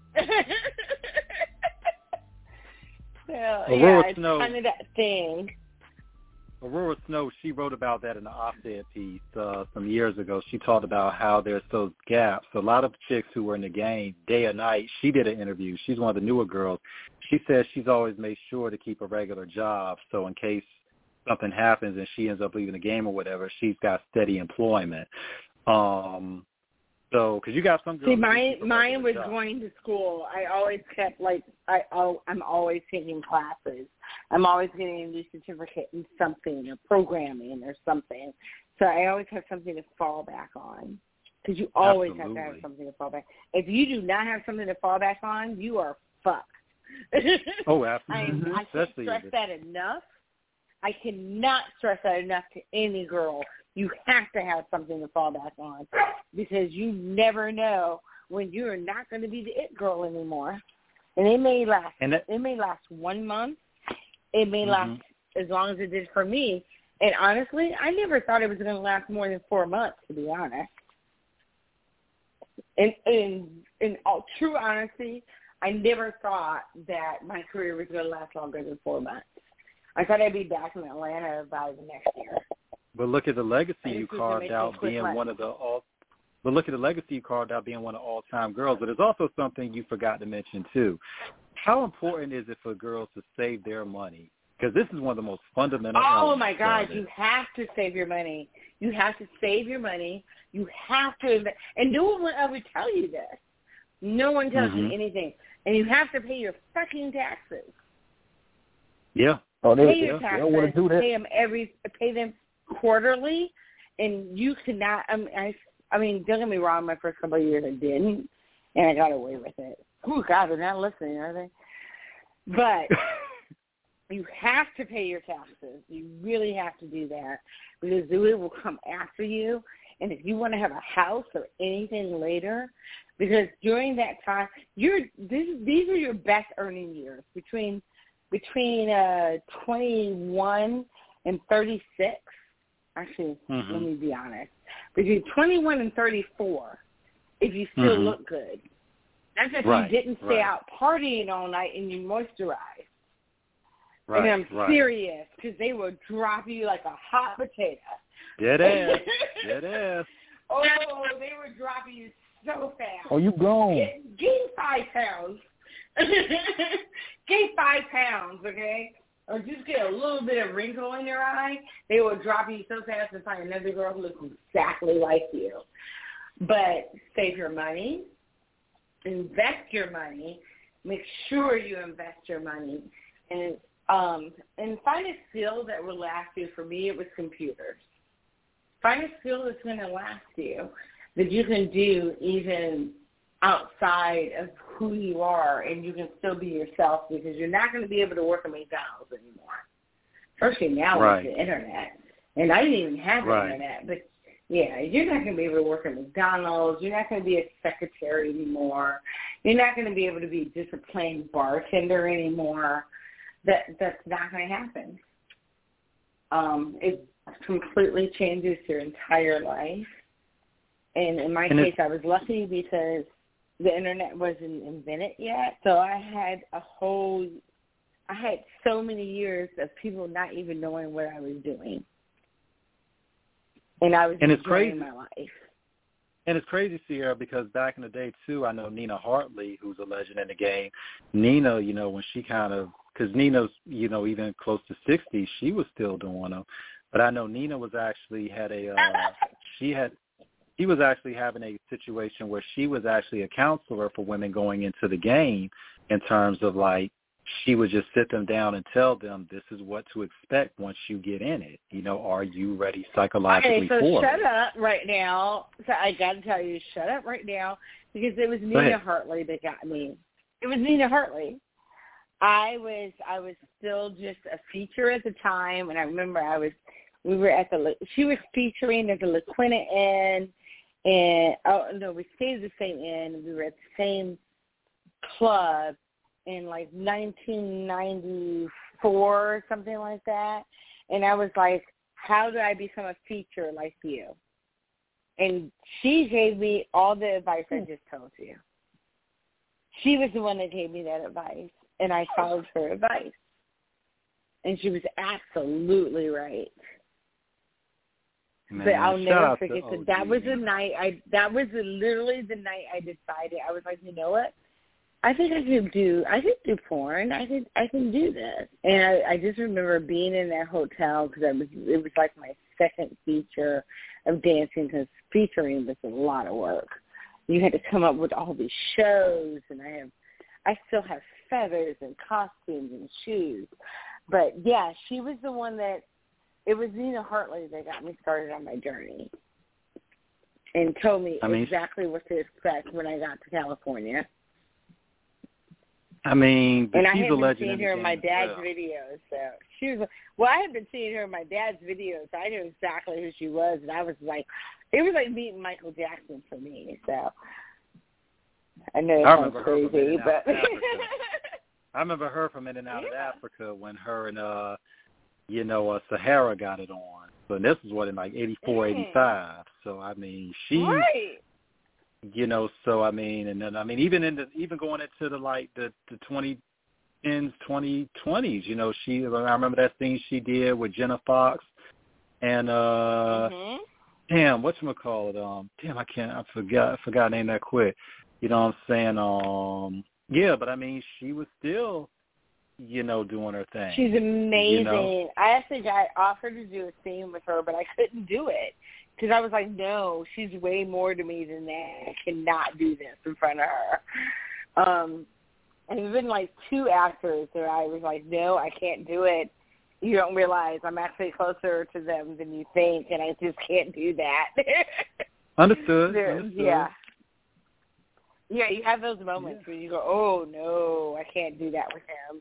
So, Aurora yeah, it's Snow, kind of that thing. Aurora Snow, she wrote about that in the op-ed piece uh, some years ago. She talked about how there's those gaps. A lot of chicks who were in the game day or night, she did an interview. She's one of the newer girls. She says she's always made sure to keep a regular job, so in case something happens and she ends up leaving the game or whatever, she's got steady employment. Um, so, because you got some girls. See, mine, mine was job. going to school. I always kept, like, I, oh, I'm always taking classes. I'm always getting a new certificate in something, or programming or something. So I always have something to fall back on. Because you always Absolutely. have to have something to fall back. If you do not have something to fall back on, you are fucked. Oh, absolutely. I, I can't stress that enough. I cannot stress that enough to any girl. You have to have something to fall back on because you never know when you're not going to be the it girl anymore. And it may last. And that, it may last one month. It may mm-hmm. last as long as it did for me. And honestly, I never thought it was going to last more than four months, to be honest. And in in all true honesty, I never thought that my career was going to last longer than four months. I thought I'd be back in Atlanta by the next year. But look at the legacy And you this is carved to out make me quit being my- one of the all. But look at the legacy you carved out being one of all-time girls. But there's also something you forgot to mention too. How important is it for girls to save their money? Because this is one of the most fundamental. Oh my elements God! of it. You have to save your money. You have to save your money. You have to invest. And no one will ever tell you this. No one tells mm-hmm. you anything. And you have to pay your fucking taxes. Yeah. Oh, they, pay your yeah, taxes. they don't want to do that. Pay them every. Pay them quarterly, and you cannot. I mean, I, I mean, don't get me wrong. My first couple of years, I didn't, and I got away with it. Oh God, they're not listening, are they? But you have to pay your taxes. You really have to do that because it will come after you. And if you want to have a house or anything later, because during that time, you're this, these are your best earning years between between uh, twenty-one and thirty-six. Actually, mm-hmm. let me be honest. Between twenty-one and thirty-four, if you still mm-hmm. look good. That's if right, you didn't stay right. out partying all night and you moisturize. Right, and I'm right. serious because they will drop you like a hot potato. Dead ass. Dead ass. Oh, they were dropping you so fast. Oh, you gone. Get, gain five pounds. Gain five pounds, okay? Or just get a little bit of wrinkle in your eye. They will drop you so fast and find another girl who looks exactly like you. But save your money. Invest your money. Make sure you invest your money. And um, and find a skill that will last you. For me, it was computers. Find a skill that's going to last you, that you can do even outside of who you are, and you can still be yourself because you're not going to be able to work at McDonald's anymore. Especially now right. with the Internet. And I didn't even have the right. Internet, but yeah, you're not going to be able to work at McDonald's. You're not going to be a secretary anymore. You're not going to be able to be just a plain bartender anymore. That that's not going to happen. Um, it completely changes your entire life. And in my and case, I was lucky because the Internet wasn't invented yet. So I had a whole, I had so many years of people not even knowing what I was doing. And I was and it's enjoying crazy. my life. And it's crazy, Sierra, because back in the day, too, I know Nina Hartley, who's a legend in the game. Nina, you know, when she kind of, because Nina's, you know, even close to sixty, she was still doing them. But I know Nina was actually had a, uh, she had, she was actually having a situation where she was actually a counselor for women going into the game in terms of like, she would just sit them down and tell them this is what to expect once you get in it. You know, are you ready psychologically okay, so for shut it? up right now. So I got to tell you, shut up right now because it was Nina Hartley that got me. It was Nina Hartley. I was I was still just a feature at the time, and I remember I was we were at the she was featuring at the La Quinta Inn, and oh no, we stayed at the same inn. We were at the same club in like nineteen ninety-four or something like that, and I was like, how do I become a feature like you? And she gave me all the advice I just told you. She was the one that gave me that advice, and I followed her advice. And she was absolutely right. Man, but I'll never forget that. That was the night I. That was the, literally the night I decided. I was like, you know what? I think I could do. I could do porn. I could. I can do this. And I, I just remember being in that hotel because I was. It was like my second feature of dancing because featuring was a lot of work. You had to come up with all these shows, and I have. I still have feathers and costumes and shoes. But yeah, she was the one that. It was Nina Hartley that got me started on my journey and told me I mean, exactly what to expect when I got to California. I mean, and I she's had a been legend seeing in her in my dad's well. videos. So she was well. I had been seeing her in my dad's videos. I knew exactly who she was, and I was like, it was like meeting Michael Jackson for me. So I know it sounds crazy, but I remember her from In and Out yeah. of Africa when her and uh. you know, uh, Sahara got it on. So this is what, in like eighty-four, mm. eighty-five. So, I mean, she, right. you know, so, I mean, and then, I mean, even in the, even going into the, like, the, the twenty tens, twenty twenties, you know, she, I remember that thing she did with Jenna Fox and, uh, mm-hmm. damn, whatchamacallit, um, damn, I can't, I forgot, I forgot her name that quick. You know what I'm saying? Um, yeah, but, I mean, she was still, you know, doing her thing. She's amazing. You know? I actually got offered to do a scene with her, but I couldn't do it because I was like, no, she's way more to me than that. I cannot do this in front of her. Um, and there's been like two actors that I was like, no, I can't do it. You don't realize I'm actually closer to them than you think, and I just can't do that. Understood. Understood. Yeah. Yeah, you have those moments yeah. where you go, oh, no, I can't do that with him.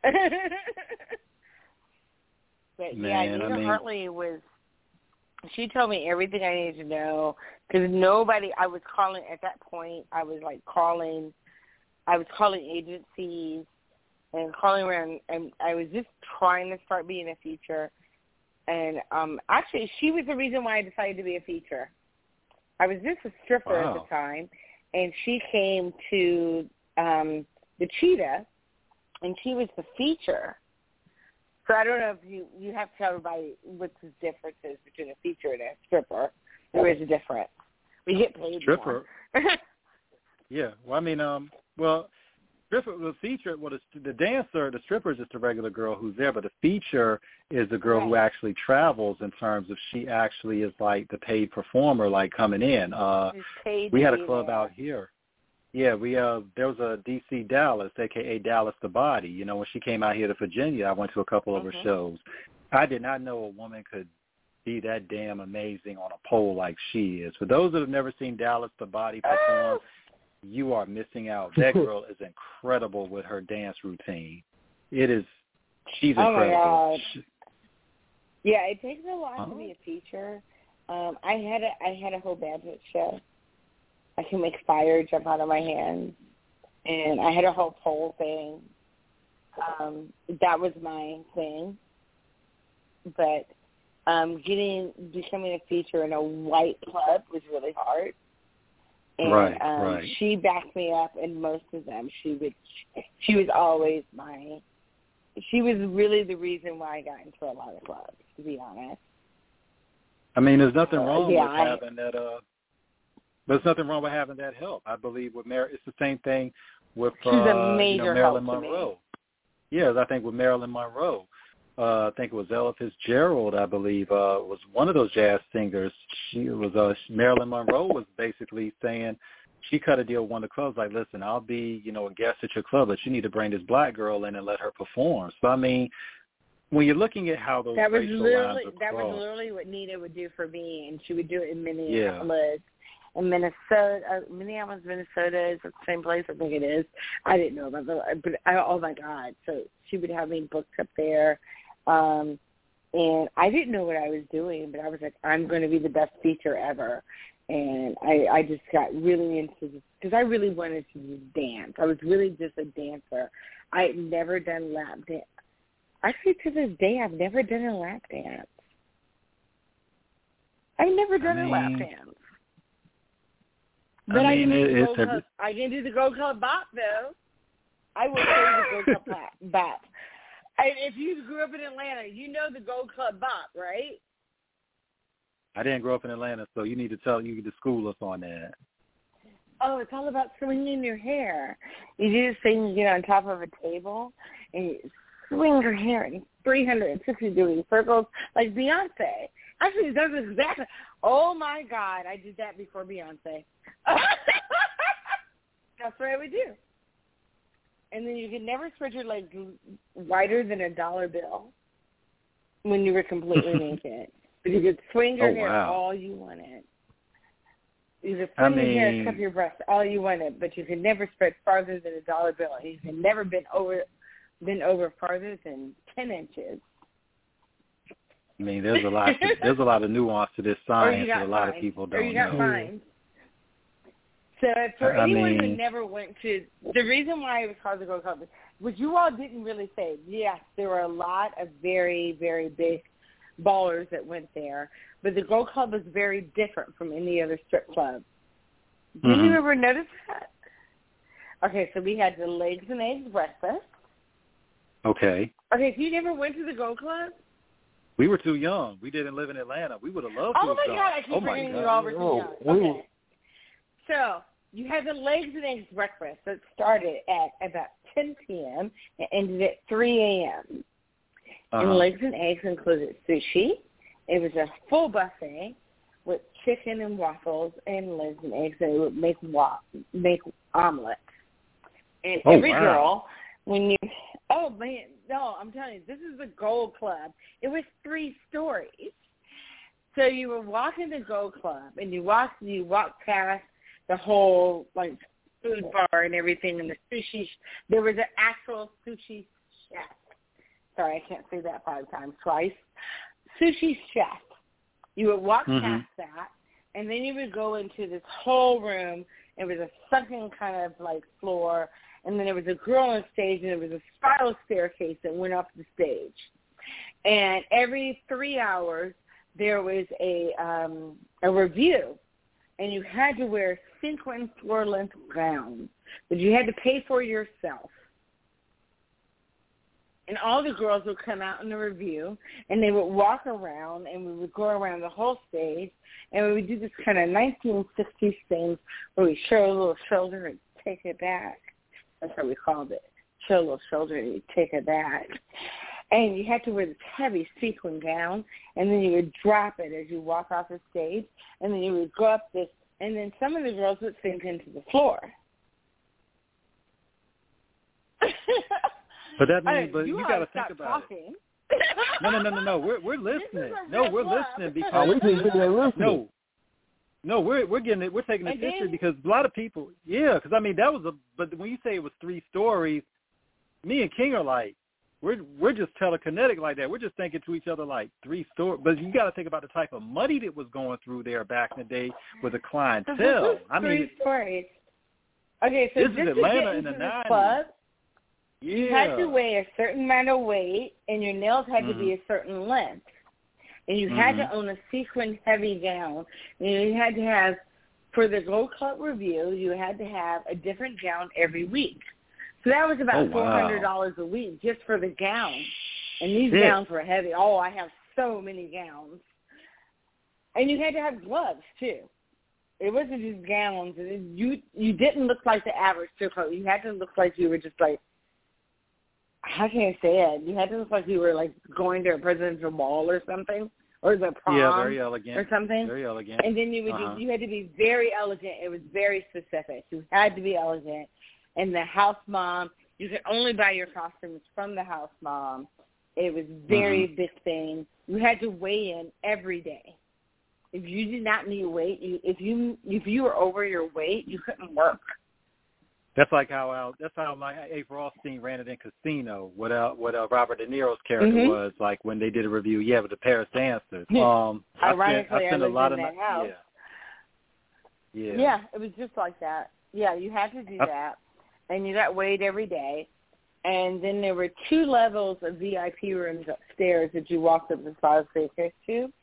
But, Man, yeah, Nina I mean, Hartley was, she told me everything I needed to know because nobody, I was calling, at that point, I was, like, calling, I was calling agencies and calling around, and I was just trying to start being a feature. And um, actually, she was the reason why I decided to be a feature. I was just a stripper wow. at the time. And she came to um, the Cheetah, and she was the feature. So I don't know if you, you have to tell everybody what the difference is between a feature and a stripper. There is a difference. We get paid stripper. more. Yeah. Well, I mean, um, well, stripper, the feature, well, the, the dancer, the stripper is just a regular girl who's there, but the feature is the girl right. who actually travels in terms of she actually is like the paid performer, like coming in. Uh, we had a club there. out here. Yeah, we uh, there was a D C Dallas, a k a. Dallas the Body. You know, when she came out here to Virginia, I went to a couple of mm-hmm. her shows. I did not know a woman could be that damn amazing on a pole like she is. For those that have never seen Dallas the Body perform, you are missing out. That girl is incredible with her dance routine. It is, she's oh incredible. My God. She, yeah, it takes a lot uh-huh. to be a feature. Um, I had a I had a whole bandit show. I can make fire jump out of my hands, and I had a whole pole thing. Um, that was my thing. But um, getting becoming a feature in a white club was really hard. And right, um, right. she backed me up in most of them. She would. She was always my. She was really the reason why I got into a lot of clubs, to be honest. I mean, there's nothing wrong uh, yeah, with I, having that. Uh, there's nothing wrong with having that help. I believe with Mar- it's the same thing with uh, she's a major you know, Marilyn help Monroe. To me. Yes, I think with Marilyn Monroe. Uh, I think it was Ella Fitzgerald, I believe, uh, was one of those jazz singers. She was uh, Marilyn Monroe was basically saying she cut a deal with one of the clubs, like, listen, I'll be, you know, a guest at your club, but you need to bring this black girl in and let her perform. So, I mean, when you're looking at how those that was racial literally lines are that crossed, was literally what Nina would do for me, and she would do it in Minneapolis. Yeah. In Minnesota, uh, Minneapolis, Minnesota is the same place I think it is. I didn't know about that, but I, oh my God! So she would have me booked up there, um, and I didn't know what I was doing, but I was like, I'm going to be the best feature ever, and I, I just got really into this because I really wanted to just dance. I was really just a dancer. I had never done lap dance. Actually, to this day, I've never done a lap dance. I've never done I mean, a lap dance. But I I, mean, didn't do it, the it's Go a, Club. I didn't do the Go Club bop, though. I will say the Go Club bop. And if you grew up in Atlanta, you know the Go Club bop, right? I didn't grow up in Atlanta, so you need to tell you to school us on that. Oh, it's all about swinging your hair. You do this thing, you get on top of a table, and you swing your hair in three hundred sixty degree circles like Beyonce. Actually, that's exactly. Oh, my God, I did that before Beyonce. That's what I would do. And then you could never spread your legs wider than a dollar bill when you were completely naked. But you could swing your oh, hair wow. all you wanted. You could I swing mean, your hair, except your breast, all you wanted, but you could never spread farther than a dollar bill. You could never been over, been over farther than ten inches. I mean, there's a lot. To, there's a lot of nuance to this science that a lot fined. of people Or don't you got know. fined. So for I anyone mean, who never went to, the reason why it was called the Go Club, which you all didn't really say, yes, there were a lot of very, very big ballers that went there, but the Go Club was very different from any other strip club. Did mm-hmm. you ever notice that? Okay, so we had the Legs and Eggs breakfast. Okay. Okay, so you never went to the Go Club? We were too young. We didn't live in Atlanta. We would have loved to Oh, have my gone. God, I keep oh my forgetting God. you all were too Oh, young. we Okay. So you had the Legs and Eggs breakfast that started at about ten p.m. and ended at three a.m. Uh-huh. And Legs and Eggs included sushi. It was a full buffet with chicken and waffles and legs and eggs, and it would make wa- make omelets. And Oh, every wow. girl, when you, oh man, no, I'm telling you, this is the Gold Club. It was three stories. So you would walk in the Gold Club, and you walk, you walk past the whole like food bar and everything, and the sushi. There was an actual sushi chef. Sorry, I can't say that five times twice. Sushi chef. You would walk mm-hmm. past that, and then you would go into this whole room. It was a sunken kind of like floor, and then there was a girl on stage, and there was a spiral staircase that went up the stage. And every three hours, there was a um, a review, and you had to wear sequin floor-length gowns, but you had to pay for yourself. And all the girls would come out in the review, and they would walk around, and we would go around the whole stage, and we would do this kind of nineteen sixties thing where we show a little shoulder and take it back. That's how we called it. Show a little shoulder and take it back. And you had to wear this heavy sequin gown, and then you would drop it as you walk off the stage, and then you would go up this, and then some of the girls would sink into the floor. But that I means, but you, you got to think about talking. it. No, no, no, no, no. We're we're listening. No, we're club. listening because oh, we just sitting there listening. no, no, we're we're getting it. We're taking this Again? history because a lot of people, yeah. Because I mean, that was a. But when you say it was three stories, me and King are like, we're we're just telekinetic like that. We're just thinking to each other like three stories. But you got to think about the type of money that was going through there back in the day with the clientele. I mean, three stories. Okay, so this just is to Atlanta get in into the the nineties. club, Yeah. you had to weigh a certain amount of weight, and your nails had mm-hmm. to be a certain length. And you mm-hmm. had to own a sequin heavy gown. And you had to have, for the Gold Club review, you had to have a different gown every week. So that was about oh, wow. four hundred dollars a week just for the gown. And these yeah. gowns were heavy. Oh, I have so many gowns. And you had to have gloves, too. It wasn't just gowns. You you didn't look like the average strip club. You had to look like you were just like, how can I say it? You had to look like you were like going to a presidential ball or something, or the prom, yeah, very elegant, or something. Very elegant. And then you would uh-huh. do, you had to be very elegant. It was very specific. You had to be elegant. And the house mom, you could only buy your costumes from the house mom. It was very mm-hmm. big thing. You had to weigh in every day. If you did not need weight, you, if you if you were over your weight, you couldn't work. That's like how uh, that's how my April Rothstein ran it in Casino. What uh, what uh, Robert De Niro's character mm-hmm. was like when they did a review. Yeah, with the Paris dancers. Yeah. Um, Ironically, I spent, I spent I a lot lived of in that house. Yeah. Yeah. Yeah, it was just like that. Yeah, you had to do I, that, and you got weighed every day. And then there were two levels of V I P rooms upstairs that you walked up the spiral staircase to,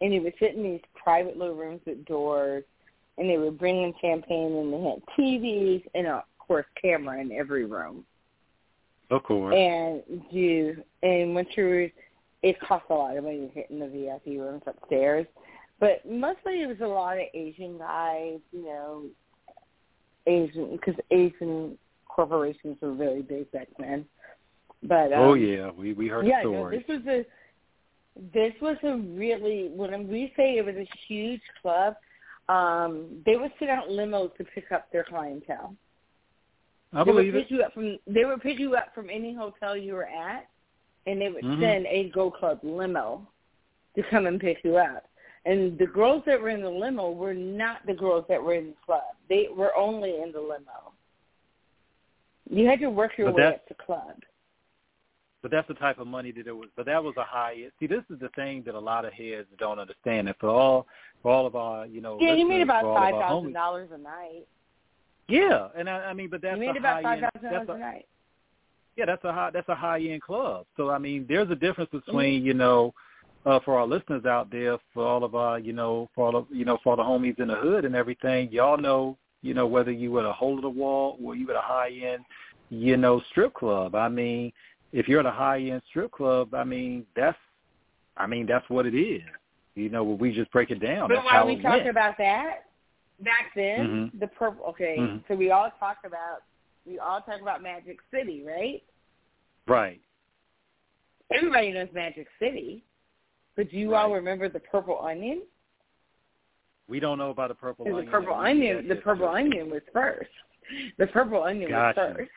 and they would sit in these private little rooms with doors, and they would bring in champagne, and they had T Vs and, of course, camera in every room. Of course. And you, and once you were, it cost a lot of money to get in the V I P rooms upstairs, but mostly it was a lot of Asian guys, you know, Asian, because Asian corporations were very big back then. But um, oh yeah, we we heard yeah, stories. No, this was a this was a really, when we say it was a huge club, um, they would send out limos to pick up their clientele. I they believe would pick it. You up from, they would pick you up from any hotel you were at, and they would mm-hmm. send a Go Club limo to come and pick you up. And the girls that were in the limo were not the girls that were in the club. They were only in the limo. You had to work your but way up the club. But that's the type of money that it was. But that was a high. See, this is the thing that a lot of heads don't understand. And for all, for all of our, you know, yeah, you made about five thousand thousand dollars a night. Yeah, and I, I mean, but that's you made a about high five thousand dollars a night. Yeah, that's a high. That's a high end club. So I mean, there's a difference between mm-hmm. you know, uh, for our listeners out there, for all of our, you know, for all of you know, for all the homies in the hood and everything, y'all know, you know, whether you at a hole in the wall or you at a high end, you know, strip club. I mean, if you're at a high end strip club, I mean, that's, I mean, that's what it is. You know, we just break it down. But that's why how we it talk went. about that back then, mm-hmm. the purple. Okay, mm-hmm. so we all talk about we all talk about Magic City, right? Right. Everybody knows Magic City, but do you right. all remember the Purple Onion? We don't know about the Purple Onion. The Purple Onion, the Purple Onion was first. The Purple Onion gotcha. was first.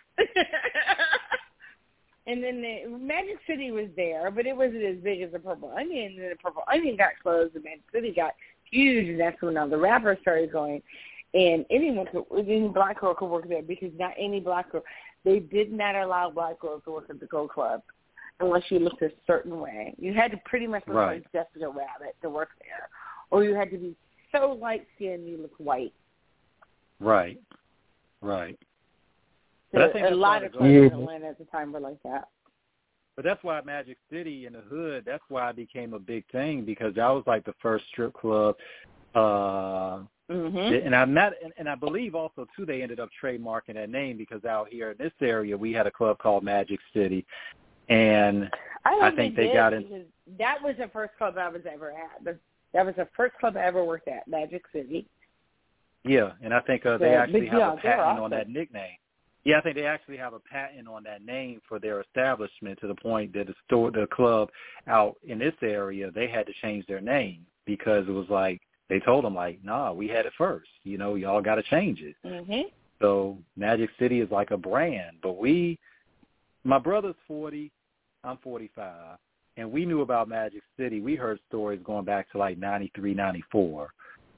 And then the Magic City was there, but it wasn't as big as the Purple Onion. And then the Purple Onion got closed, and Magic City got huge, and that's when all the rappers started going. And anyone could, any black girl could work there, because not any black girl, they did not allow black girls to work at the Go Club unless you looked a certain way. You had to pretty much look right. like Jessica Rabbit to work there, or you had to be so light-skinned you look white. Right, right. So But I think a lot of clubs yeah. in Atlanta at the time were like that. But that's why Magic City in the hood, that's why it became a big thing, because that was like the first strip club. Uh, mm-hmm. And I'm not, and, and I believe also, too, they ended up trademarking that name, because out here in this area, we had a club called Magic City. And I, I think they, they got in. That was the first club I was ever at. That was the first club I ever worked at, Magic City. Yeah, and I think uh, they yeah, actually have yeah, a patent awesome. on that nickname. Yeah, I think they actually have a patent on that name for their establishment, to the point that the store, the club out in this area, they had to change their name, because it was like, they told them, like, nah, we had it first. You know, y'all got to change it. Mm-hmm. So Magic City is like a brand. But we, my brother's forty, I'm forty-five, and we knew about Magic City. We heard stories going back to like ninety-three, ninety-four.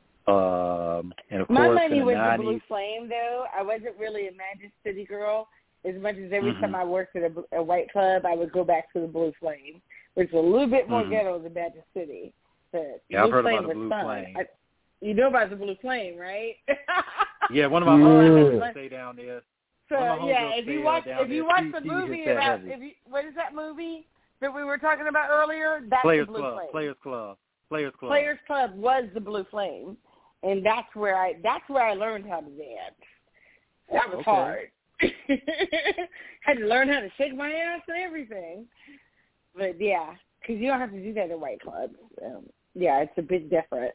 Um, and of My course, money in the was nineties, the Blue Flame, though. I wasn't really a Magic City girl. As much as every mm-hmm. time I worked at a, a white club, I would go back to the Blue Flame, which is a little bit more mm-hmm. ghetto than Magic City. But yeah, Blue I've heard Flame about the Blue was fun. Flame. I, you know about the Blue Flame, right? Yeah, one of my yeah. homies stay down there. So yeah, if you watch if you watch the movie about if you, what is that movie that we were talking about earlier? That's Players the Blue Club. Flame. Players Club. Players Club. Players Club was the Blue Flame, and that's where I that's where I learned how to dance. That was okay. hard. Had to learn how to shake my ass and everything. But yeah, because you don't have to do that at white clubs. Um, yeah, it's a big difference.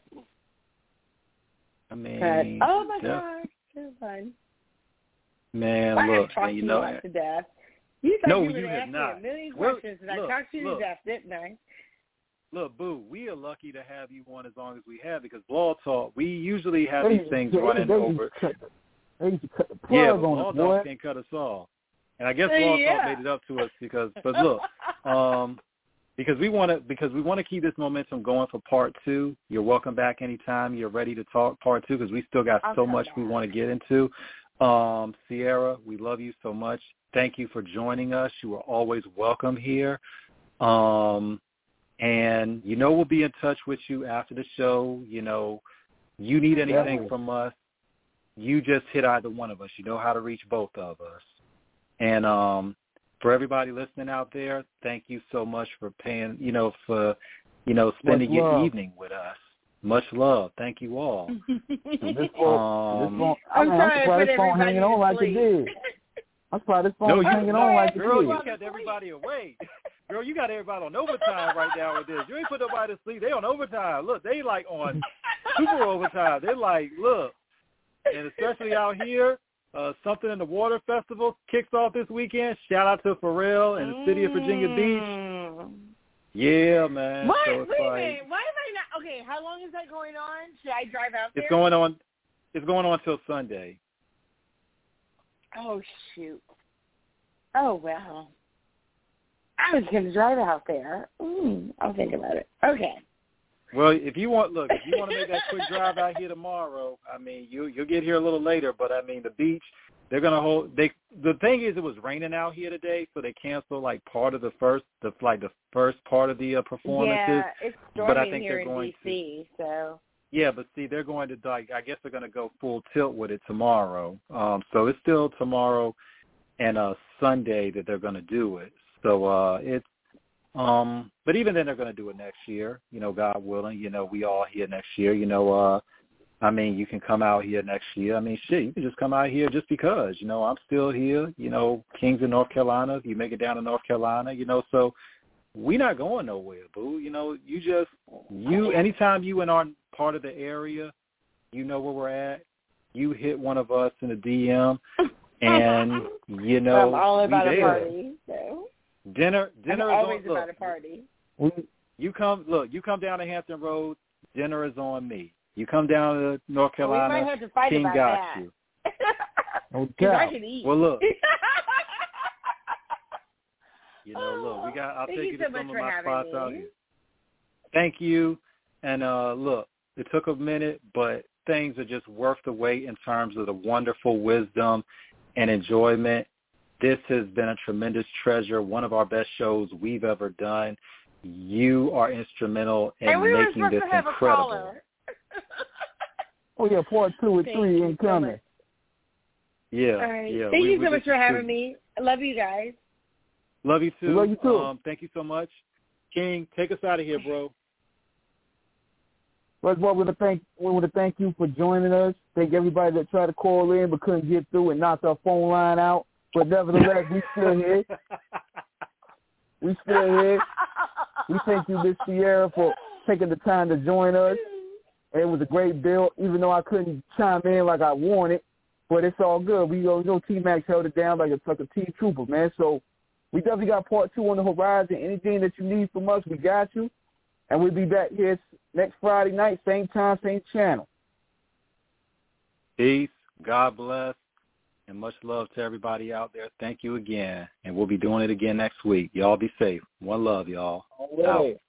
I mean, but, oh my yeah. gosh, so fun. Man, I look, have talked and you you know, out to death. You thought no, you were you going to have ask not. me a million We're, questions, and look, I talked you look. to death, didn't I? Look, Boo, we are lucky to have you on as long as we have, because Blog Talk, we usually have these things they, running they over. Cut the, they used to cut the plug Yeah, but on Blog it, boy. Talk can't cut us off. And I guess Uh, Blog yeah. Talk made it up to us because, but look, um, because we want to, because we want to keep this momentum going for part two. You're welcome back anytime you're ready to talk part two, because we still got I'll so come much back. we want to get into. Um, Sierra, we love you so much. Thank you for joining us. You are always welcome here. Um, and, you know, we'll be in touch with you after the show. You know, you need anything Yeah. from us, you just hit either one of us. You know how to reach both of us. And um, for everybody listening out there, thank you so much for paying, you know, for you know, spending Much your love. evening with us. Much love. Thank you all. this phone, um, this phone, I'm I mean, trying I'm to surprised put this phone everybody hanging to on like it sleep. did. I'm surprised this phone no, was you, hanging on like it girl, did. you kept everybody awake. Girl, you got everybody on overtime right now with this. You ain't put nobody to sleep. They on overtime. Look, they like on super overtime. They're like, look, and especially out here, uh, Something in the Water Festival kicks off this weekend. Shout out to Pharrell and the city of Virginia Beach. Yeah, man. What? So it's Wait a like, minute. Why am I not? Okay, how long is that going on? Should I drive out there? It's going on. It's going on till Sunday. Oh, shoot. Oh, wow. I was going to drive out there. Mm, I'll think about it. Okay. Well, if you want, look, if you want to make that quick drive out here tomorrow, I mean, you you'll get here a little later. But I mean, the beach, they're gonna hold. They the thing is, it was raining out here today, so they canceled like part of the first, the like the first part of the uh, performances. Yeah, it's storming but I think here they're in going D C, to, so. Yeah, but see, they're going to like. I guess they're going to go full tilt with it tomorrow. Um, so it's still tomorrow and uh Sunday that they're going to do it. So uh, it's. Um, but even then, they're going to do it next year, you know, God willing. You know, we all here next year. You know, uh, I mean, you can come out here next year. I mean, shit, you can just come out here just because, you know, I'm still here. You know, Kings in North Carolina, you make it down to North Carolina, you know, so we not going nowhere, boo. You know, you just, you, anytime you in our part of the area, you know where we're at, you hit one of us in the D M, and, you know, I'm all about we a there. party, so. Dinner, dinner I'm is always on. about Look, a party. you come, look, you come down to Hampton Road, dinner is on me. You come down to North Carolina, we might have to fight King about got that. you. Okay. I can eat. Well, look, you know, look, we got. I'll Thank take you you so to some much of for my having spots me. out here. Thank you, and uh, look, it took a minute, but things are just worth the wait in terms of the wonderful wisdom and enjoyment. This has been a tremendous treasure, one of our best shows we've ever done. You are instrumental in and we making were this supposed to have incredible. A caller. Oh, yeah, part two and Thank three you incoming. So Yeah, All right. yeah. Thank we, you we so much just- for having me. I love you guys. Love you too. We love you too. Um, thank you so much. King, take us out of here, bro. First of all, we want to thank we want to thank you for joining us. Thank everybody that tried to call in but couldn't get through and knocked our phone line out. But nevertheless, we still here. We still here. We thank you, Miss Sierra, for taking the time to join us. It was a great bill, even though I couldn't chime in like I wanted. But it's all good. We go, you know, T-Max held it down like a, like a T trooper, man. So we definitely got part two on the horizon. Anything that you need from us, we got you. And we'll be back here next Friday night, same time, same channel. Peace. God bless. And much love to everybody out there. Thank you again. And we'll be doing it again next week. Y'all be safe. One love, y'all. All right. Out.